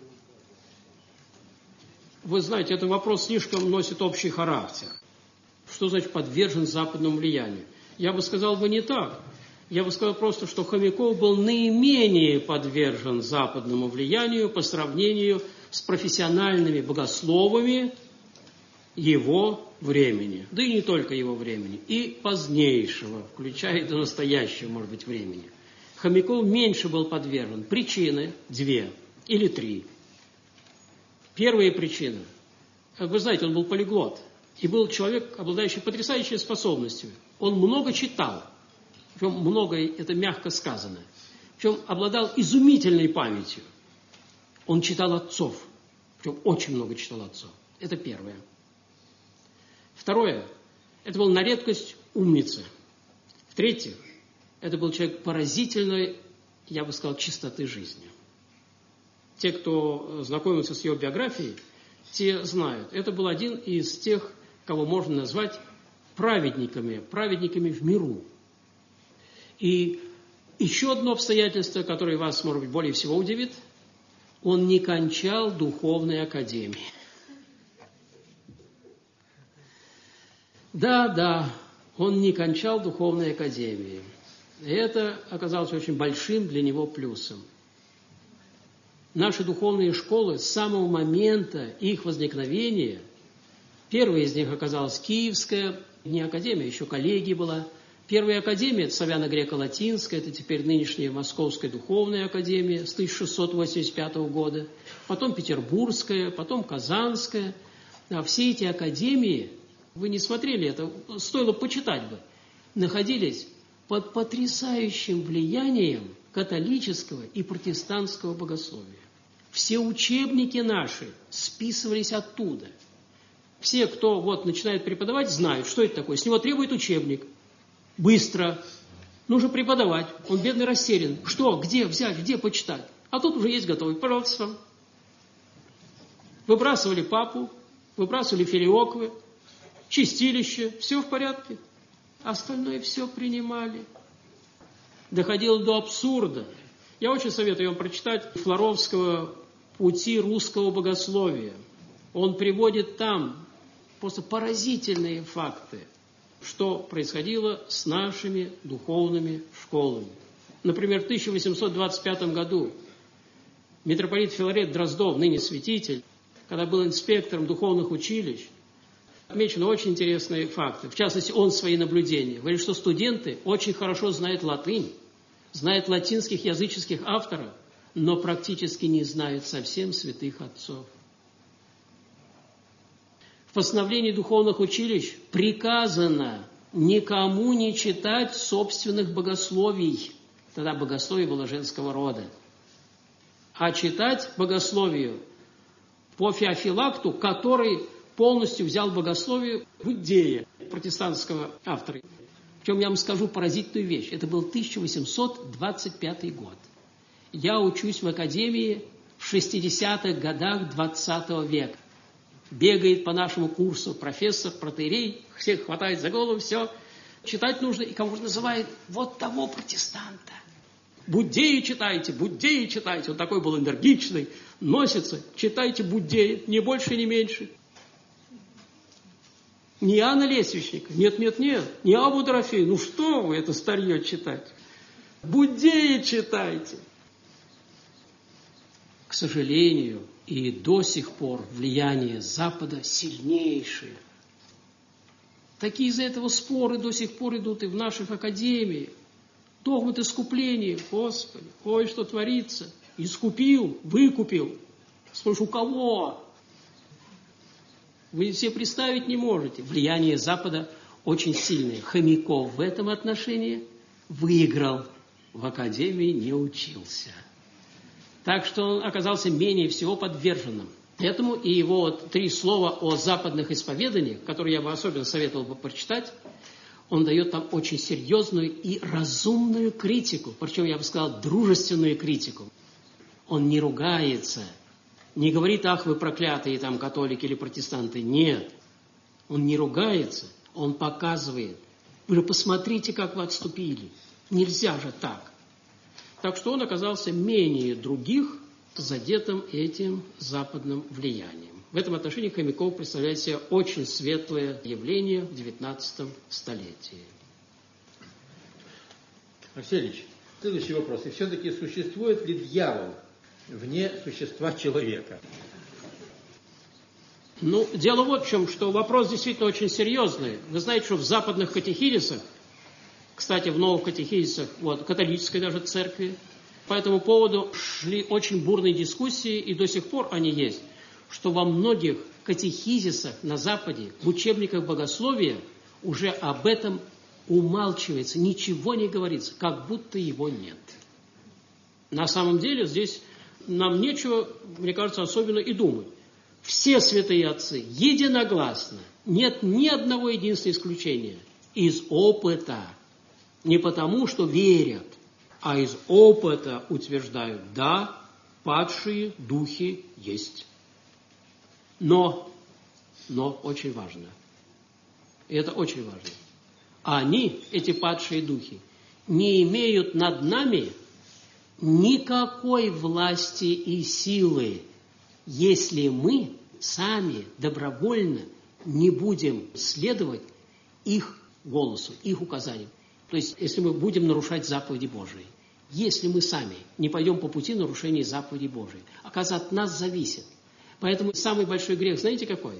Вы знаете, этот вопрос слишком носит общий характер. Что значит подвержен западному влиянию? Я бы сказал бы не так. Я бы сказал просто, что Хомяков был наименее подвержен западному влиянию по сравнению с профессиональными богословами его времени. Да и не только его времени, и позднейшего, включая до настоящего, может быть, времени. Хомяков меньше был подвержен. Причины две или три. Первая причина. Вы знаете, он был полиглот. И был человек, обладающий потрясающей способностью. Он много читал. Причем много, это мягко сказано. Причем обладал изумительной памятью. Он читал отцов. Причем очень много читал отцов. Это первое. Второе. Это был на редкость умница. В-третьих, это был человек поразительной, я бы сказал, чистоты жизни. Те, кто знакомился с его биографией, те знают. Это был один из тех, кого можно назвать праведниками, праведниками в миру. И еще одно обстоятельство, которое вас, может быть, более всего удивит, он не кончал духовной академии. Да, да, он не кончал духовной академии. И это оказалось очень большим для него плюсом. Наши духовные школы с самого момента их возникновения, первая из них оказалась Киевская, не академия, еще коллегия была. Первая академия, славяно-греко-латинская, это теперь нынешняя Московская духовная академия с тысяча шестьсот восемьдесят пятого года, потом Петербургская, потом Казанская. А все эти академии, вы не смотрели это, стоило почитать бы, находились под потрясающим влиянием католического и протестантского богословия. Все учебники наши списывались оттуда. Все, кто вот начинает преподавать, знают, что это такое. С него требует учебник. Быстро. Нужно преподавать. Он бедный растерян. Что, где взять, где почитать? А тут уже есть готовый. Пожалуйста. Выбрасывали папу, выбрасывали филиоквы, чистилище. Все в порядке. Остальное все принимали. Доходило до абсурда. Я очень советую вам прочитать Флоровского «Пути русского богословия». Он приводит там просто поразительные факты, что происходило с нашими духовными школами. Например, в тысяча восемьсот двадцать пятом году митрополит Филарет Дроздов, ныне святитель, когда был инспектором духовных училищ, отмечены очень интересные факты. В частности, он свои наблюдения. Говорит, что студенты очень хорошо знают латынь, знают латинских языческих авторов, но практически не знают совсем святых отцов. В постановлении духовных училищ приказано никому не читать собственных богословий. Тогда богословие было женского рода. А читать богословию по Феофилакту, который полностью взял богословие в идее протестантского автора. Причем я вам скажу поразительную вещь. Это был тысяча восемьсот двадцать пятый год. Я учусь в академии в шестидесятых годах двадцатого века. Бегает по нашему курсу профессор, протоиерей, всех хватает за голову, все. Читать нужно, и кого-то называет вот того протестанта. Буддеи читайте, Буддеи читайте. Он такой был энергичный, носится. Читайте Буддеи, ни больше, ни меньше. Не Иоанна Лесвичника, нет, нет, нет, не Абу Дорофея. Ну что вы это старье читать? Буддеи читайте. К сожалению, и до сих пор влияние Запада сильнейшее. Такие из-за этого споры до сих пор идут и в наших академиях. Догмат искупления, Господи, ой, что творится. Искупил, выкупил. Слушай, у кого? Вы себе представить не можете. Влияние Запада очень сильное. Хомяков в этом отношении выиграл. В академии не учился. Так что он оказался менее всего подверженным этому. И его вот три слова о западных исповеданиях, которые я бы особенно советовал бы прочитать, он дает там очень серьезную и разумную критику. Причем, я бы сказал, дружественную критику. Он не ругается Не говорит, ах, вы проклятые там католики или протестанты. Нет. Он не ругается, он показывает. Вы же посмотрите, как вы отступили. Нельзя же так. Так что он оказался менее других задетым этим западным влиянием. В этом отношении Хомяков представляет себе очень светлое явление в девятнадцатом столетии. Алексей Ильич, следующий вопрос. И все-таки существует ли дьявол вне существа человека? Ну, дело вот в чем, что вопрос действительно очень серьезный. Вы знаете, что в западных катехизисах, кстати, в новых катехизисах, вот, католической даже церкви, по этому поводу шли очень бурные дискуссии, и до сих пор они есть, что во многих катехизисах на Западе, в учебниках богословия уже об этом умалчивается, ничего не говорится, как будто его нет. На самом деле здесь нам нечего, мне кажется, особенно и думать. Все святые отцы единогласно, нет ни одного единственного исключения, из опыта, не потому, что верят, а из опыта утверждают, да, падшие духи есть. Но, но очень важно, и это очень важно, они, эти падшие духи, не имеют над нами никакой власти и силы, если мы сами добровольно не будем следовать их голосу, их указаниям. То есть, если мы будем нарушать заповеди Божии, если мы сами не пойдем по пути нарушения заповедей Божией, оказывается, от нас зависит. Поэтому самый большой грех, знаете какой?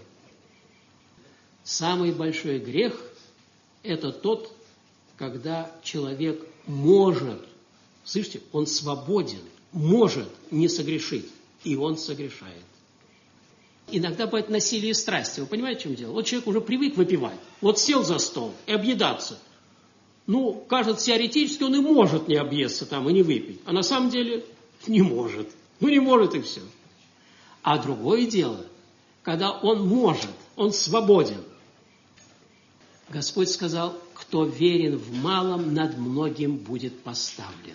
Самый большой грех – это тот, когда человек может, слышите, он свободен, может не согрешить, и он согрешает. Иногда бывает насилие и страсти. Вы понимаете, в чем дело? Вот человек уже привык выпивать. Вот сел за стол и объедаться. Ну, кажется, теоретически он и может не объесться там и не выпить. А на самом деле не может. Ну, не может и все. А другое дело, когда он может, он свободен. Господь сказал, кто верен в малом, над многим будет поставлен.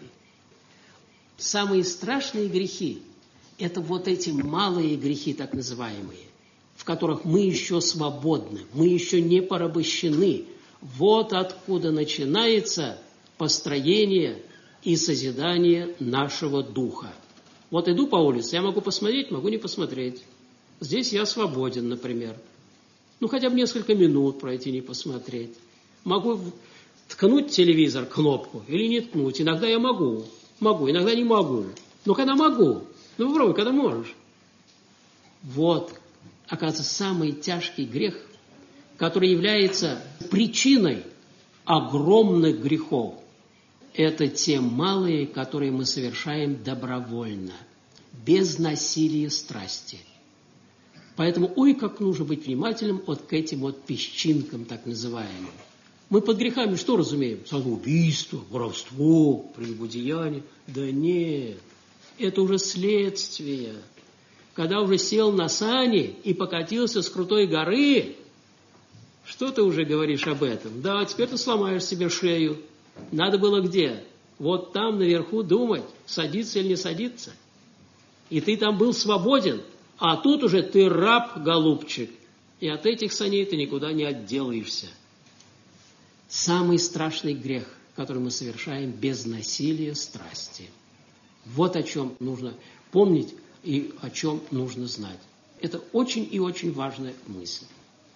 Самые страшные грехи – это вот эти малые грехи, так называемые, в которых мы еще свободны, мы еще не порабощены. Вот откуда начинается построение и созидание нашего духа. Вот иду по улице, я могу посмотреть, могу не посмотреть. Здесь я свободен, например. Ну, хотя бы несколько минут пройти, не посмотреть. Могу ткнуть телевизор, кнопку, или не ткнуть. Иногда я могу, могу, иногда не могу. Но когда могу, ну, попробуй, когда можешь. Вот, оказывается, самый тяжкий грех, который является причиной огромных грехов, это те малые, которые мы совершаем добровольно, без насилия страсти. Поэтому, ой, как нужно быть внимательным вот к этим вот песчинкам, так называемым. Мы под грехами что разумеем? Самоубийство, воровство, прелюбодеяние. Да нет, это уже следствие. Когда уже сел на сани и покатился с крутой горы, что ты уже говоришь об этом? Да, теперь ты сломаешь себе шею. Надо было где? Вот там наверху думать, садиться или не садиться. И ты там был свободен, а тут уже ты раб, голубчик. И от этих саней ты никуда не отделаешься. Самый страшный грех, который мы совершаем без насилия страсти. Вот о чем нужно помнить и о чем нужно знать. Это очень и очень важная мысль.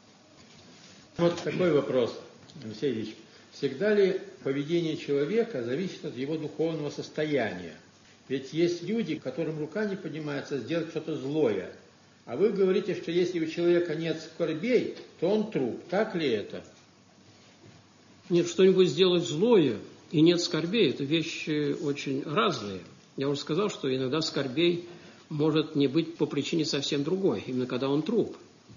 Вот такой вопрос, Алексей Ильич. Всегда ли поведение человека зависит от его духовного состояния? Ведь есть люди, которым рука не поднимается сделать что-то злое. А вы говорите, что если у человека нет скорбей, то он труп. Так ли это? Нет, что-нибудь сделать злое и нет скорбей – это вещи очень разные. Я уже сказал, что иногда скорбей может не быть по причине совсем другой, именно когда он труп.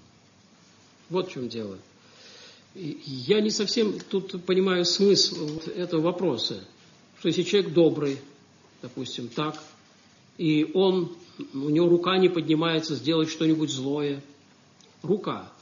Вот в чем дело. Я не совсем тут понимаю смысл этого вопроса, что если человек добрый, допустим, так, и он, у него рука не поднимается сделать что-нибудь злое, рука,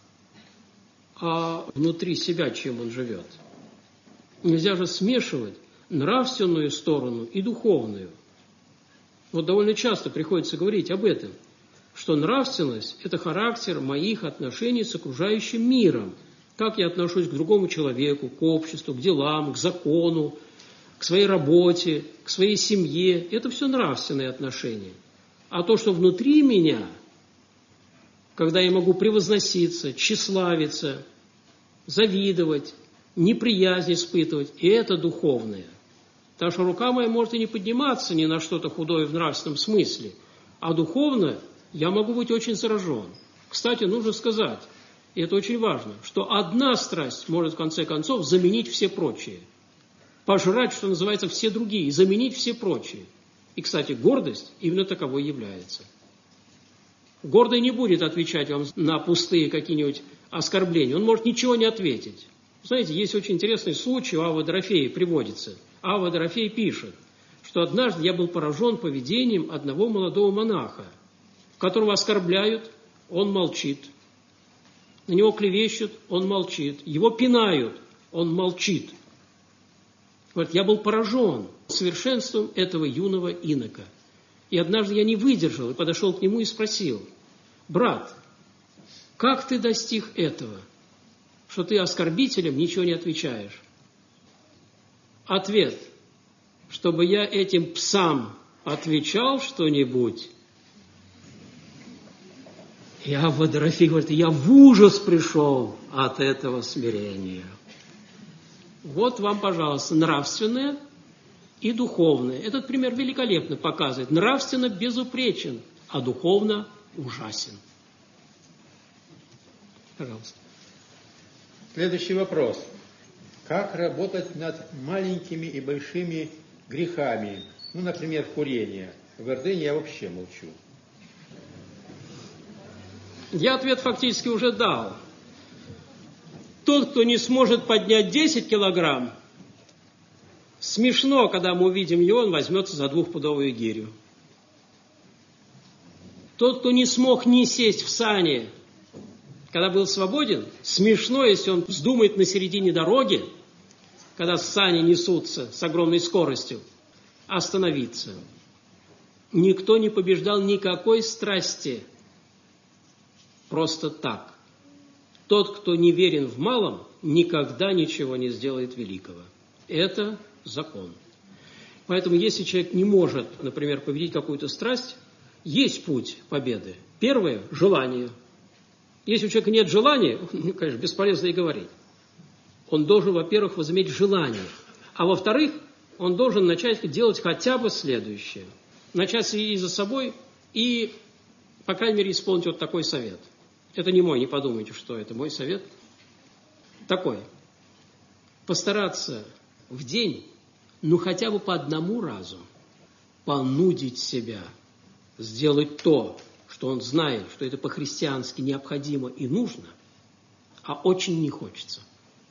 а внутри себя чем он живет? Нельзя же смешивать нравственную сторону и духовную. Вот довольно часто приходится говорить об этом, что нравственность – это характер моих отношений с окружающим миром. Как я отношусь к другому человеку, к обществу, к делам, к закону, к своей работе, к своей семье. Это все нравственные отношения. А то, что внутри меня, когда я могу превозноситься, тщеславиться, завидовать, неприязнь испытывать, и это духовное. Потому что рука моя может и не подниматься ни на что-то худое в нравственном смысле, а духовно я могу быть очень заражен. Кстати, нужно сказать, и это очень важно, что одна страсть может в конце концов заменить все прочие. Пожрать, что называется, все другие, и заменить все прочие. И, кстати, гордость именно таковой является. Гордый не будет отвечать вам на пустые какие-нибудь оскорбления, он может ничего не ответить. Знаете, есть очень интересный случай, у Авва Дорофея приводится. Авва Дорофей пишет, что однажды я был поражен поведением одного молодого монаха, которого оскорбляют, он молчит. На него клевещут, он молчит. Его пинают, он молчит. Вот я был поражен совершенством этого юного инока. И однажды я не выдержал и подошел к нему и спросил: брат, как ты достиг этого, что ты оскорбителям ничего не отвечаешь? Ответ: чтобы я этим псам отвечал что-нибудь. И Авва Дорофей говорит: я в ужас пришел от этого смирения. Вот вам, пожалуйста, нравственное и духовное. Этот пример великолепно показывает. Нравственно безупречен, а духовно ужасен. Пожалуйста. Следующий вопрос. Как работать над маленькими и большими грехами? Ну, например, курение. В Эрдене я вообще молчу. Я ответ фактически уже дал. Тот, кто не сможет поднять десять килограмм, смешно, когда мы увидим его, он возьмется за двухпудовую гирю. Тот, кто не смог не сесть в сани, когда был свободен, смешно, если он вздумает на середине дороги, когда сани несутся с огромной скоростью, остановиться. Никто не побеждал никакой страсти просто так. Тот, кто не верен в малом, никогда ничего не сделает великого. Это закон. Поэтому, если человек не может, например, победить какую-то страсть, есть путь победы. Первое – желание. Если у человека нет желания, конечно, бесполезно и говорить. Он должен, во-первых, возыметь желание. А во-вторых, он должен начать делать хотя бы следующее. Начать следить за собой и, по крайней мере, исполнить вот такой совет. Это не мой, не подумайте, что это мой совет. Такой. Постараться в день, ну хотя бы по одному разу, понудить себя, сделать то, что он знает, что это по-христиански необходимо и нужно, а очень не хочется.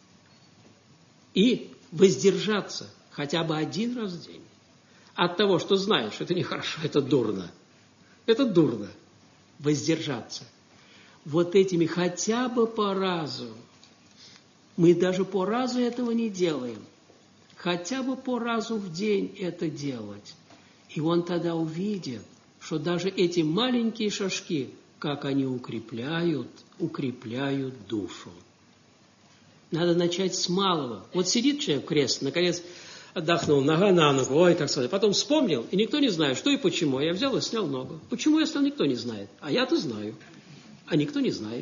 И воздержаться хотя бы один раз в день от того, что знаешь, что это нехорошо, это дурно. Это дурно. Воздержаться. Вот этими хотя бы по разу. Мы даже по разу этого не делаем. Хотя бы по разу в день это делать. И он тогда увидит, что даже эти маленькие шажки, как они укрепляют, укрепляют душу. Надо начать с малого. Вот сидит человек в кресле, наконец отдохнул, нога на ногу, ой, как сказать. Потом вспомнил, и никто не знает, что и почему. Я взял и снял ногу. Почему я снял, никто не знает. А я-то знаю. А никто не знает.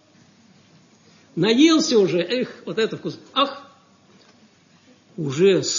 Наелся уже, эх, вот это вкус. Ах, уже